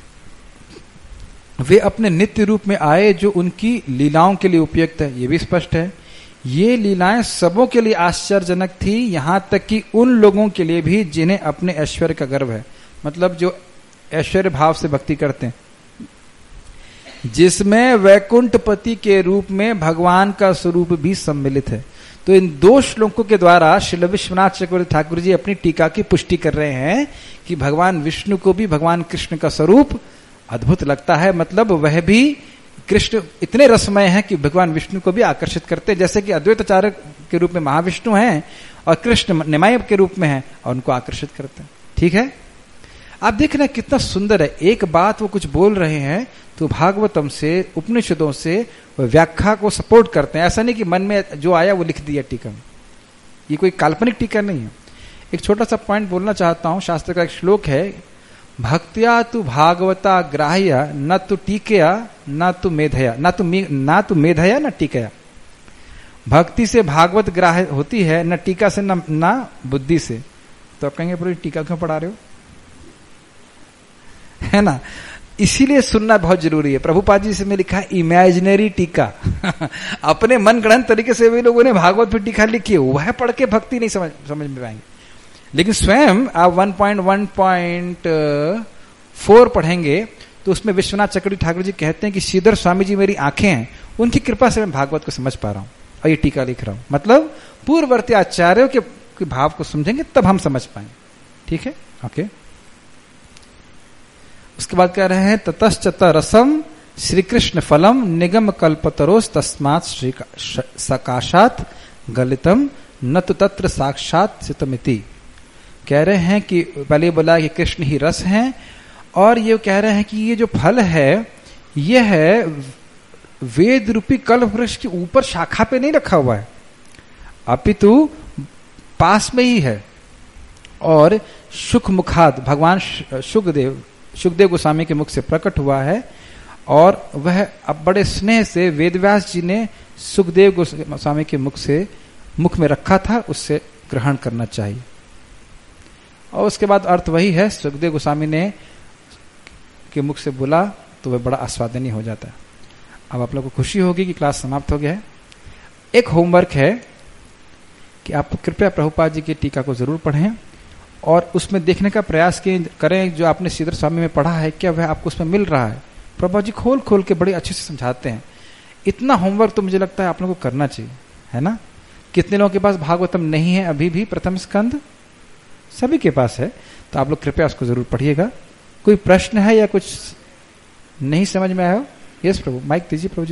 वे अपने नित्य रूप में आए जो उनकी लीलाओं के लिए उपयुक्त है, ये भी स्पष्ट है। ये लीलाएं सबों के लिए आश्चर्यजनक थी, यहां तक कि उन लोगों के लिए भी जिन्हें अपने ऐश्वर्य का गर्व है, मतलब जो ऐश्वर्य भाव से भक्ति करते हैं, जिसमें वैकुंठपति के रूप में भगवान का स्वरूप भी सम्मिलित है। तो इन दो श्लोकों के द्वारा श्री विश्वनाथ चक्रवर्ती ठाकुर जी अपनी टीका की पुष्टि कर रहे हैं कि भगवान विष्णु को भी भगवान कृष्ण का स्वरूप अद्भुत लगता है, मतलब वह भी कृष्ण इतने रसमय हैं कि भगवान विष्णु को भी आकर्षित करते हैं, जैसे कि अद्वैताचार्य के रूप में महाविष्णु हैं और कृष्ण निमाय के रूप में हैं और उनको आकर्षित करते हैं। ठीक है, आप देख रहे हैं कितना सुंदर है। एक बात वो कुछ बोल रहे हैं तो भागवतम से उपनिषदों से व्याख्या को सपोर्ट करते हैं, ऐसा नहीं कि मन में जो आया वो लिख दिया टीका में, ये कोई काल्पनिक टीका नहीं है। एक छोटा सा पॉइंट बोलना चाहता हूं, शास्त्र का एक श्लोक है, भक्त्या तु भागवता ग्राह्य न तु टीकया न तु मेधया, ना तु मेधया न टीकया। भक्ति से भागवत ग्राह्य होती है, न टीका से न बुद्धि से। तो आप कहेंगे पूरी टीका क्यों पढ़ा रहे हो, है ना? इसीलिए सुनना बहुत जरूरी है। प्रभुपाद जी से में लिखा है इमेजिनरी टीका अपने मन गढ़ंत तरीके से वे लोगों ने भागवत पर टीका लिखी है, वह पढ़ के भक्ति नहीं समझ में पाएंगे। लेकिन स्वयं आप 1.1.4 पढ़ेंगे तो उसमें विश्वनाथ चक्रवर्ती ठाकुर जी कहते हैं कि श्रीधर स्वामी जी मेरी आंखें हैं, उनकी कृपा से मैं भागवत को समझ पा रहा हूं और ये टीका लिख रहा हूं। मतलब पूर्ववर्ती आचार्यों के भाव को समझेंगे तब हम समझ पाएंगे। ठीक है, ओके। उसके बाद कह रहे हैं ततश्चत रसम श्री कृष्ण फलम निगम कल्पतरोस तस्मात् श्री सकाशात गलितम न तो तत्र साक्षात सितमिति। कह रहे हैं कि पहले बोला कि कृष्ण ही रस हैं, और ये कह रहे हैं कि ये जो फल है ये है वेद रूपी कल्प वृक्ष के ऊपर शाखा पे नहीं रखा हुआ है, अपितु पास में ही है। और सुख मुखाद भगवान सुखदेव गोस्वामी के मुख से प्रकट हुआ है, और वह अब बड़े स्नेह से वेदव्यास जी ने सुखदेव गोस्वामी के मुख में रखा था, उससे ग्रहण करना चाहिए। और उसके बाद अर्थ वही है, सुखदेव गोस्वामी ने के मुख से बोला तो वह बड़ा आस्वादनीय हो जाता है। अब आप लोग को खुशी होगी कि क्लास समाप्त हो गया है। एक होमवर्क है कि आप कृपया प्रभुपाद जी की टीका को जरूर पढ़ें और उसमें देखने का प्रयास करें जो आपने श्रीधर स्वामी में पढ़ा है, क्या वह आपको उसमें मिल रहा है। प्रभुपाद जी खोल खोल के बड़े अच्छे से समझाते हैं। इतना होमवर्क तो मुझे लगता है आप लोगों को करना चाहिए, है ना? कितने लोगों के पास भागवतम नहीं है अभी भी, प्रथम स्कंद सभी के पास है, तो आप लोग कृपया उसको जरूर पढ़िएगा। कोई प्रश्न है या कुछ नहीं समझ में आया हो? यस प्रभु, माइक दीजिए प्रभु जी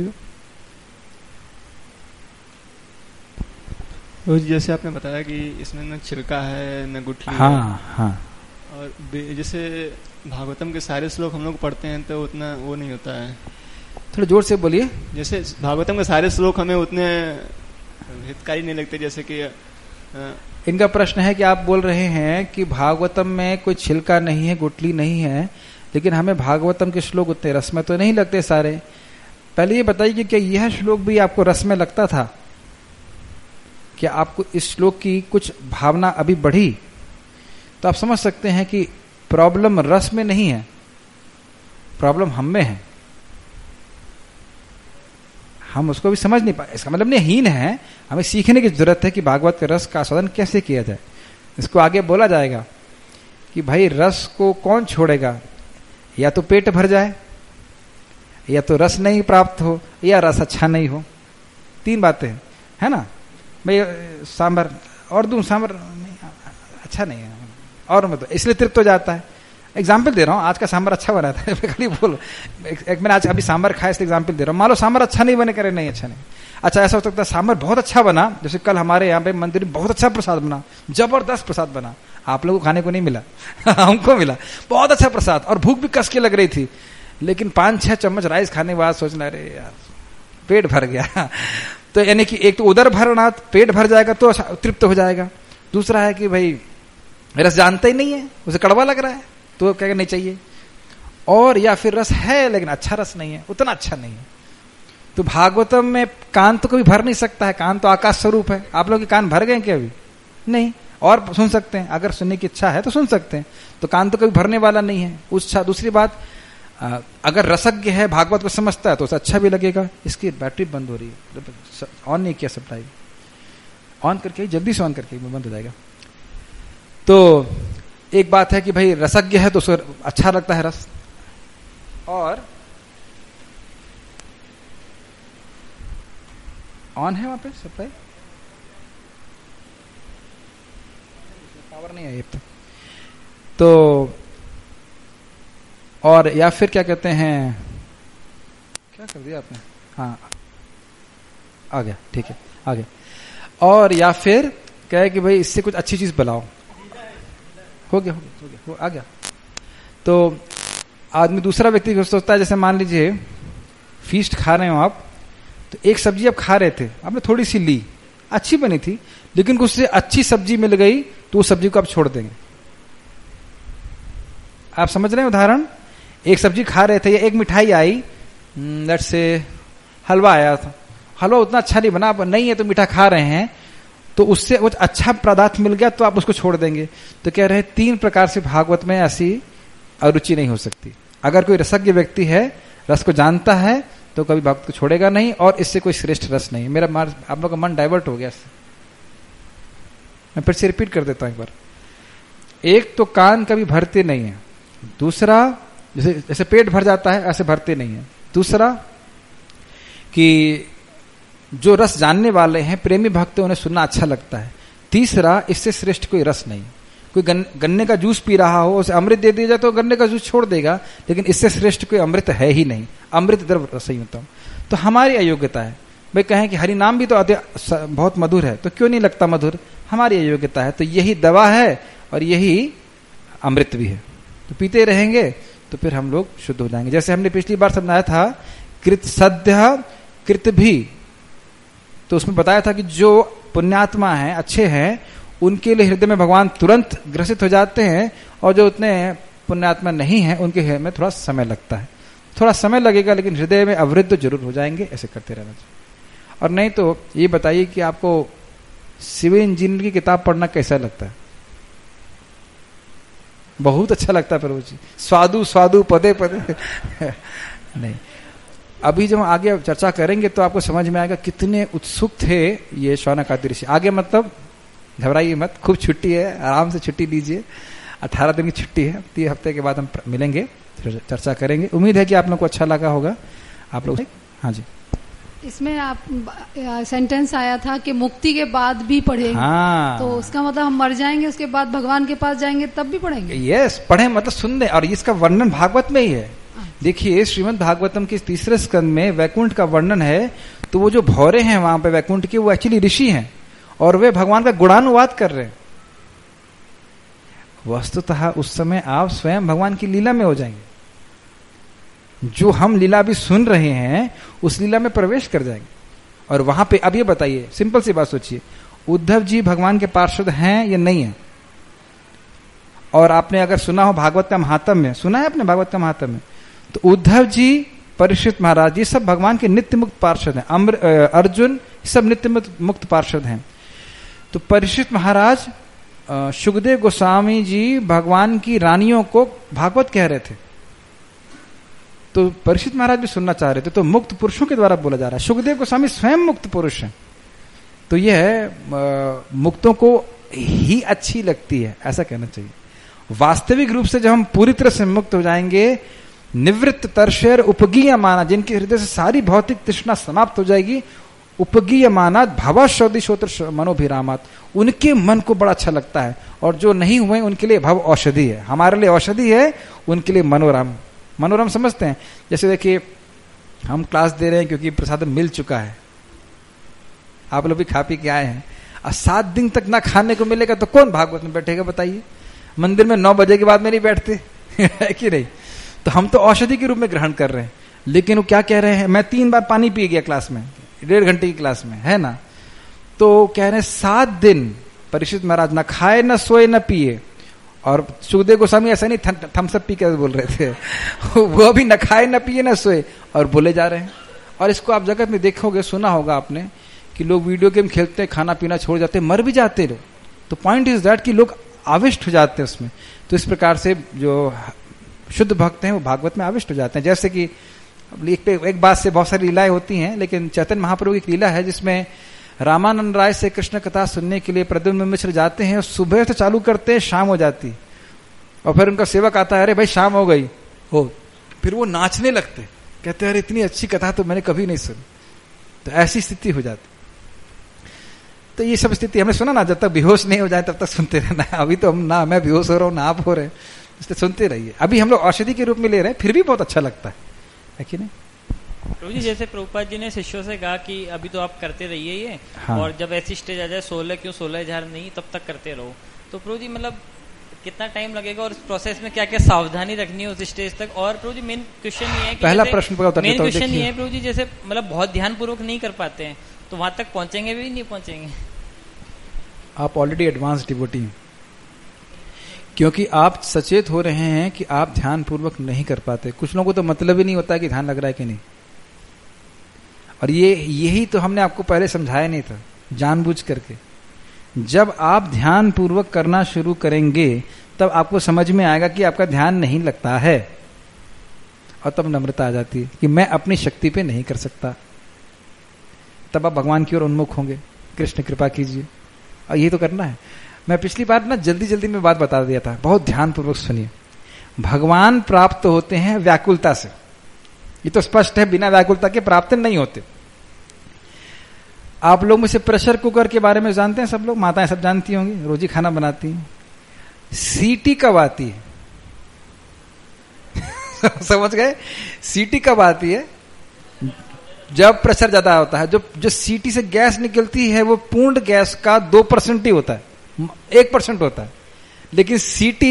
को। जैसे आपने बताया कि इसमें न छिलका है न गुठली है। हाँ। और जैसे भागवतम के सारे श्लोक हम लोग पढ़ते हैं तो उतना वो नहीं होता है। थोड़ा जोर से बोलिए। जैसे भागवतम के सारे श्लोक हमें उतने हितकारी नहीं लगते, जैसे कि इनका प्रश्न है कि आप बोल रहे हैं कि भागवतम में कोई छिलका नहीं है, गुठली नहीं है, लेकिन हमें भागवतम के श्लोक उतने रस में तो नहीं लगते सारे। पहले ये बताइए कि क्या यह श्लोक भी आपको रस में लगता था? क्या आपको इस श्लोक की कुछ भावना अभी बढ़ी? तो आप समझ सकते हैं कि प्रॉब्लम रस में नहीं है, प्रॉब्लम हम में है। हम उसको भी समझ नहीं पाए। इसका मतलब नहीं हीन है, हमें सीखने की जरूरत है कि भागवत के रस का आस्वादन कैसे किया जाए। इसको आगे बोला जाएगा कि भाई रस को कौन छोड़ेगा, या तो पेट भर जाए, या तो रस नहीं प्राप्त हो, या रस अच्छा नहीं हो। तीन बातें हैं, है ना? भाई सांभर और दूं, सांभर अच्छा नहीं है और मैं तो इसलिए तृप्त हो जाता है। एग्जाम्पल दे रहा हूँ, आज का सांभर अच्छा बना था खाली बोलो। एक मैंने आज अभी सांभर खाया इसलिए एग्जाम्पल दे रहा हूँ। मान लो सांभर अच्छा नहीं बने, करे नहीं अच्छा नहीं। अच्छा ऐसा हो सकता है सांभर बहुत अच्छा बना, जैसे कल हमारे यहाँ पे मंदिर में बहुत अच्छा प्रसाद बना, जबरदस्त प्रसाद बना, आप लोगों को खाने को नहीं मिला हमको मिला बहुत अच्छा प्रसाद, और भूख भी कस के लग रही थी, लेकिन 5-6 चम्मच राइस खाने के बाद सोचना अरे यार पेट भर गया तो यानी कि एक तो उदर भरना, पेट भर जाएगा तो तृप्त हो जाएगा। दूसरा है कि भाई रस जानता ही नहीं है, उसे कड़वा लग रहा है तो क्या नहीं चाहिए। और या फिर रस है लेकिन अच्छा रस नहीं है, उतना अच्छा नहीं है। तो भागवतम में कान तो कभी भर नहीं सकता है, कान तो आकाश स्वरूप है। आप लोग के कान भर गए क्या अभी? नहीं। और सुन सकते हैं, अगर सुनने की इच्छा है तो सुन सकते हैं, तो कान तो कभी भरने वाला नहीं है। दूसरी बात, अगर रसज्ञ है, भागवत को समझता है तो उसे अच्छा भी लगेगा। इसकी बैटरी बंद हो रही है, ऑन नहीं किया सप्लाई, ऑन करके जल्दी से ऑन करके बंद हो जाएगा। तो एक बात है कि भाई रसज्ञ है तो उसे अच्छा लगता है रस। और ऑन है वहां पे सप्लाई, पावर नहीं है तो और या फिर क्या कहते हैं, क्या कर दिया आपने? हाँ आ गया, ठीक है आ गया। और या फिर कहे कि भाई इससे कुछ अच्छी चीज बनाओ, हो गया आ गया। तो आदमी, दूसरा व्यक्ति सोचता है, जैसे मान लीजिए फीस्ट खा रहे हो आप, तो एक सब्जी आप खा रहे थे, आपने थोड़ी सी ली, अच्छी बनी थी, लेकिन कुछ से अच्छी सब्जी मिल गई तो उस सब्जी को आप छोड़ देंगे। आप समझ रहे हैं उदाहरण? एक सब्जी खा रहे थे या एक मिठाई आई, लेट्स से हलवा आया था, हलवा उतना अच्छा नहीं बना, नहीं है तो मीठा खा रहे हैं, तो उससे कुछ अच्छा पदार्थ मिल गया तो आप उसको छोड़ देंगे। तो कह रहे हैं 3 प्रकार से भागवत में ऐसी अरुचि नहीं हो सकती। अगर कोई रसज्ञ व्यक्ति है, रस को जानता है, तो कभी भागवत को छोड़ेगा नहीं, और इससे कोई श्रेष्ठ रस नहीं। मेरा आप लोग का मन डाइवर्ट हो गया इससे, मैं फिर से रिपीट कर देता हूं एक बार। एक तो कान कभी भरते नहीं है, दूसरा जैसे पेट भर जाता है ऐसे भरते नहीं है, दूसरा कि जो रस जानने वाले हैं, प्रेमी भक्त, उन्हें सुनना अच्छा लगता है, तीसरा इससे श्रेष्ठ कोई रस नहीं। कोई गन्ने का जूस पी रहा हो, उसे अमृत दे दिया जाए तो गन्ने का जूस छोड़ देगा, लेकिन इससे श्रेष्ठ कोई अमृत है ही नहीं। अमृत द्रव रसयुतम। तो हमारी अयोग्यता है, भाई कहें कि हरि नाम भी तो बहुत मधुर है, तो क्यों नहीं लगता मधुर? हमारी अयोग्यता है। तो यही दवा है और यही अमृत भी है। तो पीते रहेंगे तो फिर हम लोग शुद्ध हो जाएंगे। जैसे हमने पिछली बार समझाया था कृत सद्य कृत भी, तो उसमें बताया था कि जो पुण्यात्मा हैं, अच्छे हैं, उनके लिए हृदय में भगवान तुरंत ग्रसित हो जाते हैं, और जो उतने पुण्यात्मा नहीं है उनके हृदय में थोड़ा समय लगता है। थोड़ा समय लगेगा लेकिन हृदय में अवृद्ध जरूर हो जाएंगे। ऐसे करते रहना चाहिए। और नहीं तो ये बताइए कि आपको सिविल इंजीनियर की किताब पढ़ना कैसा लगता है? बहुत अच्छा लगता है प्रभु जी, स्वादु स्वादु पदे पदे नहीं। अभी जब हम आगे चर्चा करेंगे तो आपको समझ में आएगा कितने उत्सुक थे ये शौनकादि ऋषि। आगे मतलब घबराइए मत, खूब छुट्टी है, आराम से छुट्टी लीजिए। 18 दिन की छुट्टी है, 3 हफ्ते के बाद हम मिलेंगे, फिर चर्चा करेंगे। उम्मीद है कि आप लोग को अच्छा लगा होगा। आप लोग हाँ जी, इसमें आप सेंटेंस आया था कि मुक्ति के बाद भी पढ़ेंगे। हाँ, तो उसका मतलब हम मर जाएंगे, उसके बाद भगवान के पास जाएंगे तब भी पढ़ेंगे? यस, पढ़े मतलब सुन ले। और इसका वर्णन भागवत में ही है। देखिए श्रीमद् भागवतम के 3रे स्कंद में वैकुंठ का वर्णन है। तो वो जो भौरे हैं वहां पे वैकुंठ के, वो एक्चुअली ऋषि हैं और वे भगवान का गुणानुवाद कर रहे हैं। वस्तुतः उस समय आप स्वयं भगवान की लीला में हो जाएंगे। जो हम लीला भी सुन रहे हैं उस लीला में प्रवेश कर जाएंगे। और वहां पे अब ये बताइए, सिंपल सी बात सोचिए, उद्धव जी भगवान के पार्षद हैं या नहीं है? और आपने अगर सुना हो भागवत का महात्म्य, सुना है आपने भागवत का महात्म्य, तो उद्धव जी, परीक्षित महाराज, ये सब भगवान के नित्य मुक्त पार्षद हैं। अर्जुन सब नित्य मुक्त पार्षद हैं। तो परीक्षित महाराज, सुखदेव गोस्वामी जी भगवान की रानियों को भागवत कह रहे थे। तो परीक्षित महाराज भी सुनना चाह रहे थे। तो मुक्त पुरुषों के द्वारा बोला जा रहा है। सुखदेव गोस्वामी स्वयं मुक्त पुरुष हैं। तो यह मुक्तों को ही अच्छी लगती है, ऐसा कहना चाहिए। वास्तविक रूप से जब हम पूरी तरह से मुक्त हो जाएंगे, निवृत्त तरशेर उपगीय माना, जिनके हृदय से सारी भौतिक तृष्णा समाप्त हो जाएगी, उपगीय मानात भवशोधि श्रोत्र मनोभिरामात, उनके मन को बड़ा अच्छा लगता है। और जो नहीं हुए उनके लिए भव औषधि है। हमारे लिए औषधि है, उनके लिए मनोरम। मनोरम समझते हैं? जैसे देखिए हम क्लास दे रहे हैं क्योंकि प्रसाद मिल चुका है, आप लोग भी खा पी के आए हैं, और 7 दिन तक ना खाने को मिलेगा तो कौन भागवत में बैठेगा बताइए? मंदिर में 9 बजे के बाद में नहीं बैठते है कि नहीं? तो हम तो औषधि के रूप में ग्रहण कर रहे हैं। लेकिन वो क्या कह रहे हैं, मैं 3 बार पानी पी गया क्लास में, 1.5 घंटे की क्लास में, है ना। तो कह रहे 7 दिन परीक्षित महाराज न खाए न सोए न पिए, और सुखदेव गोस्वामी ऐसा नहीं थम्स अप पी के बोल रहे थे वो भी न खाए न पिए न सोए और बोले जा रहे हैं। और इसको आप जगत में देखोगे, सुना होगा आपने कि लोग वीडियो गेम खेलते हैं, खाना पीना छोड़ जाते हैं, मर भी जाते लोग। तो पॉइंट इज दैट कि लोग आविष्ट हो जाते हैं उसमें। तो इस प्रकार से जो शुद्ध भक्त हैं वो भागवत में आविष्ट हो जाते हैं। जैसे कि एक बात से बहुत सारी लीलाएं होती हैं, लेकिन चैतन्य महाप्रभु की एक लीला है जिसमें रामानंद राय से कृष्ण कथा सुनने के लिए प्रद्युम्न मिश्र जाते हैं, और सुबह से चालू करते हैं, शाम हो जाती, और फिर उनका सेवक आता है, अरे भाई शाम हो गई हो, फिर वो नाचने लगते, कहते हैं अरे इतनी अच्छी कथा तो मैंने कभी नहीं सुनी। तो ऐसी स्थिति हो जाती। तो ये सब स्थिति हमने सुना ना, जब तक बेहोश नहीं हो जाए तब तक सुनते रहना है। अभी तो हम ना मैं बेहोश हो रहा हूँ ना आप हो रहे हैं, इसलिए सुनते रहिए। अभी हम लोग औषधि के रूप में ले रहे हैं, फिर भी बहुत अच्छा लगता है कि नहीं। प्रभु जी जैसे प्रभुपाद जी ने शिष्यों से कहा कि अभी तो आप करते रहिए ये, हाँ। और जब ऐसी स्टेज आ जाए 16,000 नहीं तब तक करते रहो, तो प्रभु जी मतलब कितना टाइम लगेगा और इस प्रोसेस में क्या क्या सावधानी रखनी है उस स्टेज तक। और प्रभु जी मेन क्वेश्चन ये है कि पहला प्रश्न मेन क्वेश्चन ये है प्रभु जी, जैसे मतलब बहुत ध्यान पूर्वक नहीं कर पाते हैं तो वहां तक पहुंचेंगे भी नहीं पहुंचेंगे। आप ऑलरेडी एडवांस डिवोटी हैं, क्योंकि आप सचेत हो रहे हैं कि आप ध्यान पूर्वक नहीं कर पाते। कुछ लोगों को तो मतलब ही नहीं होता कि ध्यान लग रहा है कि नहीं, और यही तो हमने आपको पहले समझाया नहीं था जानबूझ करके। जब आप ध्यान पूर्वक करना शुरू करेंगे तब आपको समझ में आएगा कि आपका ध्यान नहीं लगता है, और तब नम्रता आ जाती है कि मैं अपनी शक्ति पे नहीं कर सकता। तब आप भगवान की ओर उन्मुख होंगे, कृष्ण कृपा कीजिए, और ये तो करना है। मैं पिछली बार ना जल्दी जल्दी में बात बता दिया था, बहुत ध्यान पूर्वक सुनिए। भगवान प्राप्त होते हैं व्याकुलता से, ये तो स्पष्ट है, बिना व्याकुलता के प्राप्त नहीं होते। आप लोग में से प्रेशर कुकर के बारे में जानते हैं सब लोग, माताएं सब जानती होंगी, रोज ही खाना बनाती हैं। सीटी कब आती है समझ गए? सीटी कब आती है? जब प्रेशर ज्यादा होता है। जो सीटी से गैस निकलती है वो पूर्ण गैस का 2% ही होता है, 1% होता है, लेकिन सीटी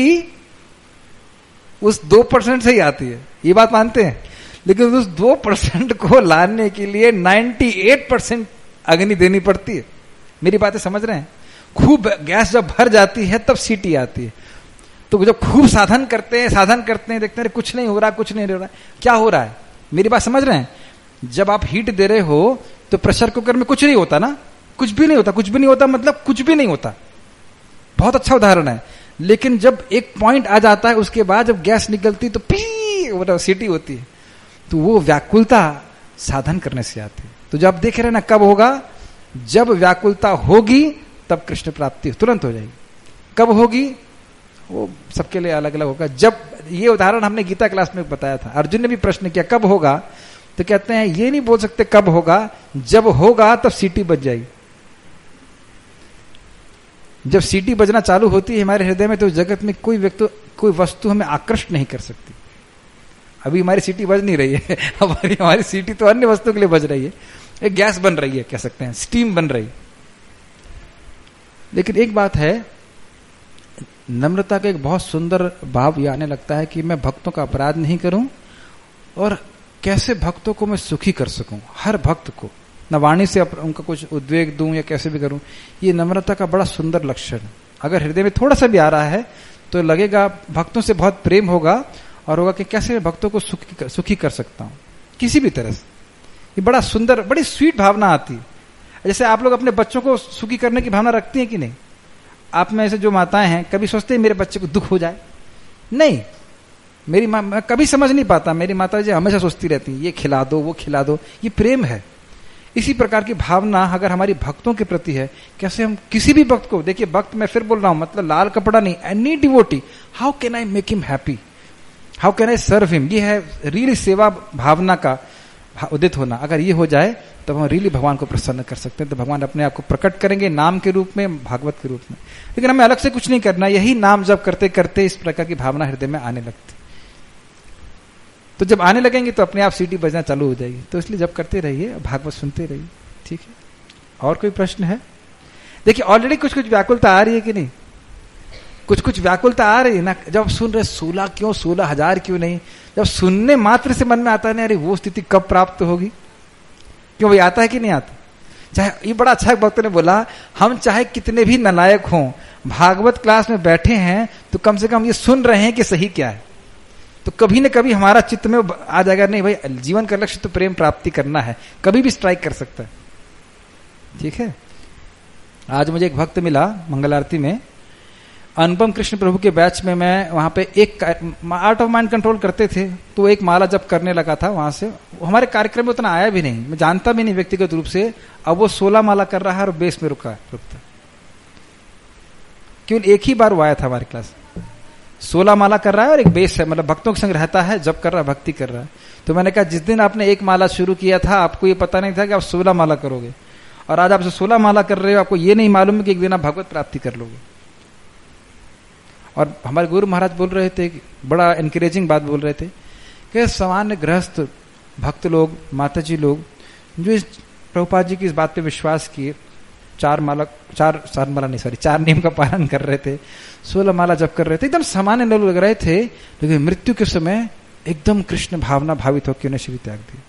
उस 2% से ही आती है, ये बात मानते हैं। लेकिन उस 2% को लाने के लिए 98% अग्नि देनी पड़ती है। मेरी बातें समझ रहे हैं? खूब गैस जब भर जाती है तब सीटी आती है। तो जब खूब साधन करते हैं देखते हैं कुछ नहीं हो रहा, कुछ नहीं हो रहा, क्या हो रहा है? मेरी बात समझ रहे हैं? जब आप हीट दे रहे हो तो प्रेशर कुकर में कुछ नहीं होता ना, कुछ भी नहीं होता मतलब कुछ भी नहीं होता। बहुत अच्छा उदाहरण है। लेकिन जब एक पॉइंट आ जाता है उसके बाद जब गैस निकलती तो पी सीटी होती है। तो वो व्याकुलता साधन करने से आती है। तो जब आप देख रहे हैं ना, कब होगा? जब व्याकुलता होगी तब कृष्ण प्राप्ति तुरंत हो जाएगी। कब होगी वो सबके लिए अलग अलग होगा। जब ये उदाहरण हमने गीता क्लास में बताया था, अर्जुन ने भी प्रश्न किया कब होगा, तो कहते हैं ये नहीं बोल सकते कब होगा, जब होगा तब सीटी बज जाएगी। जब सीटी बजना चालू होती है हमारे हृदय में तो जगत में कोई वस्तु हमें आकृष्ट नहीं कर सकती। अभी हमारी सीटी बज नहीं रही है हमारी सीटी तो अन्य वस्तु के लिए बज रही है, एक गैस बन रही है, कह सकते हैं स्टीम बन रही। लेकिन एक बात है, नम्रता का एक बहुत सुंदर भाव ये आने लगता है कि मैं भक्तों का अपराध नहीं करूं और कैसे भक्तों को मैं सुखी कर सकूं, हर भक्त को न वाणी से उनका कुछ उद्वेग दूं या कैसे भी करूं। ये नम्रता का बड़ा सुंदर लक्षण है। अगर हृदय में थोड़ा सा भी आ रहा है तो लगेगा भक्तों से बहुत प्रेम होगा और होगा कि कैसे भक्तों को सुखी कर सकता हूं किसी भी तरह से। ये बड़ा सुंदर, बड़ी स्वीट भावना आती है। जैसे आप लोग अपने बच्चों को सुखी करने की भावना रखती हैं कि नहीं? आप में ऐसे जो माताएं हैं कभी सोचते हैं मेरे बच्चे को दुख हो जाए? नहीं, मेरी माँ, मैं कभी समझ नहीं पाता, मेरी माता जी हमेशा सोचती रहती है ये खिला दो वो खिला दो, ये प्रेम है। इसी प्रकार की भावना अगर हमारी भक्तों के प्रति है, कैसे हम किसी भी भक्त को, देखिए भक्त मैं फिर बोल रहा हूं मतलब लाल कपड़ा नहीं, any devotee, how can I make him happy, how can I serve him, ये है रियली सेवा भावना का उदित होना। अगर ये हो जाए तब हम रियली भगवान को प्रसन्न कर सकते हैं। तो भगवान अपने आप को प्रकट करेंगे नाम के रूप में, भागवत के रूप में। लेकिन हमें अलग से कुछ नहीं करना, यही नाम जब करते करते इस प्रकार की भावना हृदय में आने लगती। तो जब आने लगेंगे तो अपने आप सीटी बजना चालू हो जाएगी। तो इसलिए जब करते रहिए, भागवत सुनते रहिए, ठीक है। और कोई प्रश्न है? देखिए ऑलरेडी कुछ कुछ व्याकुलता आ रही है कि नहीं? कुछ कुछ व्याकुलता आ रही है ना। जब सुन रहे 16 क्यों, 16,000 क्यों नहीं, जब सुनने मात्र से मन में आता है ना अरे वो स्थिति कब प्राप्त होगी, क्यों भाई, आता है कि नहीं आता? चाहे ये बड़ा अच्छा भक्त ने बोला, हम चाहे कितने भी नालायक हों, भागवत क्लास में बैठे हैं तो कम से कम ये सुन रहे हैं कि सही क्या है, तो कभी न कभी हमारा चित्त में आ जाएगा, नहीं भाई जीवन का लक्ष्य तो प्रेम प्राप्ति करना है, कभी भी स्ट्राइक कर सकता है। ठीक है। आज मुझे एक भक्त मिला मंगल आरती में, अनुपम कृष्ण प्रभु के बैच में, मैं वहां पे एक आर्ट ऑफ माइंड कंट्रोल करते थे, तो एक माला जब करने लगा था वहां से, हमारे कार्यक्रम में उतना आया भी नहीं, मैं जानता भी नहीं व्यक्तिगत रूप से। अब वो 16 माला कर रहा है और बेस में रुकता। केवल एक ही बार वो आया था हमारी क्लास, 16 माला कर रहा है और एक बेस है, मतलब भक्तों के संग रहता है, जब कर रहा है, भक्ति कर रहा है। तो मैंने कहा जिस दिन आपने एक माला शुरू किया था आपको ये पता नहीं था कि आप 16 माला करोगे, और आज आप 16 माला कर रहे हो, आपको ये नहीं मालूम है कि एक दिन आप भगवत प्राप्ति कर लोगे। और हमारे गुरु महाराज बोल रहे थे, बड़ा एनकरेजिंग बात बोल रहे थे कि सामान्य गृहस्थ भक्त लोग, माताजी लोग जो इस प्रभुपाद जी की इस बात पे विश्वास किए, 4 नियम का पालन कर रहे थे, 16 माला जप कर रहे थे, एकदम सामान्य लोग लग रहे थे, लेकिन मृत्यु के समय एकदम कृष्ण भावना भावित होकर उन्हें शरीर त्याग दिया।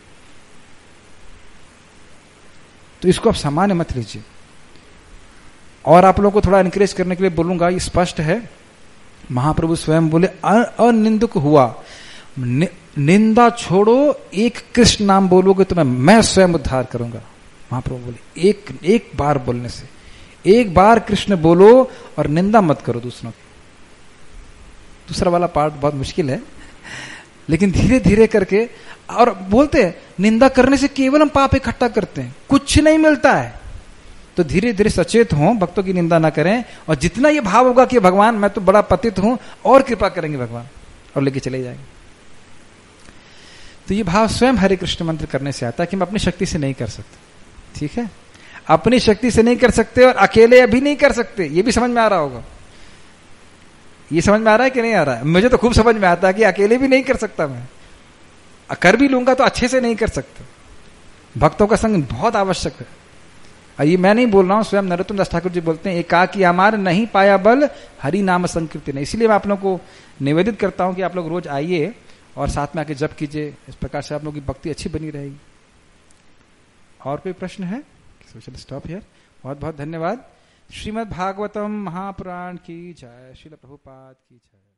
तो इसको आप सामान्य मत लीजिए। और आप लोगों को थोड़ा एनकरेज करने के लिए बोलूंगा, ये स्पष्ट है, महाप्रभु स्वयं बोले अनिंदुक हुआ, निंदा छोड़ो, एक कृष्ण नाम बोलोगे तो मैं स्वयं उद्धार करूंगा। महाप्रभु बोले एक बार बोलने से, एक बार कृष्ण बोलो और निंदा मत करो दूसरों की। दूसरा वाला पार्ट बहुत मुश्किल है, लेकिन धीरे धीरे करके, और बोलते हैं निंदा करने से केवल हम पाप इकट्ठा करते हैं, कुछ नहीं मिलता है। तो धीरे धीरे सचेत हों, भक्तों की निंदा ना करें, और जितना ये भाव होगा कि भगवान मैं तो बड़ा पतित हूं और कृपा करेंगे भगवान, और लेके चले जाएंगे। तो ये भाव स्वयं हरे कृष्ण मंत्र करने से आता है कि हम अपनी शक्ति से नहीं कर सकते। ठीक है, अपनी शक्ति से नहीं कर सकते और अकेले अभी नहीं कर सकते, ये भी समझ में आ रहा होगा। ये समझ में आ रहा है कि नहीं आ रहा है? मुझे तो खूब समझ में आता है कि अकेले भी नहीं कर सकता, मैं कर भी लूंगा तो अच्छे से नहीं कर सकता। भक्तों का संग बहुत आवश्यक है। ये मैं नहीं बोल रहा हूं, स्वयं नरोत्तम दास ठाकुर जी बोलते हैं, एकाकी अमार नहीं पाया बल, हरि नाम संकीर्तन नहीं। इसलिए मैं आप लोगों को निवेदित करता हूं कि आप लोग रोज आइए और साथ में आके जप कीजिए, इस प्रकार से आप लोगों की भक्ति अच्छी बनी रहेगी। और कोई प्रश्न है? Stop here. बहुत बहुत धन्यवाद। श्रीमद् भागवतम महापुराण की जय। श्रील प्रभुपाद की जय।